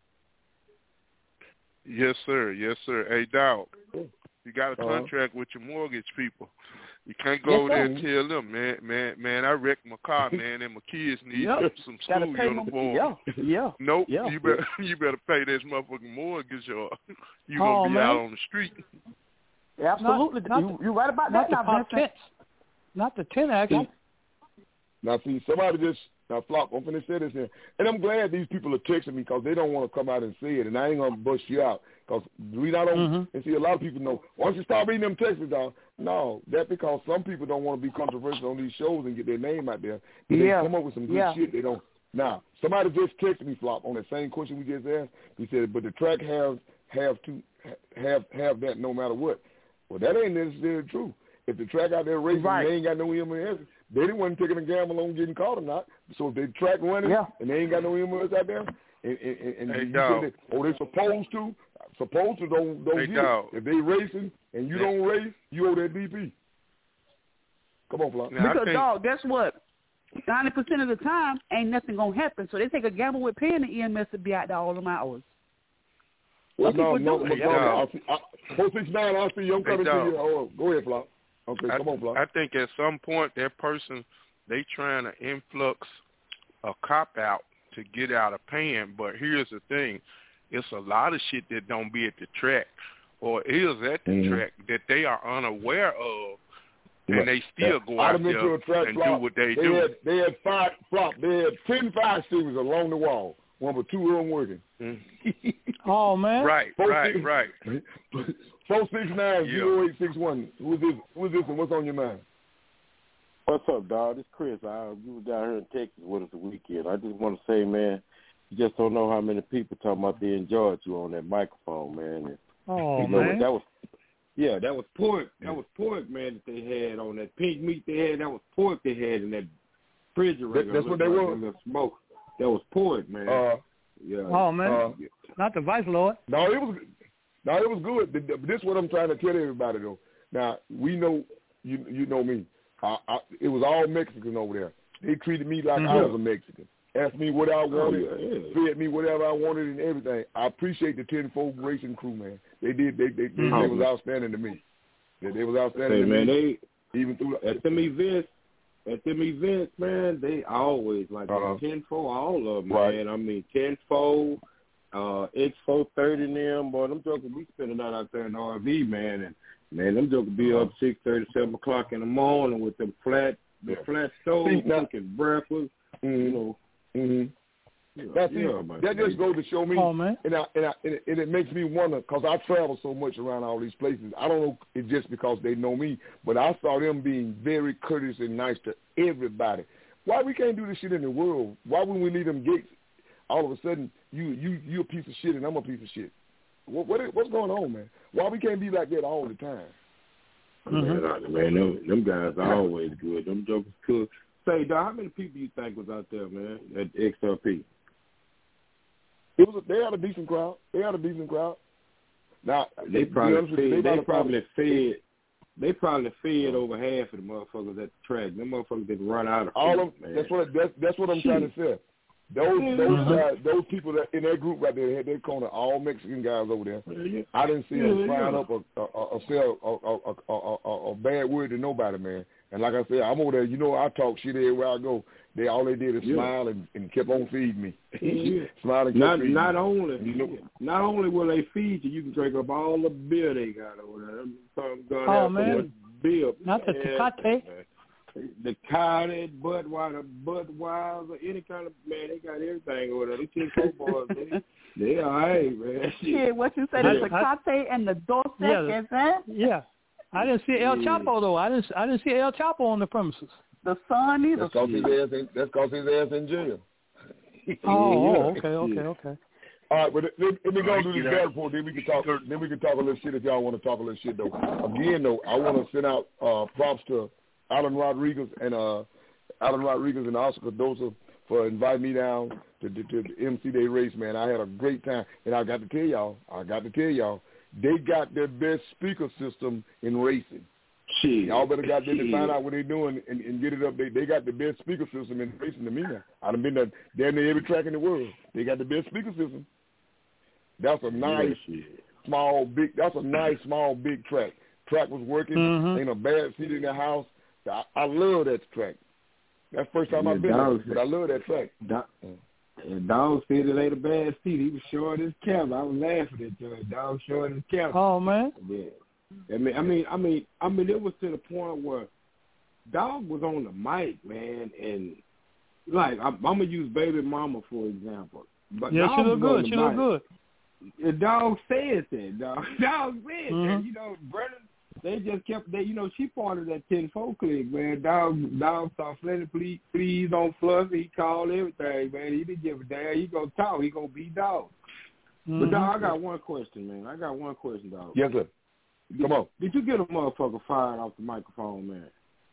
Yes, sir. Yes, sir. Hey, dog, yeah. you got a uh-huh. contract with your mortgage people. You can't go over yes, there and tell them, man, man, man, I wrecked my car, man, and my kids need yep. some school uniform. Yeah, yeah. Nope, yeah. you better you better pay this motherfucking mortgage or you oh, gonna be man. out on the street. Absolutely, not, you, not you're right about not that the now, Vincent. Not the ten action. Now, see, somebody just, now, Flop, I'm finna say this here. And I'm glad these people are texting me because they don't want to come out and say it, and I ain't going to bust you out because we not on, mm-hmm. and see, a lot of people know, once you start reading them texts down, no, that's because some people don't want to be controversial on these shows and get their name out there. But yeah. they come up with some good yeah. shit. They don't. Now, somebody just texted me, Flop, on that same question we just asked. He said, but the track has have to have have that no matter what. Well, that ain't necessarily true. If the track out there racing right. and they ain't got no E M S, they didn't want taking a gamble on getting caught or not. So if they track running yeah. and they ain't got no E M S out there, and, and, and hey, you say that, oh, they supposed to, supposed to don't don't hey, get dog. it. If they racing and you yeah. don't race, you owe that D P. Come on, Flop. Because think... dog, guess what? Ninety percent of the time, ain't nothing gonna happen. So they take a gamble with paying the E M S to be out there all them hours. Well, no, no, no, no. four six nine, I see you. I'm coming hey, to you. Oh, go ahead, Flop. Okay, I, come on, Flop. I think at some point that person, they trying to influx a cop out to get out of paying. But here's the thing. It's a lot of shit that don't be at the track or is at the mm-hmm. track that they are unaware of. Right. And they still yeah. go out there and Flop, do what they, they do. Had, they had five, Flop, they had ten fire extinguishers along the wall. One but two of them working. Mm-hmm. oh, man. Right, Four, right, six, right. four six nine, zero eight six one. Who is this? Who is this and what's on your mind? What's up, dog? This is Chris. I, you was down here in Texas with us the weekend. I just want to say, man, you just don't know how many people talking about they enjoyed you on that microphone, man. And, oh, you know, man. That was, yeah, that was pork. That was pork, man, that they had on that pink meat they had. That was pork they had in that refrigerator. That, that's what they like were. Smoke. That was pork, man. Uh, yeah. Oh, man. Uh, Not the Vice Lord. No, it was no, it was good. This is what I'm trying to tell everybody, though. Now, we know, you you know me. I, I, it was all Mexican over there. They treated me like mm-hmm. I was a Mexican. Asked me what I wanted, oh, yeah, yeah. fed me whatever I wanted and everything. I appreciate the tenfold racing crew, man. They did. They they, they, mm-hmm. they was outstanding to me. They, they was outstanding hey, to man, me. They, even through at them events, at them events, man, they always like uh-huh. tenfold, all of them, right. man. I mean, tenfold, uh, X four thirty and them, boy, them jokers be spending out out there in the R V, man, and man, them jokers be uh-huh. up six thirty, seven o'clock in the morning with them flat, the yeah. flat stove, cooking breakfast, mm-hmm. you know. Mm-hmm. Yeah, That's yeah, it. That just goes to show me, oh, man. and, I, and, I, and, it, and it makes me wonder because I travel so much around all these places. I don't know it's just because they know me, but I saw them being very courteous and nice to everybody. Why we can't do this shit in the world? Why when we leave them gates, all of a sudden you you you a piece of shit and I'm a piece of shit? What, what what's going on, man? Why we can't be like that all the time? Mm-hmm. Man, man them, them guys are always good. Them jokers cool. Say, dog, how many people you think was out there, man, at X R P? It was. A, they had a decent crowd. They had a decent crowd. Now they probably fed, they, they probably fed. They probably fed over half of the motherfuckers at the track. Them motherfuckers didn't run out of all food, of. Man. That's what. That's, that's what I'm trying to say. Those Yeah. those Uh-huh. guys, those people that in that group right there had their corner, all Mexican guys over there. Yeah. I didn't see Yeah, them frying yeah. up a a, a, a, sell, a, a, a, a, a bad word to nobody, man. And like I said, I'm over there. You know, I talk shit everywhere I go. They all they did is Yeah. smile and, and kept on feeding me. Yeah. Smile and kept Not feeding not me. only You know, not only will they feed you, you can drink up all the beer they got over there. Some gonna Oh, have so man. much beer. Not the Man, Tecate. The Tecate, Budweiser, Budweiser, any kind of, man, they got everything over there. They ten four boys, they, they all right, man. Yeah, what you said, I- the Tecate and the Dos Yeah, Equis, eh? Yeah. I didn't see El Yeah. Chapo, though. I didn't I didn't see El Chapo on the premises. The sun either. that's cause his ass in, that's cause his ass in jail. Oh, Yeah. oh, okay, okay, okay. All right, but let, let me go Right, do this yeah. bad report. Then we can talk. Then we can talk a little shit if y'all want to talk a little shit though. Again though, I want to send out uh, props to Alan Rodriguez and uh, Alan Rodriguez and Oscar Cardoso for inviting me down to, to, to the M C Day race. Man, I had a great time, and I got to tell y'all, I got to tell y'all, they got their best speaker system in racing. Shit. Y'all better got them to Shit. find out what they're doing and, and get it up. They they got the best speaker system in racing to me now. I've been to damn near every track in the world. They got the best speaker system. That's a nice Yeah, small big. That's a nice small big track. Track was working. Mhm. Ain't a bad seat in the house. I, I love that track. That's the first time Yeah, I've been that there, was- but I love that track. Dog, and Dog said it ain't a bad seat. He was short as camel. I was laughing at you. Dog short as camel. Oh, man. Yeah. I mean, I mean, I mean, I mean, it was to the point where Dog was on the mic, man, and like I'm, I'm gonna use Baby Mama for example. But Yeah, Dog she look was on good. the She look mic. good. The Dog said that. Dog, Dog said that. Mhm. You know, Brennan. They just kept. They, you know, she part of that ten four clique, man. Dog, Dog saw plenty, please, please on Fluffy. He called everything, man. He didn't give a damn. He gonna talk. He gonna be Dog. Mhm. But Dog, I got one question, man. I got one question, Dog. Yes, sir. Did, Come on. Did you get a motherfucker fired off the microphone, man?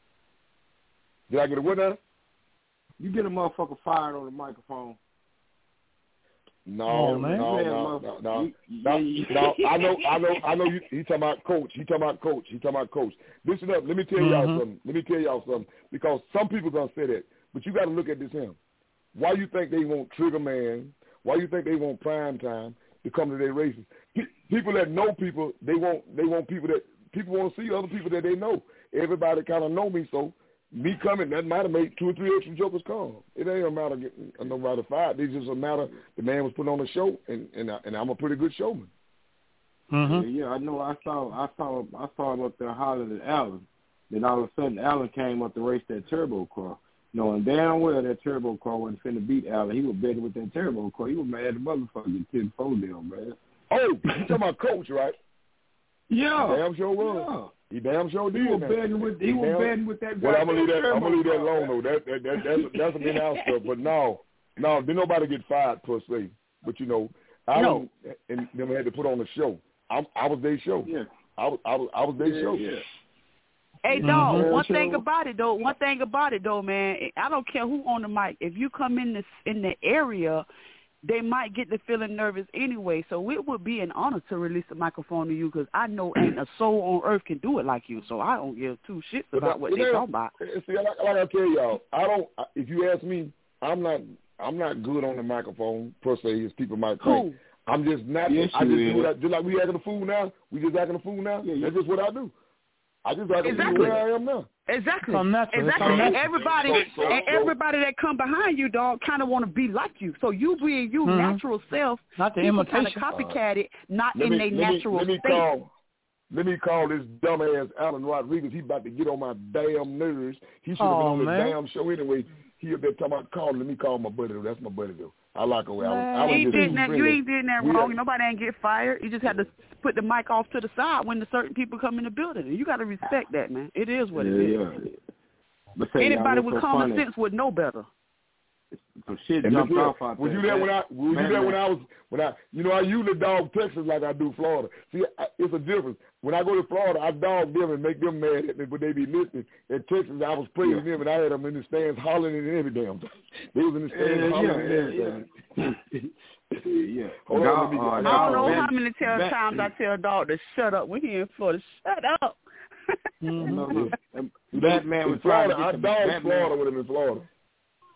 Did I get a what now? You get a motherfucker fired on the microphone? No, Oh, man. no, You no, had no, a no, motherf- no, you- no. I know, I know, I know. You, he talking about coach. He talking about coach. He talking about coach. Listen up. Let me tell y'all Mhm. something. Let me tell y'all something. Because some people gonna say that, but you got to look at this him. Why you think they want Trigger Man? Why you think they want Prime Time to come to their races? Pe- people that know people, they want they want people that people want to see other people that they know. Everybody kind of know me, so me coming, that might have made two or three extra jokers come. It ain't a matter of getting no matter five. It's just a matter the man was putting on a show, and and, I, and I'm a pretty good showman. Mhm. Yeah, yeah, I know. I saw, I saw, I saw him up there hollering at Allen. Then all of a sudden, Allen came up to race that turbo car, knowing damn well that turbo car wasn't finna beat Allen. He was betting with that turbo car. He was mad at the motherfucker ten four deal, man. Oh, you talking about coach, right? Yeah, He damn sure was. yeah. He damn sure He did. was now. betting with, he was damn- betting with that. Well, I'm gonna leave that. goddamn I'm gonna leave that turbo car, alone though. That that, that that's that's a been out stuff. But no, no, didn't nobody get fired per se. But you know, I No. and them had to put on a show. I, I was their show. Yeah. I was I was I was their Yeah, show. yeah. Hey, Mhm. dog, Yeah, one sure. thing about it, though, one thing about it, though, man, I don't care who on the mic. If you come in this in the area, they might get to feeling nervous anyway. So it would be an honor to release a microphone to you because I know ain't a soul on earth can do it like you. So I don't give two shits But about that- what but they that- talking about. See, like, like I tell y'all, I don't. If you ask me, I'm not. I'm not good on the microphone per se, as people might think. Who? I'm just not. Yes, I just you do is. what I, just like we acting a fool now. We just acting a fool now. Yeah, That's just what I do. I just act a fool Exactly. where I am now. Exactly. Come natural. Exactly. Come And natural. everybody, So- so- and so- everybody that come behind you, dog, kind of want to be like you. So you being you, Mhm. natural self, Not the people kind of imitation. copycat it, not Let in me, their let me, natural let me state. call. Let me call this dumbass Alan Rodriguez. He about to get on my damn nerves. He should have Oh, been on the man. damn show anyway. He up there talking about calling. Let me call my buddy though. That's my buddy though. I like her. Alan. Alan He just did too that. You friendly. ain't did that We wrong. had- Nobody ain't get fired. You just had to put the mic off to the side when the certain people come in the building. You got to respect that, man. It is what yeah, it is. yeah. But say, Anybody y'all, with what's so common funny? sense would know better. Some shit And jumped look off here, out was there. you there when I man. was you Man, there when man. I was when I you know I usually dog Texas like I do Florida. See, I, it's a difference. When I go to Florida, I dog them and make them mad at me, but they be listening. In Texas, I was praising them and I had them in the stands hollering and every damn thing. They was in the stands Yeah, hollering yeah, and yeah, everything. yeah. Hold Dog, on, let me uh, get- I dog, don't know that- how many tell that- times I tell a dog to shut up. We're here in Florida. Shut up. Mhm. Look, look, Batman was in trying Florida, to I get the dog Batman. Florida with him in Florida.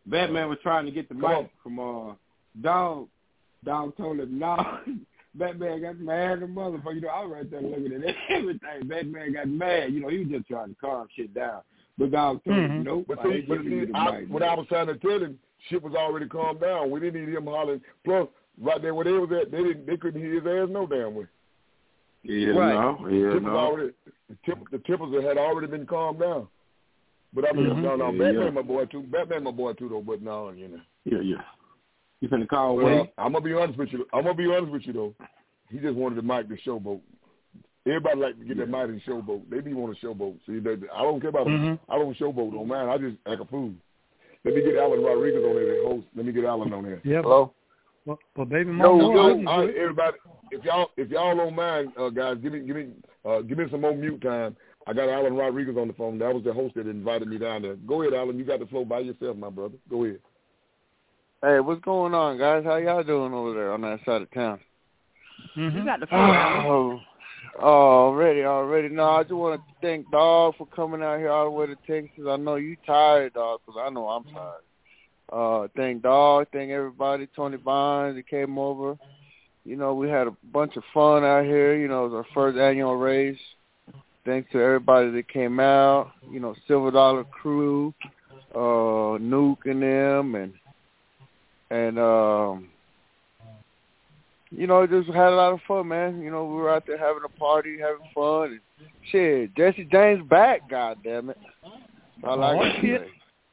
Batman was trying to get the mic from uh, Dog. Dog told him no. Batman got mad the motherfucker. You know, I was right there looking at everything. Batman got mad. You know, he was just trying to calm shit down. But Dog told mm-hmm. him nope. But see, but see I, what I was trying to tell him, shit was already calmed down. We didn't need him hollering. Plus, right there where they was at, they didn't, they couldn't hear his ass no damn way. Yeah, right. no, yeah, tip no. Already, the, tip, the tippers had already been calmed down. But I mean, mm-hmm. no, no, yeah, Batman, yeah. my boy too. Batman, my boy too, though. But no, you know. Yeah, yeah. You finna call well, Wade? I'm gonna be honest with you. I'm gonna be honest with you though. He just wanted the mic to showboat. Everybody like to get yeah. that mic and showboat. They be want to showboat. See, they, I don't care about mm-hmm. them. I don't showboat on mine. I just act a fool. Let me get Alan Rodriguez on there, the host. Let me get Alan on there. Yeah. Hello. Well, well baby, mom. No, no, all right, everybody. If y'all, if y'all don't mind, uh, guys, give me, give me, uh, give me some more mute time. I got Alan Rodriguez on the phone. That was the host that invited me down there. Go ahead, Alan. You got the floor by yourself, my brother. Go ahead. Hey, what's going on, guys? How y'all doing over there on that side of town? Mm-hmm. You got the floor, Alan. Oh, oh, already, already. No, I just want to thank Dog for coming out here all the way to Texas. I know you tired, Dog, because I know I'm tired. Uh, thank Dog. Thank everybody. Tony Bonds that came over. You know, we had a bunch of fun out here. You know, it was our first annual race. Thanks to everybody that came out. You know, Silver Dollar Crew, uh, Nuke and them, and and um, you know, just had a lot of fun, man. You know, we were out there having a party, having fun. And shit, Jesse James back, goddamn it. That's all I gotta say.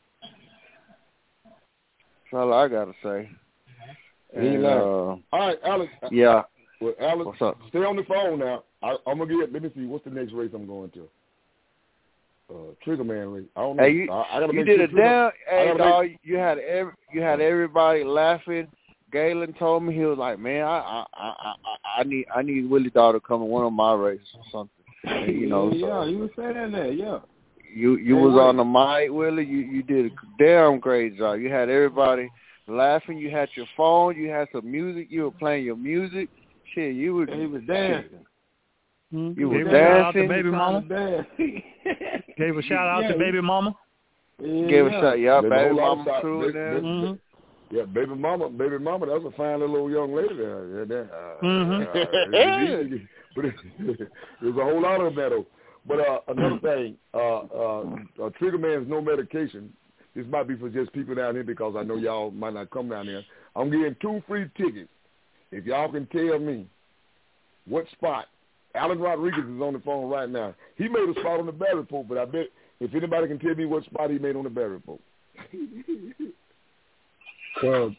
That's all I gotta say. And, uh, all right, Alex. Yeah. Well, Alex, what's up? Stay on the phone now. I, I'm gonna get. Let me see. What's the next race I'm going to? Uh, Trigger Man race. I don't know. Hey, you, I, I gotta you make did sure a damn. Hey, dog, make... you had every, you had everybody laughing. Galen told me, he was like, "Man, I I I I, I need I need Willie Dog to come in one of my races or something." And, you know, yeah, so you was saying that, yeah. You you hey, was wait. on the mic, Willie. You you did a damn great job. You had everybody laughing. You had your phone. You had some music. You were playing your music. Shit, you were. He was dancing. Mm-hmm. You were Gave dancing. A shout out to Baby Mama. Gave a shout out yeah, to Baby Mama. Yeah, Gave a shout, yeah, Baby, Baby Mama Mama crew in there. Mm-hmm. Yeah, Baby Mama, Baby Mama, that was a fine little young lady there. Yeah, there. Uh, mm-hmm. uh, but it, there's a whole lot of that. Though. But uh, another thing, uh, uh, uh, Trigger Man's no medication. This might be for just people down here because I know y'all might not come down there. I'm getting two free tickets. If y'all can tell me what spot, Alan Rodriguez is on the phone right now. He made a spot on the Barry Pope, but I bet if anybody can tell me what spot he made on the Barry Pope. Cub.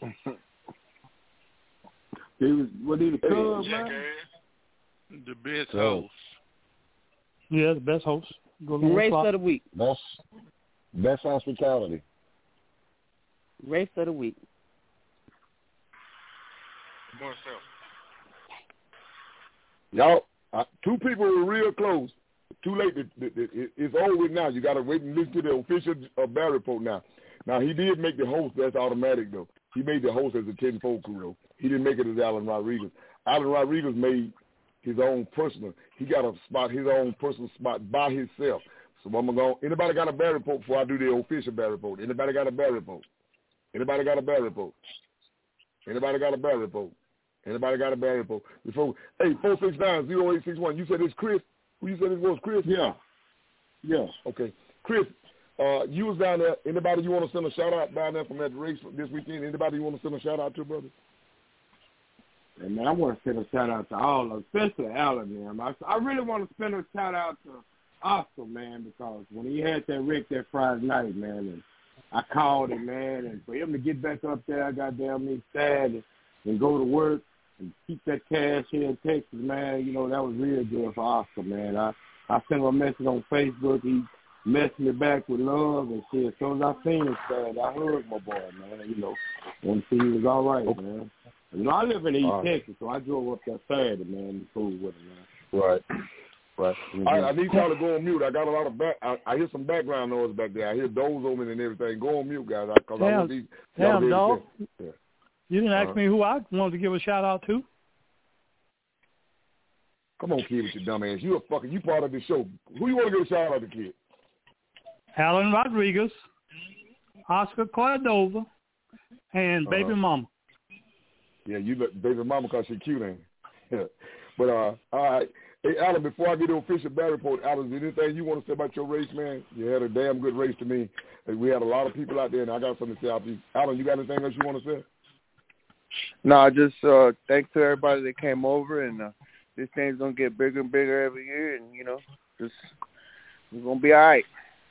He was, what he the Cub, man? The best host. Yeah, the best host. Go Race of the week. Best, best hospitality. Race of the week. Y'all, uh, two people were real close. Too late. It, it, it, it's over with now. You got to wait and listen to the official uh, Barry report now. Now, he did make the host. That's automatic, though. He made the host as a ten four crew, though. He didn't make it as Alan Rodriguez. Alan Rodriguez made his own personal. He got a spot, his own personal spot by himself. So I'm going to anybody got a Barry report before I do the official Barry report? Anybody got a Barry report? Anybody got a Barry report? Anybody got a Barry report? Anybody got a Barry report? Before, hey, four six nine, zero eight six one. You said it's Chris? Who you said it was, Chris? Yeah. Yeah. Okay. Chris, uh, you was down there. Anybody you want to send a shout-out down there from that race this weekend? Anybody you want to send a shout-out to, brother? And man, I want to send a shout-out to all of them, especially Alan, man. I, I really want to send a shout-out to Oscar, man, because when he had that wreck that Friday night, man, and I called him, man, and for him to get back up there, goddamn me sad and, and go to work and keep that cash here in Texas, man, you know, that was real good for Oscar, man. I, I sent him a message on Facebook. He messaged me back with love and shit. As soon as I seen him, sad, I hugged my boy, man, you know, and see he was all right, man. You know, I live in East uh, Texas, so I drove up there Saturday, man, and fool with him, man. Right. Right. Mm-hmm. All right, I need y'all to go on mute. I got a lot of back. I, I hear some background noise back there. I hear doors open and everything. Go on mute, guys. I, damn, I want these, damn dog. Yeah. You didn't ask uh-huh. me who I wanted to give a shout out to. Come on, kid, with your dumb ass. You a fucking. You part of the show. Who you want to give a shout out to, kid? Alan Rodriguez. Oscar Cordova, and Uh-huh. Baby Mama. Yeah, you look Baby Mama because she cute, ain't she? But, uh, all right. Hey, Alan, before I get to official battle report, Alan, is there anything you want to say about your race, man? You had a damn good race to me. We had a lot of people out there, and I got something to say after you. Alan, you got anything else you want to say? No, just uh, thanks to everybody that came over, and uh, this thing's going to get bigger and bigger every year, and, you know, just we're going to be all right.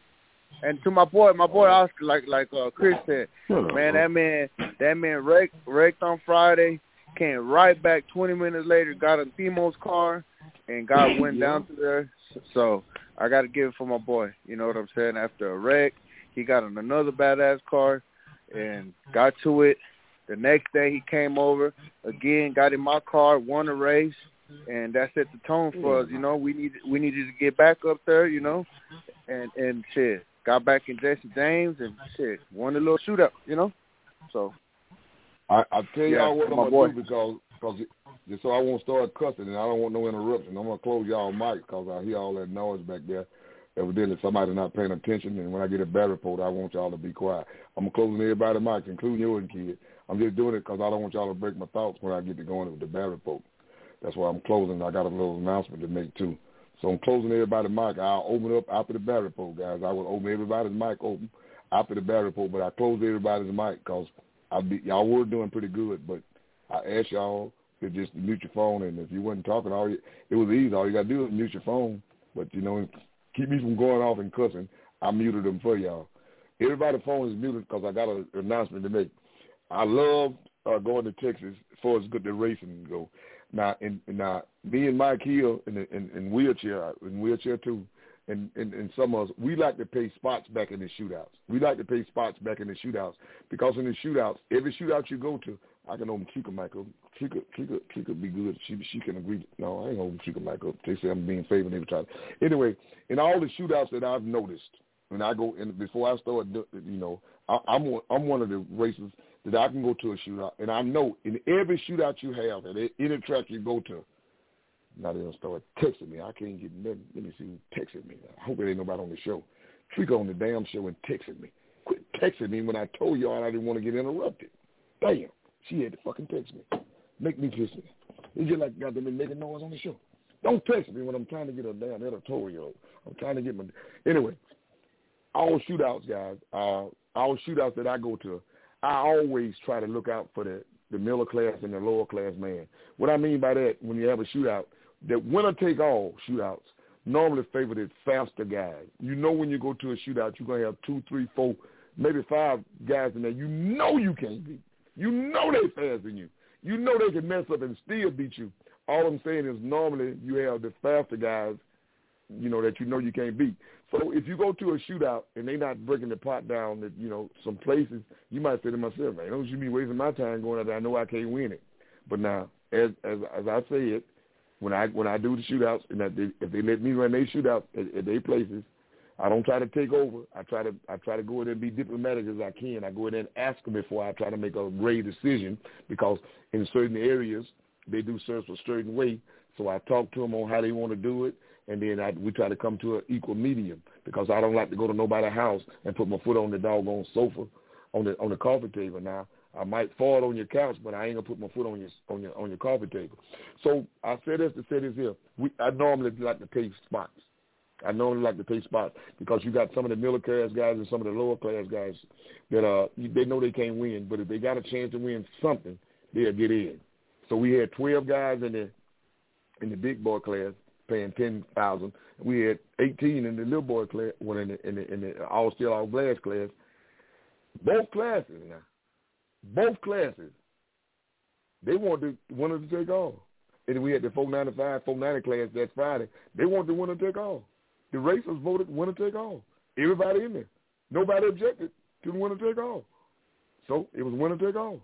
And to my boy, my boy Oscar, like like uh, Chris said, man, that man, that man wrecked, wrecked on Friday, came right back twenty minutes later, got in Timo's car, and got went Yeah. down to there. So I got to give it for my boy. You know what I'm saying? After a wreck, he got in another badass car and got to it. The next day he came over again, got in my car, won the race, and that set the tone for us. You know, we needed we needed to get back up there. You know, and and shit, got back in Jesse James and shit, won a little shootout. You know, so I I tell Yeah, y'all what I'm my gonna boy. do because because just so I won't start cussing and I don't want no interruption. I'm gonna close y'all mic because I hear all that noise back there. Evidently somebody not paying attention, and when I get a bad report, I want y'all to be quiet. I'm closing everybody's mics, including yours, kid. I'm just doing it because I don't want y'all to break my thoughts when I get to going with the bad report. That's why I'm closing. I got a little announcement to make too. So I'm closing everybody's mic. I'll open up after the bad report, guys. I will open everybody's mic open after the bad report, but I closed everybody's mic because I be y'all were doing pretty good, but I asked y'all to just mute your phone, and if you wasn't talking, all you, it was easy. All you got to do is mute your phone. But, you know, keep me from going off and cussing. I muted them for y'all. Everybody's phone is muted because I got an announcement to make. I love uh, going to Texas as far as good the racing go. Now, in, now me and Mike Hill in, the, in, in wheelchair, in wheelchair too, and, and, and some of us, we like to pay spots back in the shootouts. We like to pay spots back in the shootouts because in the shootouts, every shootout you go to, I can open Chica Michael. Chica, Chica, Chica be good. She she can agree. No, I ain't open Chica Michael. They say I'm being favored every time. Anyway, in all the shootouts that I've noticed, when I go in before I start, you know, I, I'm one, I'm one of the racers that I can go to a shootout, and I know in every shootout you have, at any track you go to, now they'll start texting me. I can't get nothing. Let me see who texting me. I hope there ain't nobody on the show. Trick on the damn show and texting me. Quit texting me when I told y'all I didn't want to get interrupted. Damn. She had to fucking text me. Make me piss me. It's just like got them making noise on the show. Don't text me when I'm trying to get a damn editorial. I'm trying to get my... Anyway, all shootouts, guys, uh, all shootouts that I go to, I always try to look out for the, the middle class and the lower class man. What I mean by that, when you have a shootout, that winner-take-all shootouts normally favor the faster guys. You know when you go to a shootout, you're going to have two, three, four, maybe five guys in there you know you can't beat. You know they're faster than you. You know they can mess up and still beat you. All I'm saying is normally you have the faster guys, you know, that you know you can't beat. So if you go to a shootout and they're not breaking the pot down at, you know, some places, you might say to myself, man, don't you be wasting my time going out there. I know I can't win it. But now, as as, as I say it, when I when I do the shootouts, and that they, if they let me run their shootouts at, at their places, I don't try to take over. I try to I try to go in there and be diplomatic as I can. I go in there and ask them before I try to make a great decision, because in certain areas they do serve a certain way. So I talk to them on how they want to do it, and then I, we try to come to an equal medium, because I don't like to go to nobody's house and put my foot on the doggone sofa, on the on the coffee table. Now I might fall on your couch, but I ain't gonna put my foot on your on your on your coffee table. So I say this to say this here. We I normally like to pay spots. I normally like to pay spots because you got some of the middle class guys and some of the lower class guys that uh they know they can't win, but if they got a chance to win something, they'll get in. So we had twelve guys in the in the big boy class paying ten thousand. We had eighteen in the little boy class, one in the in the, in the all still all glass class. Both classes now, both classes, they wanted the winner to take all. And we had the four ninety-five, four ninety class that Friday. They wanted the winner to take all. The racers voted winner take all. Everybody in there. Nobody objected to the winner take all. So it was winner take all.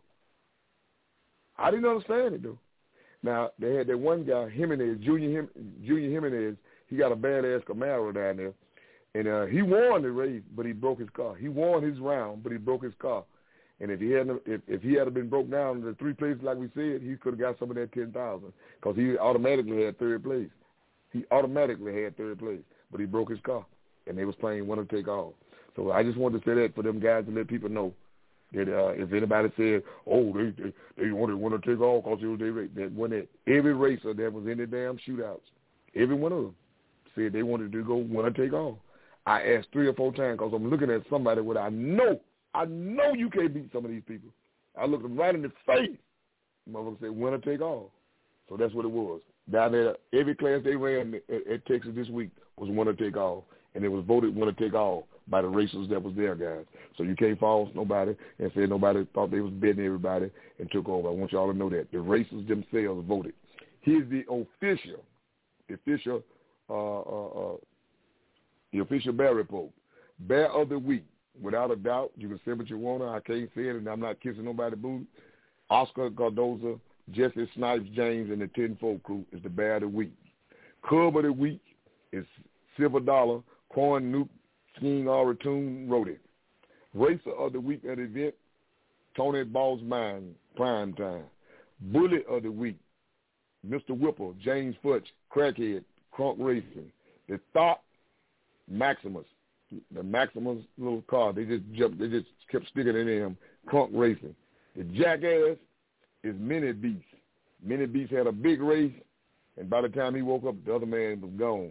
I didn't understand it, though. Now, they had that one guy, Jimenez, Junior, Him, Junior Jimenez. He got a badass Camaro down there. And uh, he won the race, but he broke his car. He won his round, but he broke his car. And if he hadn't, if, if he had been broke down in the three places like we said, he could have got some of that ten thousand, because he automatically had third place. He automatically had third place, but he broke his car, and they was playing winner take all. So I just wanted to say that for them guys to let people know that uh, if anybody said, oh, they they, they wanted want to take all because it was their race, that when it, every racer that was in the damn shootouts, every one of them said they wanted to go winner take all. I asked three or four times because I'm looking at somebody where I know, I know you can't beat some of these people. I looked them right in the face. Motherfucker said winner take all. So that's what it was. Down there, every class they ran at, at Texas this week was winner take all, and it was voted winner take all by the racers that was there, guys. So you can't fault nobody and say nobody thought they was betting everybody and took over. I want y'all to know that. The racers themselves voted. Here's the official, the official, uh, uh, uh, the official bear report. Bear of the week, without a doubt. You can say what you want to. I can't say it, and I'm not kissing nobody's booty. Oscar Cardoza, Jesse Snipes James, and the Tenfold Crew is the bear of the week. Cub of the week is Silver Dollar, Corn Nuke, King Aratoon wrote it. Racer of the week at the event, Tony Boss Mine, Prime Time. Bully of the week, Mister Whipple, James Futch, Crackhead, Crunk Racing. The Thought, Maximus, the Maximus little car, they just jumped, they just kept sticking it in him, Crunk Racing. The Jackass is Mini Beast. Mini Beast had a big race, and by the time he woke up, the other man was gone.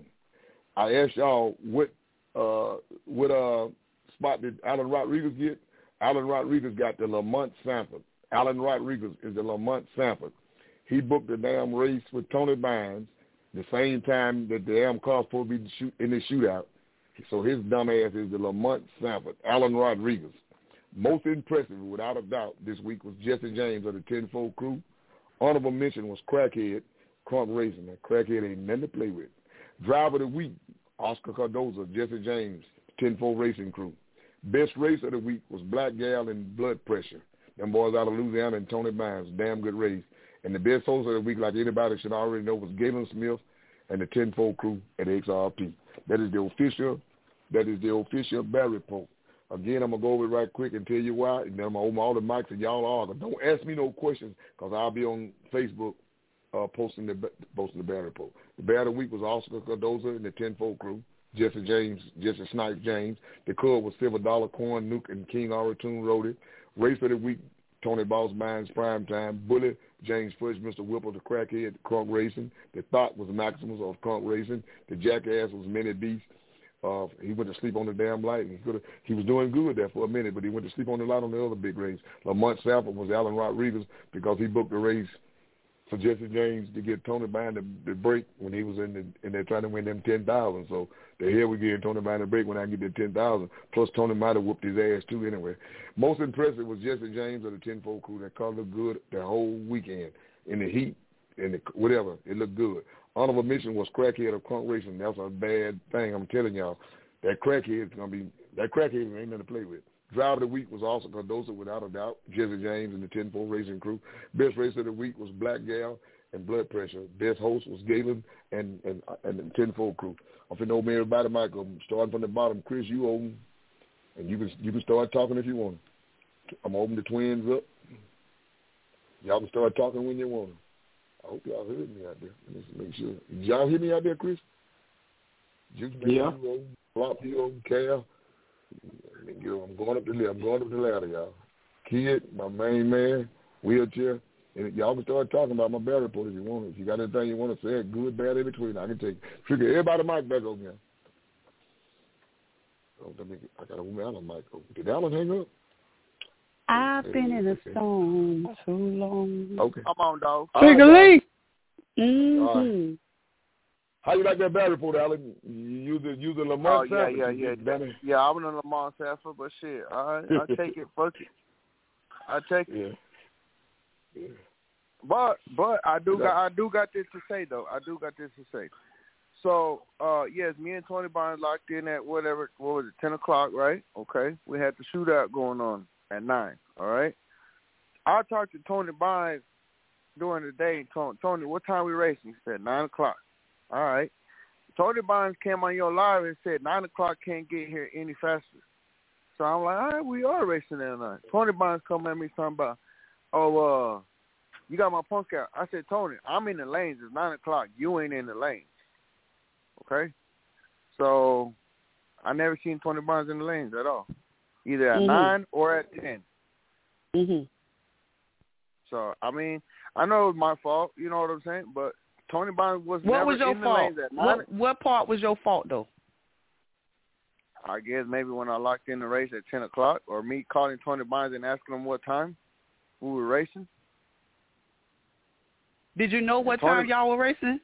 I asked y'all what uh, what uh, spot did Alan Rodriguez get? Alan Rodriguez got the Lamont Sanford. Alan Rodriguez is the Lamont Sanford. He booked the damn race with Tony Bynes the same time that the damn car's supposed to be shoot, in the shootout. So his dumb ass is the Lamont Sanford, Alan Rodriguez. Most impressive, without a doubt, this week was Jesse James of the Tenfold Crew. Honorable mention was Crackhead, Crunk Racing. That Crackhead ain't nothing to play with. Driver of the week, Oscar Cardoza, Jesse James, Tenfold Racing Crew. Best race of the week was Black Gal and Blood Pressure. Them boys out of Louisiana and Tony Bynes, damn good race. And the best host of the week, like anybody should already know, was Galen Smith and the Tenfold Crew at X R P. That is the official, that is the official bear report. Again, I'm going to go over it right quick and tell you why, and then I'm going to open all the mics and y'all argue. Don't ask me no questions because I'll be on Facebook uh, posting, the, posting the bear report. The bear of the week was Oscar Cardoza and the Tenfold Crew. Jesse James, Jesse Snipes James. The Cub was Silver Dollar, Corn Nuke, and King Aratoon wrote it. Race of the week, Tony Boss Mines, Prime Time. Bully, James Fudge, Mister Whipple, the Crackhead, Crunk Racing. The Thought was Maximus of Crunk Racing. The Jackass was Mini Beast. Uh, he went to sleep on the damn light. And he, he was doing good there for a minute, but he went to sleep on the light on the other big race. Lamont Sanford was Alan Rodriguez because he booked the race for Jesse James to get Tony Bynes the, the break when he was in the, and they're trying to win them ten thousand. So the hell we give Tony Bynes the break when I get the ten thousand. Plus Tony might have whooped his ass too anyway. Most impressive was Jesse James of the Tenfold Crew. That car looked good the whole weekend in the heat and the, whatever. It looked good. Honorable mention was Crackhead of Crunk Racing. That's a bad thing. I'm telling y'all. That Crackhead's gonna be that Crackhead ain't nothing to play with. Driver of the week was also Cardoza, without a doubt. Jesse James and the Tenfold Racing Crew. Best race of the week was Black Gal and Blood Pressure. Best host was Galen and and, and the Tenfold Crew. I'm finna open everybody, Michael. Starting from the bottom, Chris, you open, and you can you can start talking if you want. I'm gonna open the twins up. Y'all can start talking when you want. I hope y'all heard me out there. Let's make sure. Did y'all hear me out there, Chris? Juice, yeah. Flop, you Cal. I'm going up the ladder. I'm going up the ladder, y'all. Kid, my main man, wheelchair. And y'all can start talking about my bear report if you want. If you got anything you want to say, good, bad, in between, I can take it. Trigger everybody mic back over here. Oh, let me, I got to move Alan mic over. Did Alan hang up? I've been in a storm too long. Okay. Come on, dog. Trigger Lee. Mm-hmm. Right. How you like that bear report, Alan? You use the use the Lamont Oh yeah, Sanford? yeah, yeah. Yeah, yeah I went on Lamont Sanford, but shit, I I take it. Fuck it. I take it. Yeah. yeah. But but I do got I do got this to say though. I do got this to say. So uh yes, me and Tony Bynes locked in at whatever what was it, ten o'clock, right? Okay. We had the shootout going on at nine, all right? I talked to Tony Bynes during the day and told Tony, what time we racing? He said nine o'clock. All right. Tony Bynes came on your live and said nine o'clock can't get here any faster. So I'm like, all right, we are racing at nine. Tony Bynes come at me talking about, oh, uh, you got my punk out. I said, Tony, I'm in the lanes. It's nine o'clock. You ain't in the lanes. Okay? So I never seen Tony Barnes in the lanes at all, either at mm-hmm. nine or at ten. Mhm. So I mean, I know it was my fault. You know what I'm saying? But Tony Barnes was what never was your in the fault? lanes at nine. What what part was your fault though? I guess maybe when I locked in the race at ten o'clock, or me calling Tony Barnes and asking him what time we were racing. Did you know what Tony, time y'all were racing?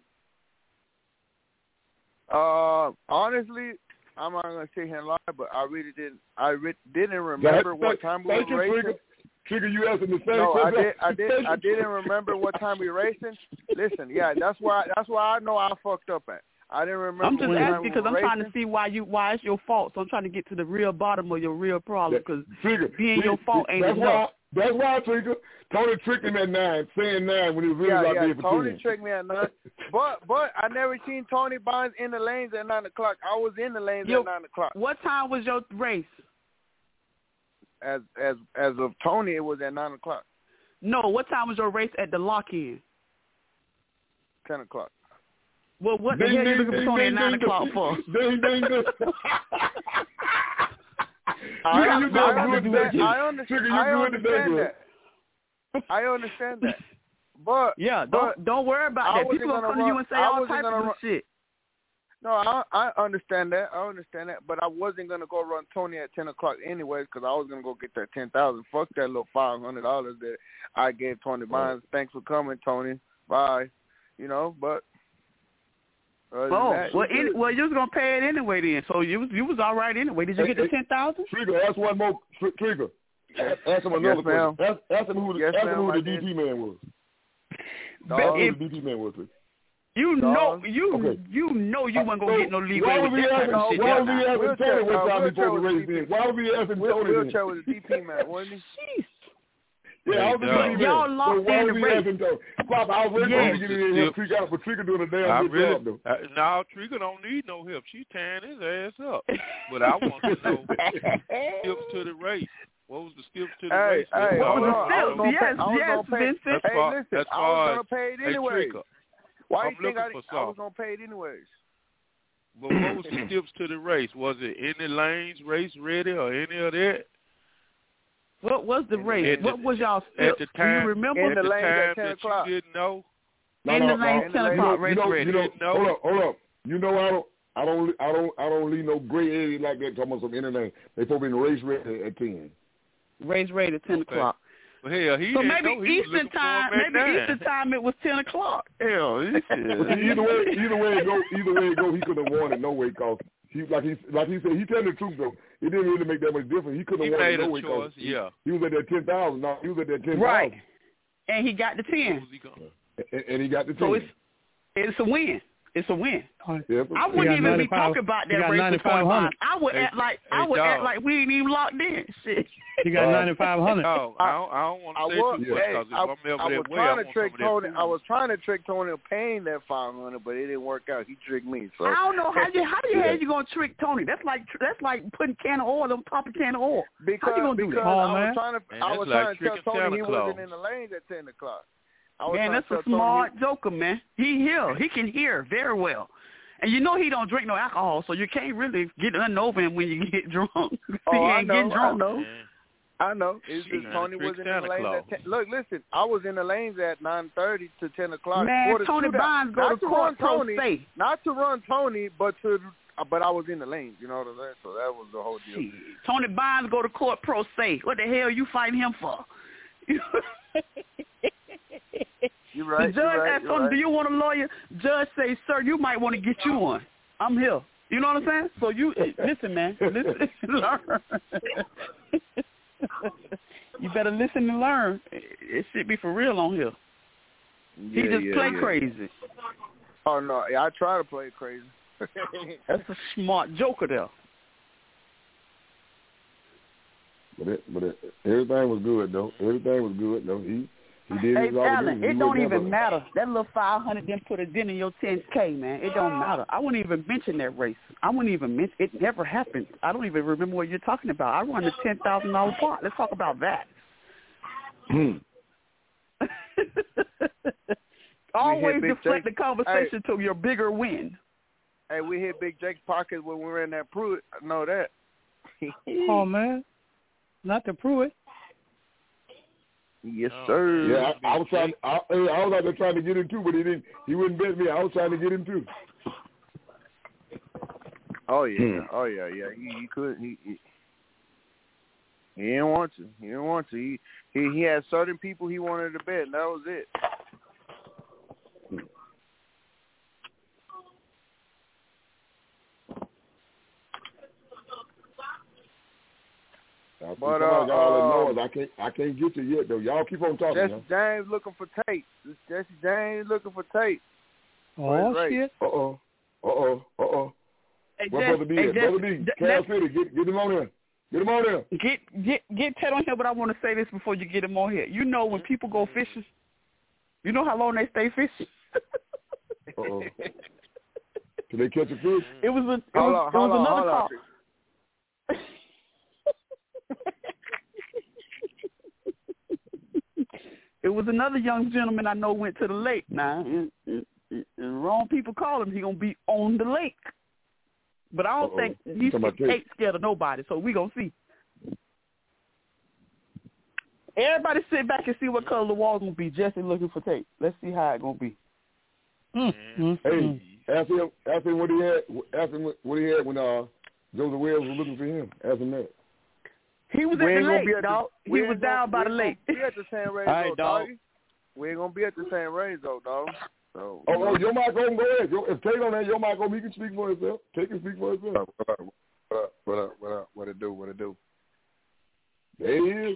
Uh, honestly, I'm not gonna sit here and lie, but I really didn't. I re- didn't remember That's, what time we thank were you, racing. Trigger. Trigger, you asking the same No, I question. did. I did. I didn't remember what time we were racing. Listen, yeah, that's why. That's why I know I fucked up at. I didn't remember. I'm just what time asking we because were I'm racing. trying to see why you why it's your fault. So I'm trying to get to the real bottom of your real problem because being see, your fault ain't that's enough. why. That's why Trigger. Tony tricked him at nine, saying nine when he was really Yeah, out yeah. there for Tony ten. tricked me at nine, but but I never seen Tony Barnes in the lanes at nine o'clock. I was in the lanes Yo, at nine o'clock. What time was your race? As as as of Tony, it was at nine o'clock. No, what time was your race at the lock-in? Ten o'clock. Well, what ding, the hell ding, you looking ding, for Tony ding, at nine ding, o'clock ding, for? Ding, ding, ding. I, Trigger, I, you I, got good understand, today. I, under, Trigger, you I good today, understand bro. that. I understand that. But yeah, don't but don't worry about I that. People wasn't will come gonna to you run- and say I all wasn't types gonna of run- shit. No, I I understand that. I understand that. But I wasn't gonna go run Tony at ten o'clock anyways because I was gonna go get that ten thousand. Fuck that little five hundred dollars that I gave Tony Barnes. Thanks for coming, Tony. Bye. You know, but. Other than Oh, that, well, you any, good. well, you was gonna pay it anyway then. So you was you was all right anyway. Did you Hey, get the hey, ten thousand? Trigger, ask one more. Tr- Trigger, ask, ask him another Yes, ma'am. question. Ask, ask him who the, Yes, ask him ma'am, who I the did. D P man was. But Ask him if who the D P man was. Please. you Dog. know you Okay. you know you wasn't gonna So, get no why leeway was with he that type asking? of shit. Why there was he now. asking Wheelchair, Tony what uh, time wheelchair before the was race? D P. Then why was he asking Wheel, Tony? then? wheelchair was a D P man, wasn't he? Yeah, I was the Hey, D P dog. man. Y'all So locked why in was the he race. asking Tony? Pop, I was ready Yes. to get in here and help Trigger out, but Trigger doing a damn I good really, job though. I, now Trigger don't need no help. She tearing his ass up. But I want to know skips to the race. What was the skips to the Hey, race? hey, That's hold all I on. I was wanna know. gonna pay. Yes, I was yes, gonna pay. Vincent. That's Hey, far- listen, that's I was far gonna as- pay it hey, anyways. Trigger, Why I'm you think I, looking for I was something. gonna pay it anyways? But what was the skips to the race? Was it any lanes, race ready, or any of that? What was the race? At the- What was y'all At still? the Do time, you remember? In at the the lanes at time ten that o'clock. you didn't know. No, in no, the lane no. ten You o'clock know, race you know, ready. you know, Didn't know. hold up, hold up. You know I don't, I don't, I don't, I don't leave no gray area like that. Talking about some internet. They supposed to be in the race ready at ten. Race ready at ten Okay. o'clock. Well, hell, he So didn't maybe know. He was Eastern looking for time, him at maybe nine. Eastern time it was ten o'clock. Hell, this But see, either way, either way it go, either way it go, he couldn't have won it no way, cause he, like he, like he said, he telling the truth though. It didn't really make that much difference. He couldn't He have won made it no a way, choice, cause he, yeah. he was at that ten thousand. No, he was at that ten thousand. Right. And he got the ten. And, and he got the ten. So it's it's a win. It's a win. Yeah, I wouldn't even be talking about that race with Tony Barnes. I would Hey, act like I hey, would act dog. like we ain't even locked in. Shit. You got ninety-five hundred. No, I don't, I don't want I to say was, too much hey, because if I, I'm ever I that was way, I trying want to trick some of that Tony. food. I was trying to trick Tony into paying that five hundred, but it didn't work out. He tricked me. So I don't know how you how the Yeah. hell you gonna trick Tony? That's like that's like putting can of oil on top of can of oil. because how you gonna do because that? Oh, I man. was trying to Man, I that's was like trying to tell tricking Tony he Santa Claus. wasn't in the lanes at ten o'clock. I was Man, trying that's to a tell smart Tony joker, man. He hear. He can hear very well. And you know he don't drink no alcohol, so you can't really get nothing over him when you get drunk. See, Oh, he I ain't know, getting drunk. I know. Man. I know. It's Shit. just Tony Trick wasn't in the Santa lanes Claus. at ten. Look, listen, I was in the lanes at nine thirty to ten o'clock. Man, for the Tony shootout. Barnes go Not to to court run pro Tony, se. not to run Tony, but to but I was in the lanes. You know what I'm saying? So that was the whole deal. Shit. Tony Barnes go to court pro se. What the hell you fighting him for? You're right. The judge you're right, asked you're him, right. "Do you want a lawyer?" Judge say, "Sir, you might want to get you one. I'm here." You know what I'm saying? So you listen, man. Listen, learn. You better listen and learn. It should be for real on here. He Yeah, just yeah, play yeah. crazy. Oh no, yeah, I try to play crazy. That's a smart joker there. But it, but it, everything was good though. Everything was good though. He he did Hey, his all Alan, he it was don't never- even matter. That little five hundred didn't put a dent in your ten K, man. It don't matter. I wouldn't even mention that race. I wouldn't even mention it. Never happened. I don't even remember what you're talking about. I won the ten thousand dollar part. Let's talk about that. Always Big deflect Jake. the conversation to your bigger win. Hey, we hit Big Jake's pocket when we were in that Pruitt. I know that. Oh man, not the Pruitt. Yes, sir. Yeah, I, I was trying. I, I was out there trying to get him too, but he didn't. He wouldn't bet me. I was trying to get him too. Oh yeah, oh yeah, yeah. He, he could. He, he he didn't want to. He didn't want to. He he he had certain people he wanted to bet, and that was it. I But uh, y'all uh, I can't. I can't get you yet though. Y'all keep on talking. Jesse James looking for Tate. Jesse James looking for Tate. Oh shit. Uh oh. Uh oh. Uh oh. Hey, What Jess, brother D? hey, Brother Jess, D. Jess, Cal City. Get get him on there. Get him on there. Get get get Ted on here, but I want to say this before you get him on here. You know when people go fishing, you know how long they stay fishing. Uh oh. Can they catch a fish? It was a it Hold was, on, it was hold on, another hold call. on. It was another young gentleman I know went to the lake. Now, and, and, and wrong people call him. He gonna be on the lake, but I don't Uh-oh. think he's ain't scared of nobody. So we gonna see. Everybody sit back and see what color the wall's gonna be. Jesse looking for Tate. Let's see how it gonna be. Mm-hmm. Hey, ask him. Ask him what he had. Ask him what he had when uh Joseph Wells was looking for him. Ask him that. He was We at ain't the gonna lake, be at the- dog. we He ain't was gonna- down by we the ain't lake. gonna be at the same race, All right, though, dog. doggy. We ain't gonna be at the same race, though, dog. So, Oh, oh, your mic on, go ahead. Yo, if Tate on there, your mic on, he can speak for himself. Tate can speak for himself. What up, what up, what up, what up, what it do, what it do? There he is.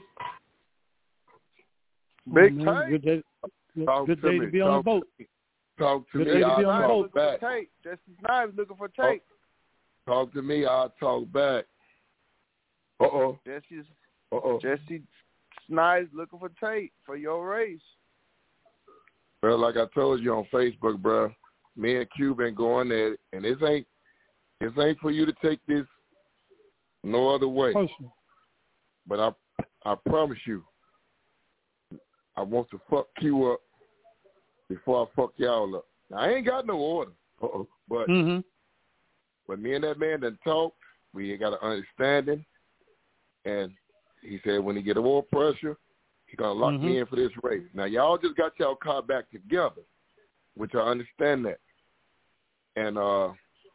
Big Oh, man, Tate. Good day, good, Talk good to day me. to be on Talk the boat. to me. Talk to Good me, day to I'll be on the talk boat. Looking back. for Tate. Jesse Snipes looking for Tate. Talk to me, I'll talk back. Uh-oh. Jesse's Uh-oh. Jesse Snipes looking for Tate for your race. Well, like I told you on Facebook, bro, me and Q been going at it, and this ain't this ain't for you to take this no other way. Personal. But I I promise you, I want to fuck Q up before I fuck y'all up. Now, I ain't got no order, uh-oh, but Mm-hmm. when me and that man done talked, we got an understanding, and he said when he get more pressure, he gonna lock Mm-hmm. me in for this race. Now, y'all just got y'all car back together, which I understand that, and uh,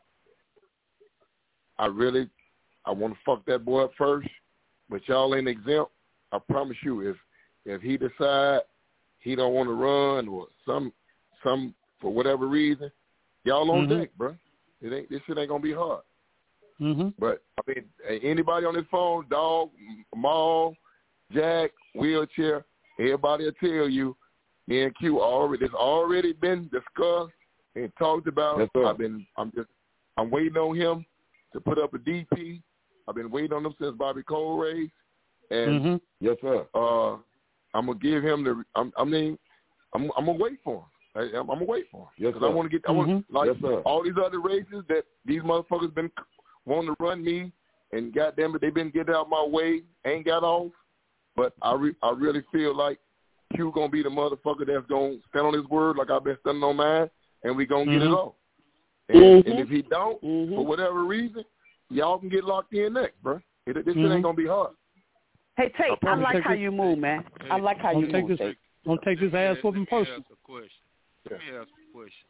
I really I want to fuck that boy up first, but y'all ain't exempt. I promise you, if if he decide he don't want to run or some some for whatever reason, y'all on Mhm. deck, bro. It ain't this shit ain't gonna be hard. Mm-hmm. But I mean, anybody on this phone, dog, Maul, Jack, wheelchair, everybody will tell you, me and Q already it's already been discussed and talked about. Yes, sir. I've been I'm just I'm waiting on him to put up a D P. I've been waiting on him since Bobby Cole race, and Mm-hmm. Yes, sir. uh, I'm gonna give him the. I'm, I mean, I'm, I'm gonna wait for him. I, I'm, I'm gonna wait for him Yes, because I sir. want to get. I want Mhm. like Yes, sir. all these other races that these motherfuckers been wanting to run me, and goddamn it, they been getting out my way. Ain't got off, but I re, I really feel like Q gonna be the motherfucker that's gonna stand on his word like I've been standing on mine, and we gonna get it Mhm. off. And, Mhm. and if he don't, Mhm. for whatever reason, y'all can get locked in next, bro. It, this shit Mhm. ain't gonna be hard. Hey Tate, I promise like take how it- you move, man. I like how Don't you take move. this. Tate. Don't take this ass whooping Let me personal. ask a question. Let me ask a question.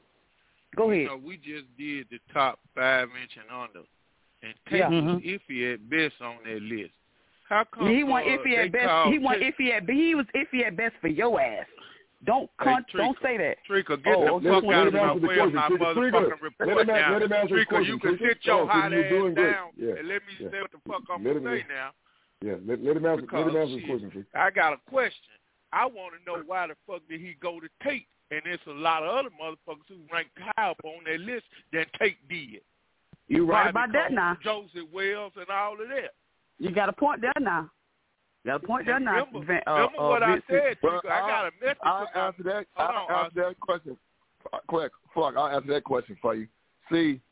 Go You ahead. know, we just did the top five inch and under, and Tate Yeah. was iffy at best on that list. How come He went uh, iffy they at best. called He went Tate- iffy at. He was iffy at best for your ass. Don't Hey, con- don't Trika, say that. Trika, get Oh, the okay. fuck Let out him of my answer the way of question, my Trika. motherfucking Trika, report let him now. an- let him answer his Trika, you question, can Trika. sit your Come on, Trika, hot you're ass doing great. down Yeah. and let me Yeah. say what the fuck I'm Let going to him- say now. Yeah, let, let him answer. Because, let him answer his shit, question, Trika. I got a question. I want to know why the fuck did he go to Tate? And there's a lot of other motherfuckers who ranked higher up on that list than Tate did. You right Bobby about that Cole, now. Joseph Wells and all of that. You got a point there now. You got a point there And now. remember, Van- uh, remember uh, what I Vincent. said, Well, Trika. I got a message. I'll about- answer that. Hold I'll on, answer that question. Quick, fuck. I'll answer that question for you. See,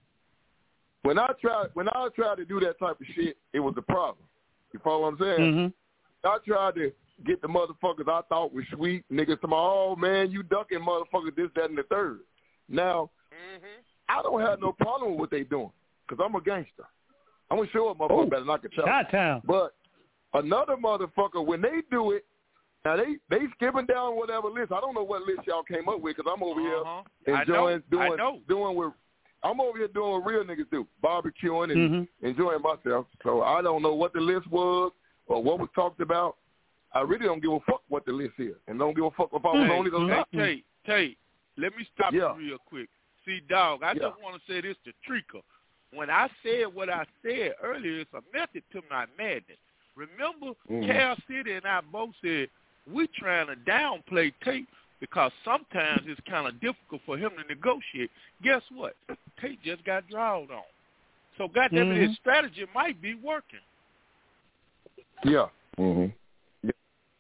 when I tried, when I tried to do that type of shit, it was a problem. You follow what I'm saying? Mm-hmm. I tried to get the motherfuckers I thought were sweet niggas to my, oh man, you ducking motherfuckers this, that, and the third. Now, Mm-hmm. I don't have no problem with what they doing because I'm a gangster. I'm going to show up, motherfucker, oh, better knock a tell. Shot-town. But another motherfucker, when they do it, now they they skipping down whatever list. I don't know what list y'all came up with because I'm over uh-huh. here enjoying I know. doing I know. doing what I'm over here doing what real niggas do, barbecuing and mm-hmm. enjoying myself. So I don't know what the list was or what was talked about. I really don't give a fuck what the list is, and don't give a fuck if I was hey, only gonna. Hey, Tate, Tate, let me stop yeah. you real quick. See, dog, I yeah. just want to say this to Trika. When I said what I said earlier, it's a method to my madness. Remember, mm-hmm. Cal City and I both said we're trying to downplay Tate because sometimes it's kind of difficult for him to negotiate. Guess what? Tate just got drawed on. So, goddamn mm-hmm. it, his strategy might be working. Yeah. Mm-hmm. yeah.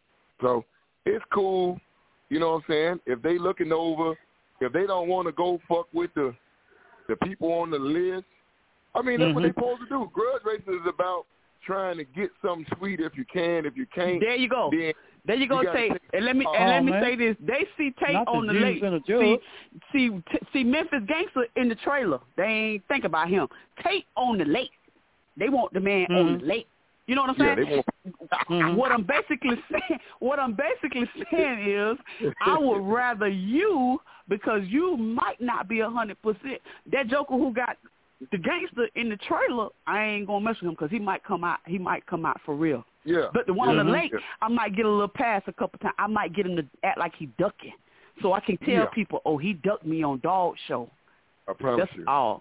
So, it's cool. You know what I'm saying? If they looking over, if they don't want to go fuck with the the people on the list, I mean, that's mm-hmm. what they're supposed to do. Grudge racing is about trying to get something sweet if you can. If you can't, there you go. Then there you go, you Tate. Take, and let me oh, and let me man. say this: they see Tate Not on the, the lake. See, see, t- see Memphis Gangster in the trailer. They ain't think about him. Tate on the lake. They want the man mm-hmm. on the lake. You know what I'm saying? Yeah, they want, mm-hmm. What I'm basically saying, what I'm basically saying is, I would rather you because you might not be a hundred percent. That joker who got the gangster in the trailer, I ain't gonna mess with him because he might come out. He might come out for real. Yeah. But the one yeah. on the lake, yeah. I might get a little pass a couple times. I might get him to act like he ducking, so I can tell yeah. people, oh, he ducked me on Dog Show. I promise That's you. all.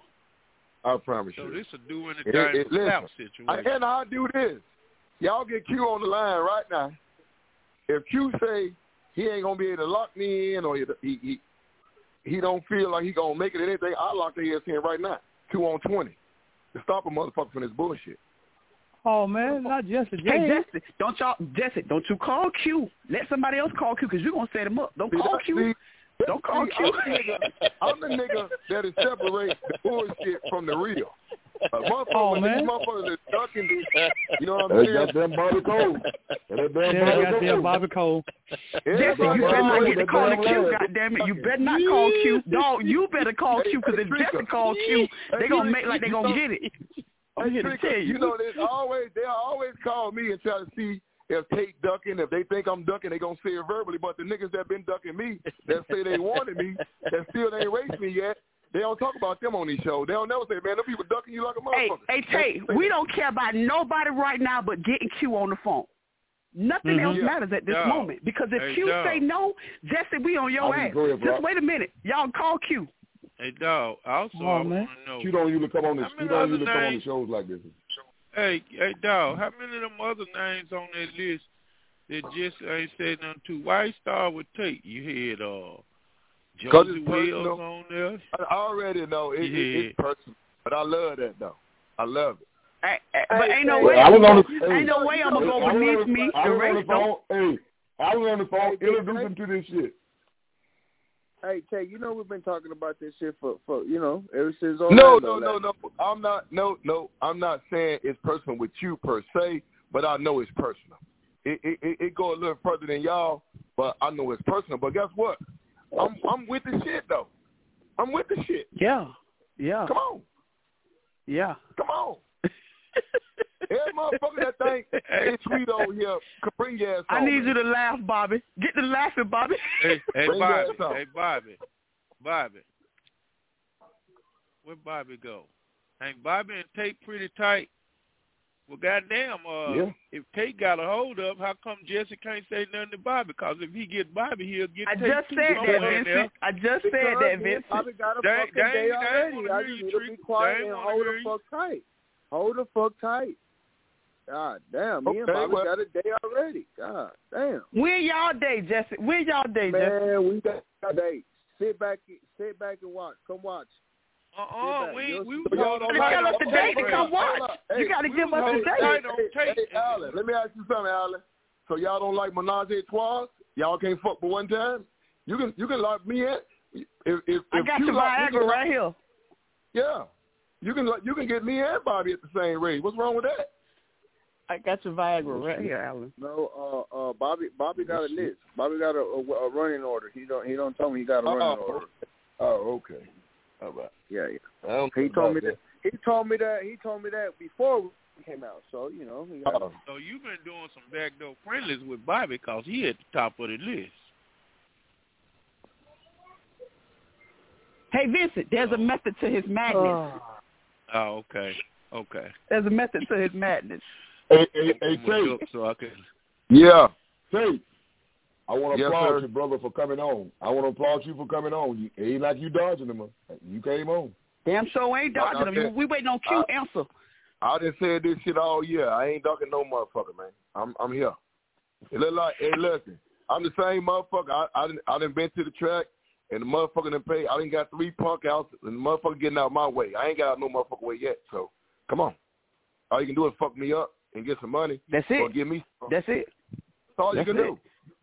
I promise so you. So this is doing the it, time it, for South situation. And I'll do this. Y'all get Q on the line right now. If Q say he ain't gonna be able to lock me in, or he he he, he don't feel like he gonna make it in anything, I'll lock their ass in right now. Two on twenty to stop a motherfucker from this bullshit. Oh man, not Jesse James. Hey Jesse, don't y'all Jesse, don't you call Q. Let somebody else call Q because you're gonna set him up. Don't see, call that, Q. See, don't call see, Q. I'm the, nigga, I'm the nigga that is separate the bullshit from the real. Uh, motherfuckers, oh, man. These motherfuckers are ducking. You know what I'm saying? That's them Bobby Cole. That's yeah, goddamn Bobby Cole. Jesse, you better not get to calling Q, goddammit. You better not call Q. Dog, you better call Q because if Jesse call Q, they gonna make like they gonna get it. I'm here to tell you. You know, they always they always call me and try to see if Tate ducking. If they think I'm ducking, they gonna say it verbally. But the niggas that been ducking me, that say they wanted me, that still ain't raced me yet, they don't talk about them on these shows. They don't never say, man, them people ducking you like a motherfucker. Hey, hey Tate, we don't care about nobody right now but getting Q on the phone. Nothing mm-hmm. else yeah. matters at this Dog. moment. Because if hey, Q dog. say no, Jesse, we on your ass. Ahead, Just wait a minute. Y'all call Q. Hey, dog, also oh, I man. want to know. You don't usually come on this. You don't usually come on the names? shows like this. Hey, hey, dog, how many of them other names on that list that just ain't said nothing to? Why start with Tate? You had uh, Josie Wells on there. I already know it, yeah. it, it's personal, but I love that though. I love it. Hey, hey, but ain't no hey, way. I was on the, ain't no way I'm gonna go I beneath on, me. I The was on race the phone. don't. Hey, I was on the phone Hey, introducing to this shit. Hey, Tay, you know we've been talking about this shit for, for you know, ever since No, Orlando. no, no, no. I'm not. No, no. I'm not saying it's personal with you per se, but I know it's personal. It it it, it go a little further than y'all, but I know it's personal. But guess what? I'm I'm with the shit though. I'm with the shit. Yeah, yeah. Come on. Yeah. Come on. Every motherfucker that think it's sweet over here, bring your ass I on, need man. you to laugh, Bobby. Get to laughing, Bobby. Hey, hey, Bring Bobby. your ass Hey, Bobby. Bobby. Where Bobby go? Ain't Bobby and Tate pretty tight? Well, goddamn, uh, yeah. if Tate got a hold up, how come Jesse can't say nothing to Bobby? Because if he get Bobby, he'll get I Tate just too said somewhere that, in there. Vincent. I just said Because that, me and Vincent. Bobby got a They- fucking they day ain't- they ain't already. wanna I hear just you, need to Trick. be quiet They ain't and wanna hold hear the you. fuck tight. Hold the fuck tight. God damn, me and Okay, Bobby well- got a day already. God damn. When y'all day, Jesse? When y'all day, Jesse? Man, we got a day. Sit back, sit back and watch. Come watch. Uh-uh, we You'll we see. was Y'all holding don't tight Tell us on the date to Tate. come watch. Hold up. You Hey, got to we give was us the holding date. tight on Hey, Tate. hey, Alan, let me ask you something, Alan. So y'all don't like Menage a Trois? Y'all can't fuck but one time? You can you can lock me in. If if, I if got you your lock me Viagra in, right here. Yeah, you can you can get me and Bobby at the same rate. What's wrong with that? I got your Viagra right here, Alan. No, uh, uh, Bobby, Bobby got a list. Bobby got a, a, a running order. He don't, he don't tell me he got a running Uh-oh. order. Oh, okay. How about? Yeah, yeah. I don't He care told me about that. He told me that. He told me that before we came out. So you know. He got, Uh-oh. So you've been doing some backdoor friendlies with Bobby because he at the top of the list. Hey, Vincent, there's a method to his madness. Oh, oh okay. Okay. There's a method to his madness. Hey, hey, hey, Tate. So I can... Yeah. Tate. I want to Yes, applaud sir. you, brother, for coming on. I want to applaud you for coming on. You, it ain't like you dodging them. You came on. Damn sure ain't Like I dodging him. said, We waiting on Q I- answer. I done said this shit all year. I ain't ducking no motherfucker, man. I'm I'm here. It look like, hey, listen, I'm the same motherfucker. I I done, I done been to the track, and the motherfucker done pay. I done got three punk outs, and the motherfucker getting out my way. I ain't got out no motherfucker way yet. So, come on. All you can do is fuck me up and get some money. That's it. Or give me some. That's it. That's all That's you can it. do.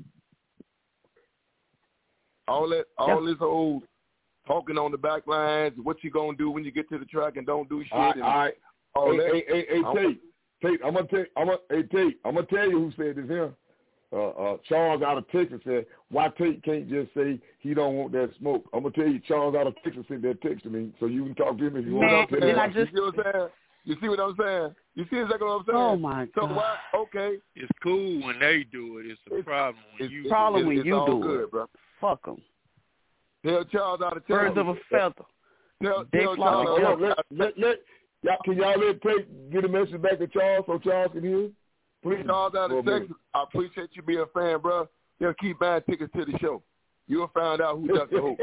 All that, all That's- this old talking on the back lines, what you gonna do when you get to the track and don't do shit. All right, and all right. all Hey, that. hey, hey, hey, I'm- Tate. Tate, I'm gonna tell. I'm gonna. Hey, Tate. I'm gonna tell you who said this here. Uh, uh, Charles out of Texas said, "Why Tate can't just say he don't want that smoke?" I'm gonna tell you, Charles out of Texas sent that text to me, so you can talk to him if you Man, want to. then I just- You see what I'm saying? You see what I'm saying? You see exactly what I'm saying? Oh my So God. why? Okay. It's cool when they do it. It's a It's- problem when It's, you it's, Problem it's, when it's you all do good, it. bro. Fuck them. Tell Charles out of Texas. Birds of a feather. Tell, They tell fly Charles Hold out on, let, let, let, y'all, can y'all let Tate get a message back to Charles so Charles can hear? Please. Charles out For a of minute. Texas. I appreciate you being a fan, bro. They'll keep buying tickets to the show. You'll find out who ducked the hoop.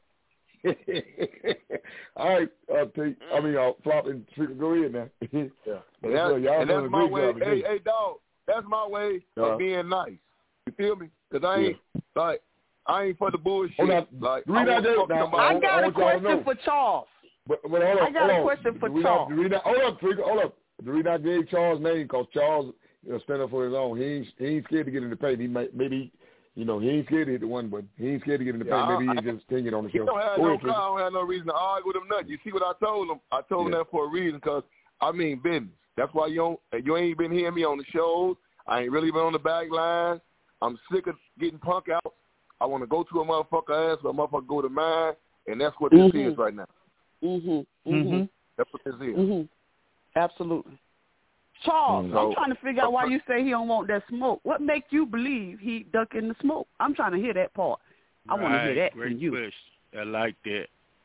All right, uh, Tate. I mean, uh, Flop and Trigger, go ahead now. Yeah. But And, that, sure, y'all and doing that's a my great way. job Hey, today. hey, dog. That's my way Uh, of being nice. You feel me? Because I ain't, like, I ain't for the bullshit. Hold on. Like, The reason I I won't did- fuck now, nobody. I want- got I a want y'all to question know. for Charles. But, but hold on, I got hold a on. question for the reason, Charles. The reason, hold up, Trigger, hold up. The reason I gave Charles' name because Charles, you know, stand up for his own. He ain't, he ain't scared to get in the paint. He might, maybe, you know, he ain't scared to hit the one, but he ain't scared to get in the Yeah, paint. Maybe I- he just thinking on the He show. don't have Go no ahead, car. I Trigger. don't have no reason to argue with him nothing. You see what I told him? I told him Yeah. that for a reason because, I mean, business. That's why you don't, you ain't been hearing me on the shows. I ain't really been on the back line. I'm sick of getting punk out. I want to go to a motherfucker ass, but a motherfucker go to mine, and that's what this Mhm. is right now. Mhm. Mm-hmm. Mhm. That's what this is. Mhm. Absolutely. Charles, Mm, I'm so- trying to figure out why you say he don't want that smoke. What makes you believe he ducking the smoke? I'm trying to hear that part. I want to hear Right, that great from you. question. I like that.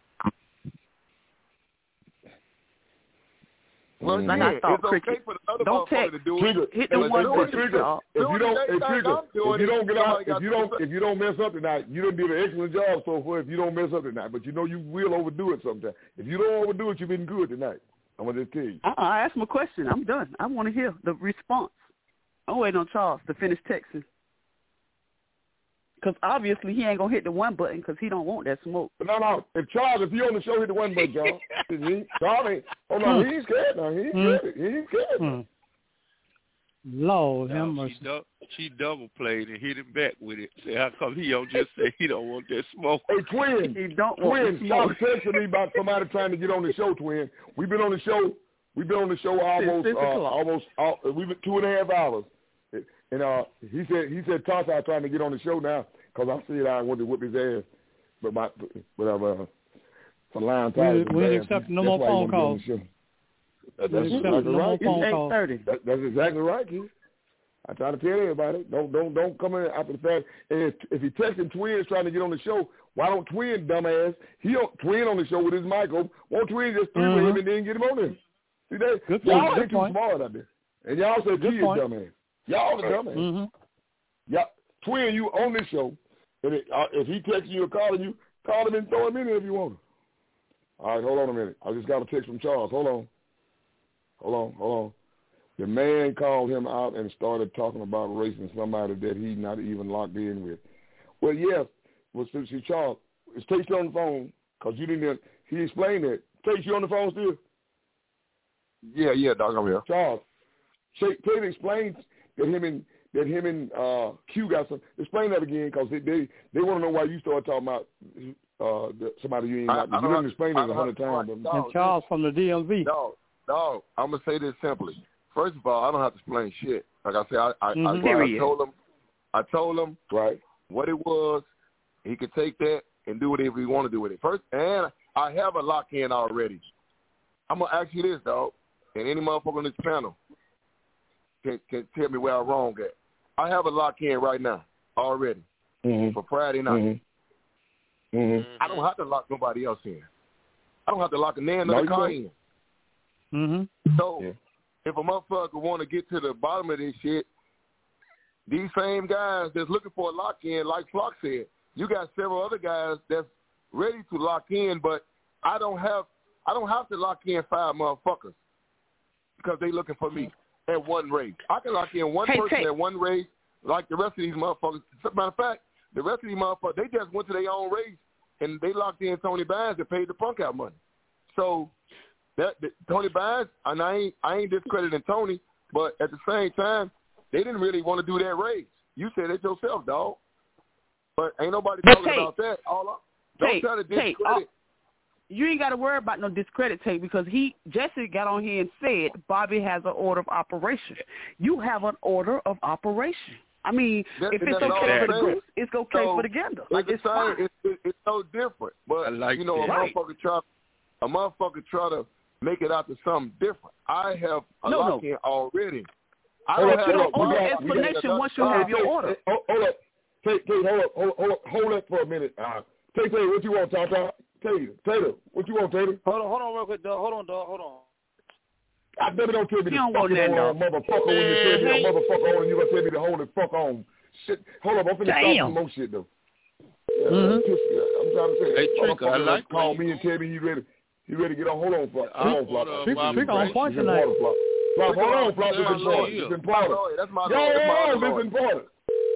Well, Mhm. Like yeah, I thought, it's okay Cricket. for the other Don't motherfucker text. to do Trigger, it. Hit the hey, one hey, button, Trigger, Charles. if you Doing don't, the hey, same thing Trigger, I'm doing if you it, don't get out, somebody got if you to don't, do if you don't mess up tonight, you done did an excellent job so far. If you don't mess up tonight, but you know you will overdo it sometime. If you don't overdo it, you've been good tonight. I'm gonna just tell you. Uh-uh, I asked my question. I'm done. I want to hear the response. I'm waiting on Charles to finish texting. Because obviously he ain't going to hit the one button because he don't want that smoke. But no, no. If Charles, if you on the show, hit the one button, Charles. he, Charles ain't. Hold on, he ain't scared now. He ain't Hmm. scared. He ain't scared. Hmm. Lord have No, mercy. she, du- she double played and hit him back with it. Say, how come he don't just say he don't want that smoke? Hey, Twin. He don't Twin, want the smoke. stop texting me about somebody trying to get on the show, Twin. We've been on the show. We've been on the show almost, six uh, o'clock. almost. Uh, we've been two and a half hours. And uh, he said, he said, Toss out trying to get on the show now because I said I wanted to whip his ass, but my, but I'm uh, for lying We, tired. we ain't accepting no more phone calls. That, We that's ain't exactly accepting no more right. phone It's calls. eight thirty. That, that's exactly right, kid. I try to tell everybody, don't don't don't come in after the fact. And if, if he texting Twins trying to get on the show, why don't Twin, dumbass, he on, Twin on the show with his mic open? Won't Twin just three with him and then get him on there? See that? Good y'all point. ain't Good too point. smart out there. And y'all say Good he is point. dumbass. Y'all the dumbass. Mm-hmm. Yeah, Twin, you on this show, and it, uh, if he texting you or calling you, call him and throw him in there if you want him. All right, hold on a minute. I just got a text from Charles. Hold on. Hold on, hold on. The man called him out and started talking about racing somebody that he's not even locked in with. Well, yes, well, see, see Charles, it's Tate on the phone because you didn't. He explained that. Tate, you on the phone still? Yeah, yeah, dog, I'm here. Charles, Tate, Tate explained that him and that him and uh, Q got some. Explain that again because they they, they want to know why you started talking about uh, the, somebody you ain't I- got. I You don't done have- explained I it a don't hundred have- times. but- And Charles from the D M V. No, no, I'm gonna say this simply. First of all, I don't have to explain shit. Like I said, I I, Mhm. I, I Period. told him, I told him Right. what it was. He could take that and do whatever he want to do with it. First, and I have a lock-in already. I'm going to ask you this, dog, and any motherfucker on this panel can, can tell me where I'm wrong at. I have a lock-in right now already mm-hmm. for Friday night. Mm-hmm. Mm-hmm. I don't have to lock nobody else in. I don't have to lock a man no, or the car in. Mm-hmm. So yeah. if a motherfucker want to get to the bottom of this shit, these same guys that's looking for a lock-in, like Flock said, you got several other guys that's ready to lock in, but I don't have I don't have to lock in five motherfuckers because they looking for me at one race. I can lock in one hey, person hey. at one race like the rest of these motherfuckers. As a matter of fact, the rest of these motherfuckers, they just went to their own race and they locked in Tony Bynes and paid the punk out money. So that, that Tony Bynes, and I ain't I ain't discrediting Tony, but at the same time, they didn't really want to do that race. You said it yourself, dog. But ain't nobody talking hey, about that. All up. Don't hey, try to discredit. Hey, uh, you ain't got to worry about no discredit tape because he Jesse got on here and said Bobby has an order of operation. You have an order of operation. I mean, that, if it's okay for the group, it's okay so, for the gander. Like it's saying, fine. It's, it, it's so different. But like you know, a right. motherfucker try, a motherfucker try to make it out to something different. I have a no, lock-in no. already. I don't have have no order explanation once you have your order. Hold, hold up, Tate, Tate, hold up, hold, hold up, hold up for a minute. Uh, Tate, Tate, what you want, Tata? Tater, Tater, what you want, Tater? Hold on, hold on real quick, dog. Hold on, dog. Hold on. I never don't tell me you to fucking on, motherfucker, when you tell me a motherfucker on, you gonna tell me to hold the fuck on. Shit, hold up, I'm finna stop some more shit though. Yeah, mm-hmm. I'm trying to say, hey, Trick, I like call me and tell me he ready, he ready to get on. Hold on, Flop. Hold on, Flop. Trick on point tonight. Flop, hold on, Flop. It's important. It's important. That's my Y'all, hold on. It's important.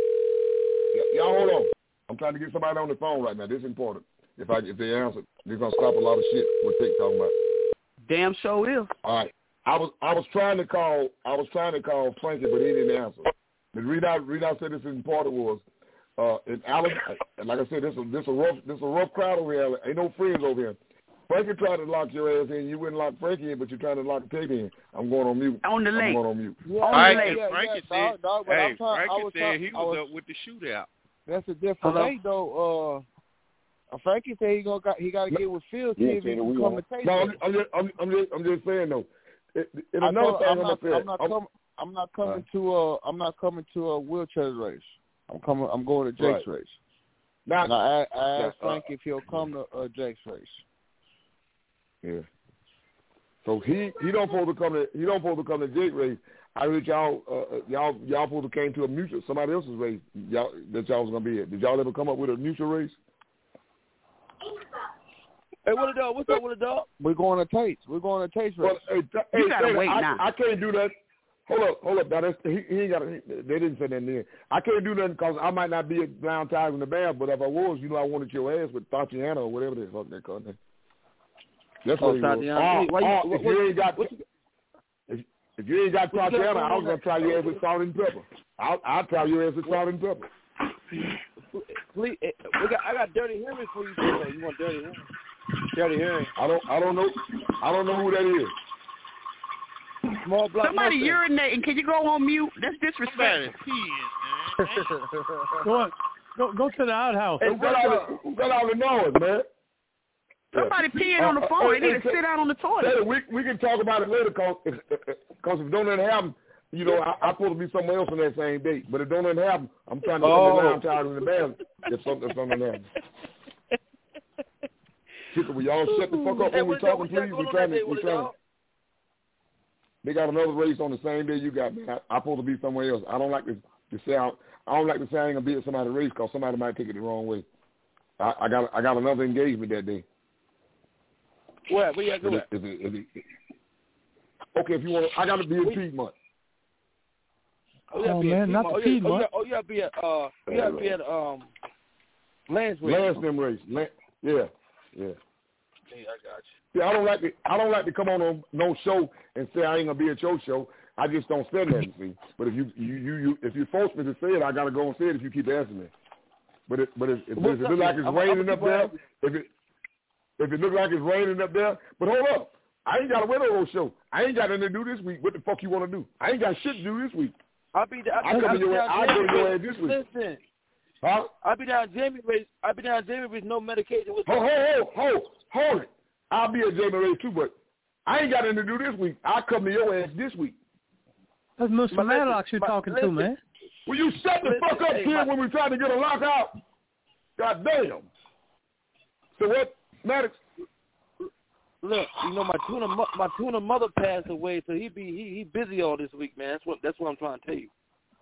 Y'all, hold on. I'm trying to get somebody on the phone right now. This is important. If I if they answer, they're gonna stop a lot of shit what they talking about. Damn sure is. All right. I was I was trying to call I was trying to call Frankie, but he didn't answer. The reason I reason I said this is important was uh in Alabama, and like I said, this is this a rough this a rough crowd over here. Ain't no friends over here. Frankie tried to lock your ass in. You wouldn't lock Frankie in, but you're trying to lock Tate in. I'm going on mute. On the link. I'm going on mute. Yeah, on Frankie, the link. yeah, Frankie yeah, said, dog, dog, hey, I'm trying, Frankie I was said trying, he was, was up with the shootout. That's a different Hello? way, though. Uh, Frankie said he gonna got, he got to get with Phil Yeah, T V so we to commentate. No, I'm, I'm, just, I'm, I'm, just, I'm just saying though. It, it, I another told, thing I'm, I'm, not, I'm, I'm not I'm, coming. I'm not coming right. to a. I'm not coming to a wheelchair race. I'm coming. I'm going to Jake's Right. race. Now, and I, I asked now, uh, Frankie if he'll come to uh, Jake's race. Yeah. So he he don't supposed to come to he don't supposed to come to Jake race. I heard y'all uh, y'all y'all supposed to came to a mutual somebody else's race y'all that y'all was gonna be at. Did y'all ever come up with a mutual race? Hey, what a dog? What's up with a dog? We're going to Tate's. We're going to Tate's race. Well, hey, You hey, gotta Tater, wait I, now. I can't do that. Hold up, hold up. Now that's, he, he ain't got. They didn't say that in. I can't do nothing because I might not be at Brown Ties in the band. But if I was, you know, I wanted your ass with Tatiana or whatever the fuck they call it. That's what Oh, he was. Tatiana. Or, Hey, why you- or what- if you ain't got, if, if you ain't got what you got Tatiana, going I was on gonna there? try your ass with salt and pepper. I'll, I'll try your ass with salt and pepper. Please, eh, we got, I got Dirty Henry for you. Too, though. You want Dirty Henry? Dirty Henry. I don't, I don't know, I don't know who that is. Small block. Somebody Mustang. urinating. Can you go on mute? That's disrespectful. Go on. Go, go to the outhouse. Who got all the, who got all the noise, man? Somebody peeing Uh, on the uh, phone. uh, They need uh, to sit down on the toilet. Taylor, we we can talk about it later, cause if, cause if don't nothing happen, you know, I, I'm supposed to be somewhere else on that same date. But if don't nothing happen, I'm trying to Oh. come down tired in the band if something if something happens. Shit, will y'all shut the fuck up Hey, when we what's that- talking, what's that please? going We on trying that to day we with the trying to. dog? They got another race on the same day you got, man. I, I'm supposed to be somewhere else. I don't like to, to say I, I don't like to say I ain't gonna be at somebody's race because somebody might take it the wrong way. I, I got I got another engagement that day. Where? Where you at? If it, if it, if it, okay, if you want, I got to be in Piedmont. Oh, yeah, Oh, be man, at not Piedmont. the Oh, yeah, Piedmont. Oh, yeah, oh, yeah, be at uh, you gotta be at um, Lance race. Lance them race. Lance, yeah, yeah. Yeah, I got you. See, I don't like to. I don't like to come on a, no show and say I ain't gonna be at your show. I just don't say nothing. See, but if you you you, you if you force me to say it, I gotta go and say it. If you keep asking me, but it, but if, if, if it look like it's I'm- raining I'm up there, if it if it look like it's raining up there, but hold up, I ain't got to win on no show. I ain't got nothing to do this week. What the fuck you want to do? I ain't got shit to do this week. I'll be there. I come to your ass. I go to your ass this week. Listen, Huh? I be down Jamie race. I be down Jamie race. No medication. What's Hold, hold, hold, hold it. I'll be at Jamie race too, but I ain't got anything to do this week. I'll come to your ass this week. That's Mister Maddox you're talking to, man. Will you shut the fuck up, hey, kid, my, when we're trying to get a lockout? God damn. So what, Maddox? Look, you know my tuna, my tuna mother passed away, so he be he he busy all this week, man. That's what that's what I'm trying to tell you.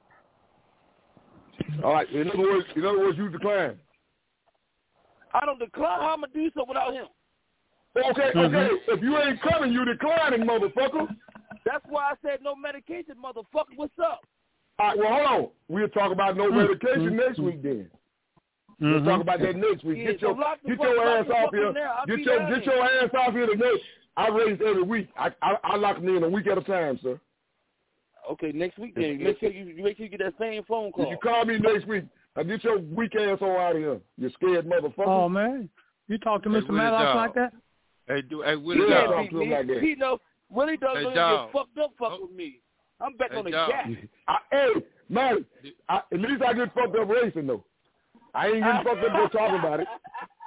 All right. In other words, in other words, you decline. I don't decline. How I'm gonna do something without him? Okay, mm-hmm. okay. If you ain't coming, you declining, motherfucker. That's why I said no medication, motherfucker. What's up? All right, well, hold on. We'll talk about no medication mm-hmm. next week then. Mm-hmm. We'll talk about that next week. Yeah, get your so get your ass off here. Get your there. get your ass off here today. I raise every week. I I, I lock me in a week at a time, sir. Okay, next week then. Make sure you make sure you get that same phone call. If you call me next week, I get your weak ass on out of here. You scared motherfucker. Oh man, you talk to Mister Hey, Maddox like that? Hey, do hey Willie yeah, Dog. talk to him like that. He know Willie Dog hey, gonna dog. get fucked up. Fuck oh. with me. I'm back hey, on the dog. gas. I, hey man, I, at least I get fucked up racing though. I ain't getting fucked up just talking about it.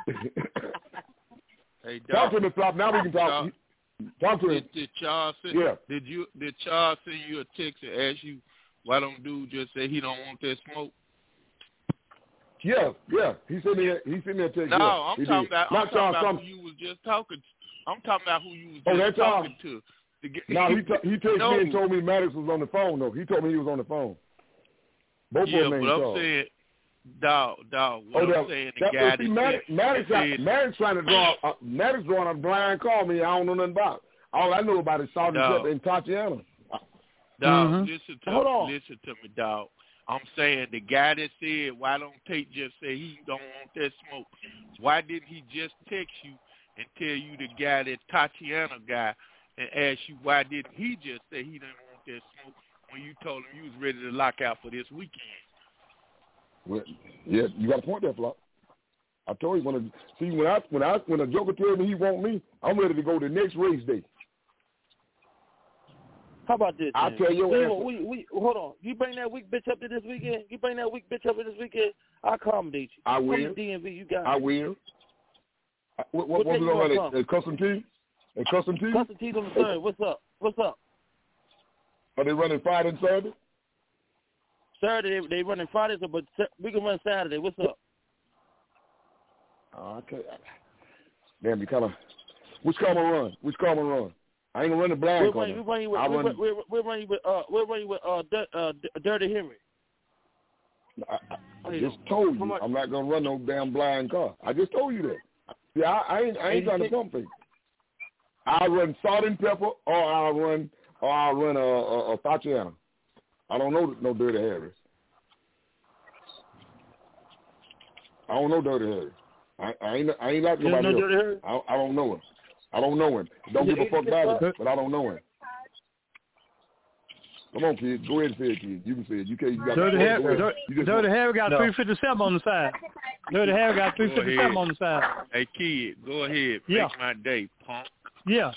Hey, dog. Talk to me, Flop. Now we can talk. Dog. Talk to him. Did, did Charles send, yeah. Did you did Charles send you a text and ask you why don't dude just say he don't want that smoke? Yeah, yeah. He sent me a, he sent me a text. No, yeah, I'm talking did. about I'm Not talking Charles, about some... who you was just talking to. I'm talking about who you was oh, just that's talking Charles. to. to get, no, he t- he texted no. me and told me Maddox was on the phone though. He told me he was on the phone. Both yeah, of them but named I'm Charles. saying, dog, dog. What oh, I'm that, saying, the that, guy see, that Maddox, said, Maddox, that got, said, Maddox trying to draw. Uh, Maddox drawing a blind call me. I don't know nothing about. All I know about is Sergeant Pepper and Tatiana. Dog, mm-hmm. listen to Hold me, on. listen to me, dog. I'm saying the guy that said, why don't Tate just say he don't want that smoke? Why didn't he just text you and tell you the guy, that Tatiana guy, and ask you why didn't he just say he didn't want that smoke when you told him you was ready to lock out for this weekend? Well, yeah, you got a point there, Flop. I told you when I, see when I when I when a Joker tells me he want me, I'm ready to go the next race day. How about this? I tell you what. We, we, hold on. You bring that weak bitch up to this weekend. You bring that weak bitch up to this weekend. I'll accommodate you. I will. Come to D M V. You got. I it. will. What, what, what what we gonna run a, a custom team? A custom team? Custom team on the third. What's up? What's up? Are they running Friday and Saturday? Saturday they running Friday, but we can run Saturday. What's up? Oh, okay. Damn, you kind of. Which car am I run? Which car am I run? I ain't gonna run the blind car. We're running with. We're, run, we're, we're running with. Uh, we're running with. Uh, uh, Dirty Henry. I, I, I just told you I'm not gonna run no damn blind car. I just told you that. See, I, I ain't. I ain't trying to pump things. I'll run salt and pepper, or I'll run, or I'll run a, a, a Tatiana. I don't know no Dirty Harry. I don't know Dirty Harry. I, I ain't. I ain't like nobody else. Dirty I, I don't know him. I don't know him. Don't give a fuck about it, but I don't know him. Come on, kid. Go ahead and say it, kid. You can say it. You can't. You got Dirty Harry. Dirty, you Dirty Harry got no. three fifty-seven on the side. Dirty Harry got three fifty-seven on the side. Hey, kid, go ahead. Yeah. Make my day, punk. Yeah.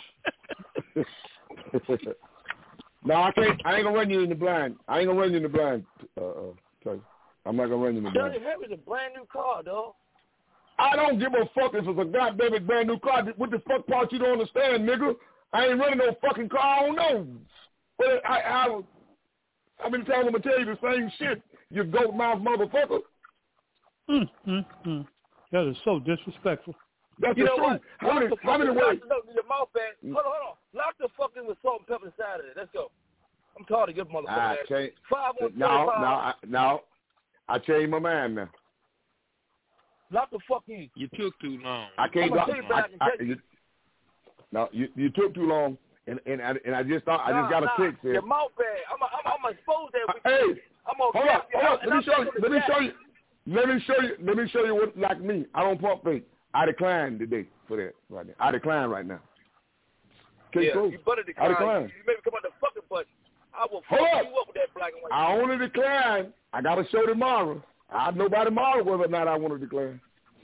No, I can't. I ain't gonna run you in the blind. I ain't gonna run you in the blind. Uh, uh, I'm not gonna run you in the blind. Dirty Harry's a brand new car, dog. I don't give a fuck if it's a goddamn brand new car. What the fuck part you don't understand, nigga? I ain't running no fucking car. I don't know. But I, I, I've been telling them to tell you the same shit, you goat mouth motherfucker. Mm, mm, mm. That is so disrespectful. That's you the know truth. what? How many, how many ways? Look, your mouth bag. Hold on, hold on. Lock the fucking with salt and pepper Saturday. Let's go. I'm tired of your motherfucker. I change. Five on No, no, I, no. I changed my mind now. Lock the fuck in. You took too long. I can't. I'm I, I, I, you, no, you you took too long, and and I, and I just thought I just got a nah, text here. Your mouth bag. I'm a, I'm I'm expose that. With Hey, you. I'm gonna hold up, hold up. Let me show you. Let me show you. Let me show you. Let me show you what like me. I don't pump fake. I decline today for that right now. I decline right now. Okay, yeah, cool. you better decline. I decline. You made me come out the fucking button. I will fuck Hold you up. up with that black and white. I only decline. I got a show tomorrow. I know by tomorrow whether or not I want to decline.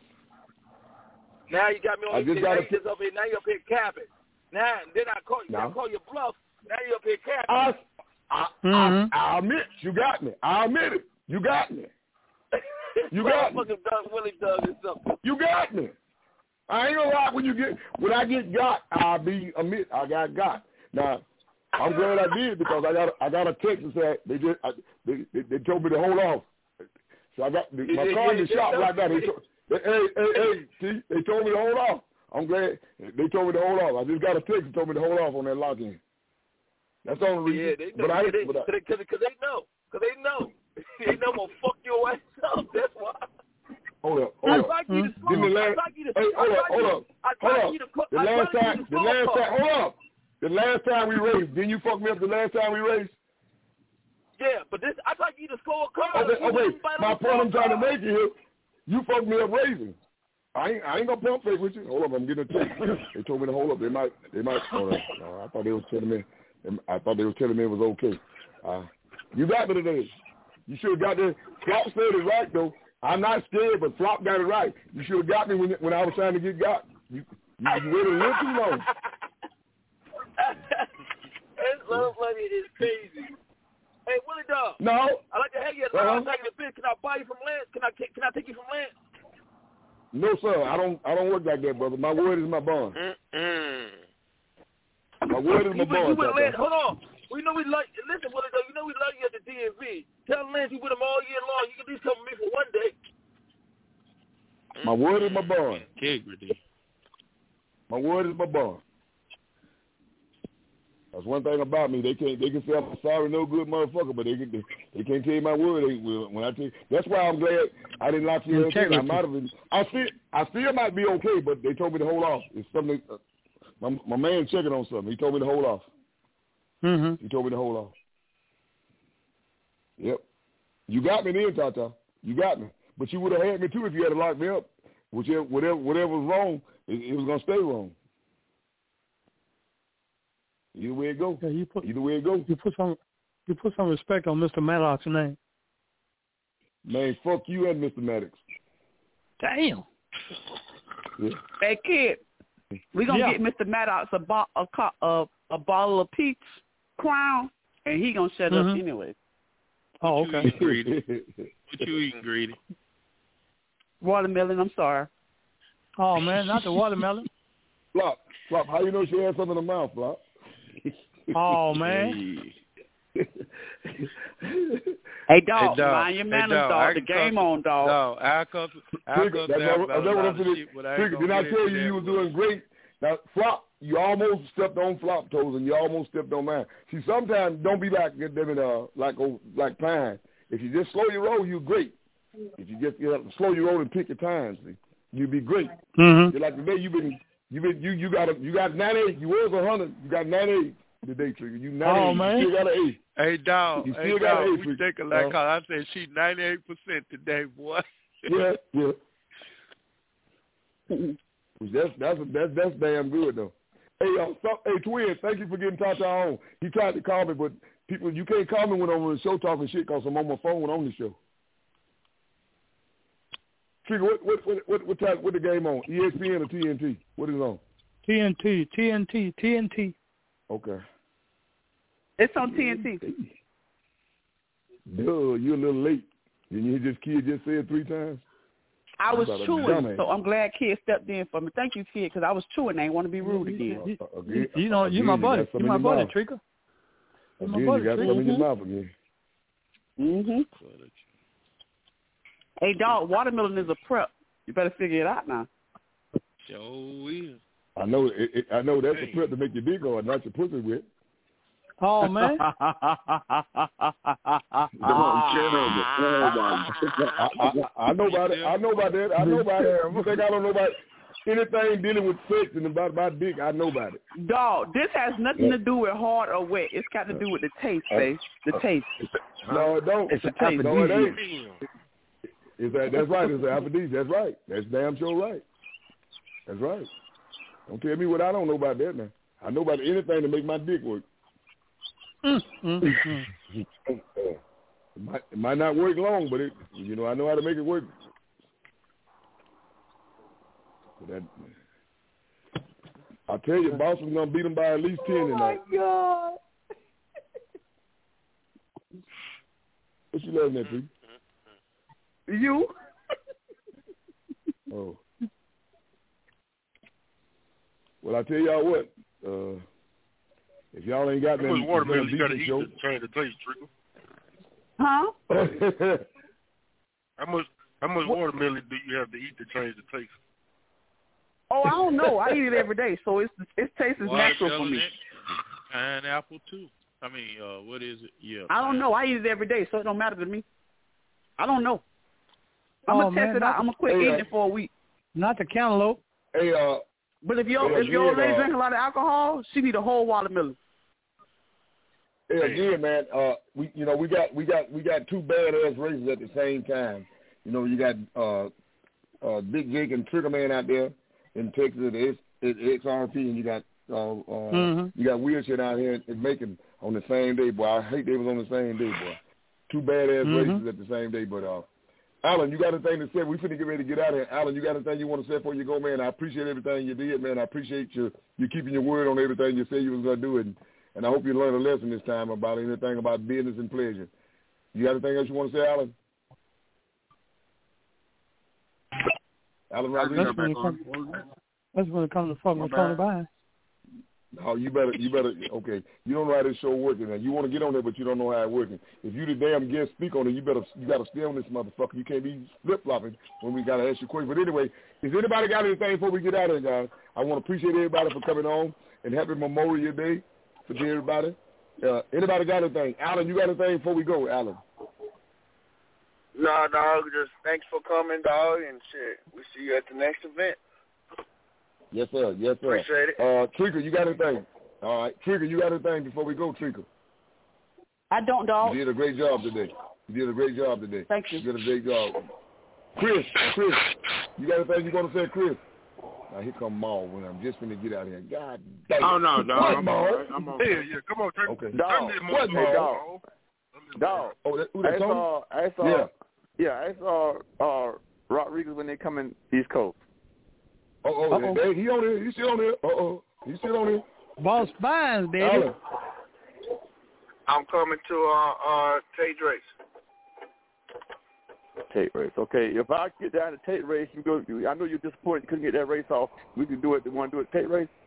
Now you got me on I your just got now you just up here. Now you up here capping. Now then I call you. No. I call your bluff. Now you up here capping. I, I, Mm-hmm. I, I admit you got me. I admit it. You got me. You got me. Doug, Willie Doug is something. You got me. I ain't gonna lie. When you get, when I get got, I'll be admit I got got. Now, I'm glad I did because I got, I got a text that said they just, I, they, they, they told me to hold off. So I got my yeah, car in yeah, the shop yeah, like that. They, told, they, hey, hey, hey, see, they told me to hold off. I'm glad they told me to hold off. I just got a text that told me to hold off on that lock-in. That's the only reason. Yeah, they know. But I, Because but I, they, they know. Because they know. They know I'm going to fuck your ass up. That's why. Hold up, I hold up. like you to Didn't the last, hey, hold up, hold up, hold up. The last time, the last time, hold up. The last time we raced, didn't you fuck me up the last time we raced? Yeah, but this, I'd like you to score a car. Okay, okay. My point I'm trying to make you here, you fucked me up racing. I ain't, I ain't gonna pump fake with you. Hold up, I'm getting a text. They told me to hold up. They might, they might. Hold up. No, I thought they was telling me. I thought they were telling me it was okay. Uh, you got me today. You should have got there. Flop said it right though. I'm not scared, but Flop got it right. You should have got me when when I was trying to get got. You, you, you waited a little too long. It's so funny. It's crazy. Hey, Willie Dog. No. I like to hang you. Uh-huh. I'm taking a bit. Can I buy you from Lance? Can I can I take you from Lance? No, sir. I don't. I don't work like that, brother. My word is my bond. Mm-mm. My word is my you, bond. You with Lance? Hold on. We know we love. Listen, Willie Dog. You know we love you at the D M V. Tell Lance you with him all year long. You can at least come with me for one day. My word is my bond. Integrity. My word is my bond. That's one thing about me. They can't. They can say I'm a sorry, no good motherfucker, but they can. They, they can't tell you my word ain't will. When I tell you, that's why I'm glad I didn't lock you in. I might have been. I still. I still might be okay, but they told me to hold off. It's something. Uh, my my man checking on something. He told me to hold off. Mm-hmm. He told me to hold off. Yep. You got me then, Tata. You got me. But you would have had me too if you had locked me up. Whichever, whatever, whatever was wrong, it, it was gonna stay wrong. Either way it go. Yeah, you put, Either way it go. You put some, you put some respect on Mister Maddox's name. Man, fuck you and Mister Maddox. Damn. Yeah. Hey kid, we gonna Yeah. get Mister Maddox a, bo- a, co- a a bottle of Pete's Crown, and he gonna shut Mm-hmm. up anyway. Oh, What okay. you eating, Greedy? What you eating, Greedy? Watermelon. I'm sorry. Oh man, not the watermelon. Flop, Flop. How you know she had something in her mouth, Flop? Oh man. Hey dog, Hey, dog. mind your Hey, manners, dog. dog. I The can game come- on, dog. Dog, I'll come, I'll Trigger, come that's down what, about that's a what lot I'm of finna. shit, but I ain't Trigger, gonna did I get tell into you that you was one. doing great? Now, Flop, you almost stepped on Flop toes, and you almost stepped on mine. See, sometimes don't be like them in uh like oh, like Pine. If you just slow your roll, you're great. If you just you have to slow your roll and pick your times, see, you'd be great. Mm-hmm. You're like today, you've been you been you you got a, you got ninety-eight. You was a hundred. You got ninety-eight today, Trigger. You ninety-eight. Oh, man. You still got an eight. Hey, dog. You Hey, still got dog. an eight, We Trigger. take it like Uh, how I said she ninety-eight percent today, boy. Yeah, yeah. That's that's that's that's damn good though. Hey, uh, so, hey, Twin, thank you for getting Tata on. He tried to call me, but people, you can't call me when I'm on the show talking shit because I'm on my phone on the show. Trigger, what what what what what, time, what the game on? E S P N or T N T? What is it on? T N T, T N T, T N T. Okay. It's on T N T. Duh, you're a little late. Didn't you just kid just said three times? I was About a chewing, dumbass. so I'm glad Kid stepped in for me. Thank you, Kid, because I was chewing. I ain't want to be rude again. Uh, uh, You, again, you know, you again, my you buddy. got some You in my your buddy, mouth. Trigger. You my Again, buddy, you got Trigger. some in your mouth again. Mhm. Hey, dog, watermelon is a prep. You better figure it out now. Sure is. I know. It, it, I know that's a prep to make your dick hard, not your pussy wet. Oh man. Come on, shut I, I, I know about it. I know about that. I know about it. You think I don't know about anything dealing with sex and about my dick? I know about it. Dog, this has nothing to do with hard or wet. It's got to do with the taste, babe. The taste. No, it don't. It's It's a taste. no, it ain't. Is that that's right? It's an aphrodisiac. That's right. That's damn sure right. That's right. Don't tell me what I don't know about that now. I know about anything to make my dick work. Mm, mm, mm. it, might, it might not work long, but it, you know, I know how to make it work. But that, I tell you, Boston's gonna beat them by at least ten tonight. Oh my God! What you laughing at, P? You? Oh. Well, I tell y'all what. Uh, if y'all ain't got How much them, watermelon you got to eat to change the taste, Trickle? Huh? how much how much what? watermelon do you have to eat to change the taste? Oh, I don't know. I eat it every day, so it's its taste is natural for me. Pineapple too. I mean, uh, what is it? Yeah. I don't know. I eat it every day, so it don't matter to me. I don't know. I'm oh, gonna man, test it out. I'm gonna quit hey, eating uh, it for a week. Not the cantaloupe. Hey, uh. But if your hey, if your old lady uh, drink a lot of alcohol, she need a whole watermelon. Hey, again, man. Uh, we you know we got we got we got two badass races at the same time. You know, you got uh, uh, Big Jake and Trigger Man out there in Texas at the X R P, and you got uh, uh, mm-hmm. you got Wheelchair out here in Macon on the same day, boy. I hate they was on the same day, boy. Two badass mm-hmm. races at the same day, but uh, Alan, you got anything to say? We finna get ready to get out of here. Alan, you got anything you want to say before you go, man? I appreciate everything you did, man. I appreciate you you keeping your word on everything you said you was gonna do, and and I hope you learned a lesson this time about anything about business and pleasure. You got anything else you want to say, Alan? Alan Rodriguez. That's when it comes to fucking Tony by. No, you better, you better, okay. You don't know how this show working, man. You want to get on there, but you don't know how it working. If you the damn guest speak on it, you better, you got to stay on this motherfucker. You can't be flip-flopping when we got to ask you questions. But anyway, if anybody got anything before we get out of here, guys, I want to appreciate everybody for coming on, and happy Memorial Day for everybody. Uh, anybody got anything? Alan, you got anything before we go, Alan? No, dog, just thanks for coming, dog, and shit. We see you at the next event. Yes, sir. Yes, sir. Appreciate it. Uh, Trigger, you got anything? All right. Trigger, you got anything before we go, Trigger? I don't, dog. You did a great job today. You did a great job today. Thank you. You did a great job. Chris, Chris, you got anything you going to say, Chris? Now, here come Maul when I'm just going to get out of here. God damn. Oh, no, no. What, I'm Maul? all right. I'm all right. Yeah, yeah. Come on, Trigger. Okay. Dog. What, Hey, dog. Maul? Dog. Oh, that, who that I Tony? saw, I saw, yeah. Yeah, I saw uh, Rodriguez when they come in East Coast. Oh, oh, they, he on here. He still on here. Uh-oh. He still on here. Boss Fines, baby. Alan. I'm coming to uh, uh, Tate Race. Tate Race. Okay, if I get down to Tate Race, you go. I know you're disappointed you couldn't get that race off. We can do it. You want to do it Tate Race?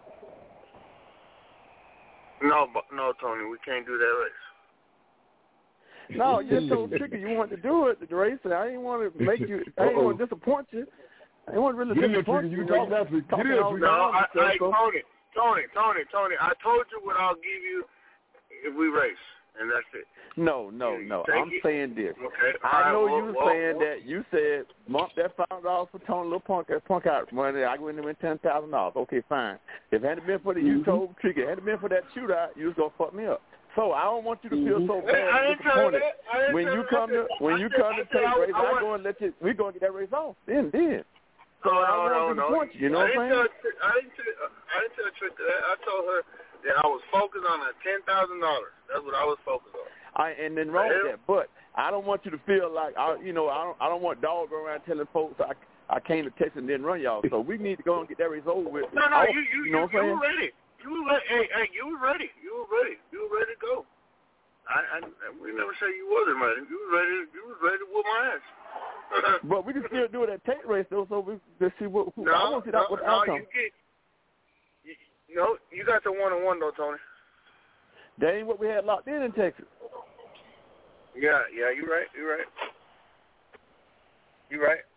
No, no, Tony, we can't do that race. No, you're so tricky. You want to do it, the race. And I didn't want to make you. I didn't want to disappoint you. I didn't want to really disappoint you. You can last week. Get in, no, I, I, Tony, Tony, Tony, Tony. I told you what I'll give you if we race, and that's it. No, no, no. I'm it. saying this. Okay. I know well, you well, saying well. that. You said month that five dollars for Tony, little punk, that punk out money. I went and win ten thousand dollars. Okay, fine. If it hadn't been for the mm-hmm. you told trigger, if it hadn't been for that shootout, you was gonna fuck me up. So I don't want you to feel so bad and disappointed. When you come to when you come to take race, I'm going to let you. We're gonna get that race off. Then, then. So no, I don't no, want to no. You know what I'm saying? I didn't tell I didn't tell Trick that. I told her that I was focused on a ten thousand dollars. That's what I was focused on. I and then wrong with that, but I don't want you to feel like I, you know, I don't. I don't want dog going around telling folks I I came to Texas and didn't run y'all. So we need to go and get that race over with. No, no, off, you you you, know you, you were ready. You were ready. Hey, hey, you were ready. You were ready. You were ready to go. I, I we never say you wasn't ready. You was ready. You was ready to whoop my ass. But we can still do it at Tate Race though, so we let's see what. Who, no, I want to see that no, what the no, outcome. You get. You, you know, you got the one on one though, Tony. That ain't what we had locked in in Texas. Yeah, yeah, you're right. You're right. You're right.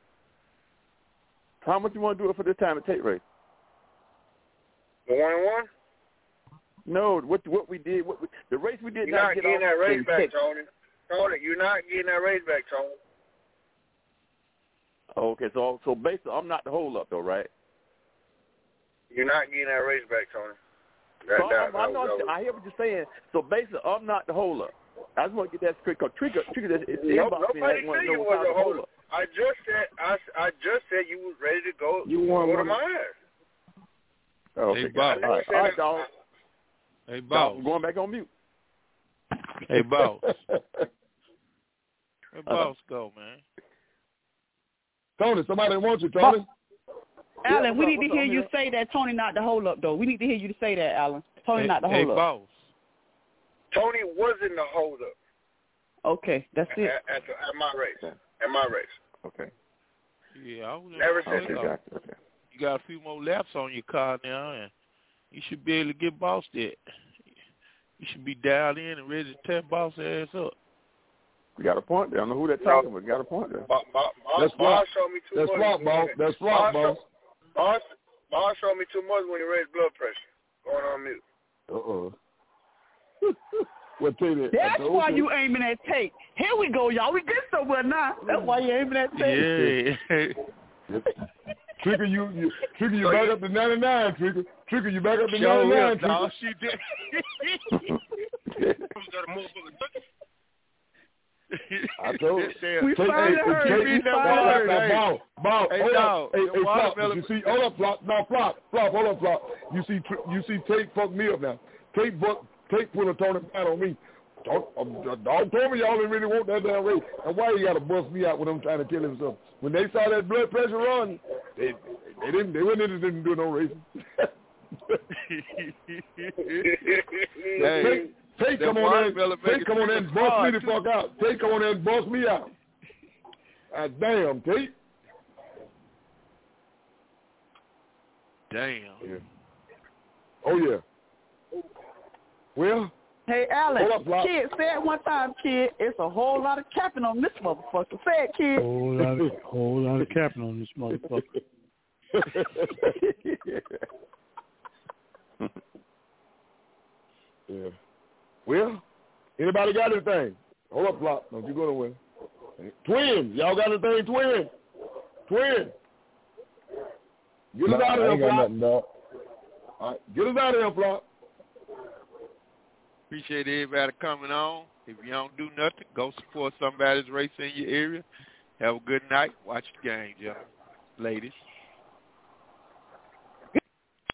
How much you want to do it for this time at Tate Race? The one on one? No, what what we did, what we, the race we did. You're not, not get getting that race back, Texas. Tony. Tony, you're not getting that race back, Tony. Okay, so so basically, I'm not the hold up though, right? You're not getting that race back, Tony. That, so that, I'm, I'm not, was, I hear what you're saying. So basically, I'm not the hold up. I just want to get that straight. Cause trigger, trigger. It's no, nobody said you was a hold up. I just said I, I just said you was ready to go. You want go to my ass. Oh, hey, boss. All right, all right, dog. Hey, boss. I'm going back on mute. Hey, boss. Hey, boss, go, man. Tony, somebody wants you, Tony. Alan, yeah, we need to hear you here? say that Tony not the hold up, though. We need to hear you say that, Alan. Tony hey, not the hey, hold up. Boss. Tony wasn't the hold up. Okay, that's it. At, at, the, at my race. At my race. Okay. Yeah, I was Never gonna said say, that. uh, you got a few more laps on your car now, and you should be able to get bossed at. You should be dialed in and ready to tear boss ass up. We got a point there. I don't know who they're talking about. We got a point there. Boss, boss, That's boss flop. showed me too That's much. flop, boss. That's flop, boss. Boss, boss showed me too much when you raised blood pressure. Going on mute. Uh-oh. Well, tell you that. That's why you aiming at Tate. Here we go, y'all. We get somewhere now. That's why you aiming at Tate. Yeah. Trigger, you, you, Trigger, you back up to ninety-nine, Trigger. Trigger, you back up to Show ninety-nine, him, dog. Trigger. She did. I told you. We Take, finally hey, heard. Take, We take, finally hey, heard. Ball, ball, Hey, hold dog, up. Hey, the hey, Flop, watermelon- you see, hold up, Flop. No, Flop, Flop, hold up, Flop. You see, you see Tate fuck me up now. Tate, fuck, Tate put a Tony Pat on me. Dog, dog told me y'all didn't really want that damn race. And why you got to bust me out when I'm trying to kill himself? When they saw that blood pressure run, they, they didn't, they weren't interested in doing no racing. Hey, Tate, Tate that come on there, watermelon Tate making come on there and people bust me hard, the too. fuck out. Tate come on there and bust me out. God damn, Tate. Damn. Yeah. Oh yeah. Well. Hey, Alex, Hold up, Flop. kid, say it one time, kid. It's a whole lot of capping on this motherfucker. Say it, kid. Whole lot of, whole lot of capping on this motherfucker. Yeah. Well, anybody got anything? Hold up, Flop. Don't you go nowhere. Twin, y'all got anything, Twin? Twin. Get No, us out I of ain't here, got Flop. nothing, dog. All right, get us out of here, Flop. Appreciate everybody coming on. If you don't do nothing, go support somebody's race in your area. Have a good night. Watch the game, y'all. Ladies.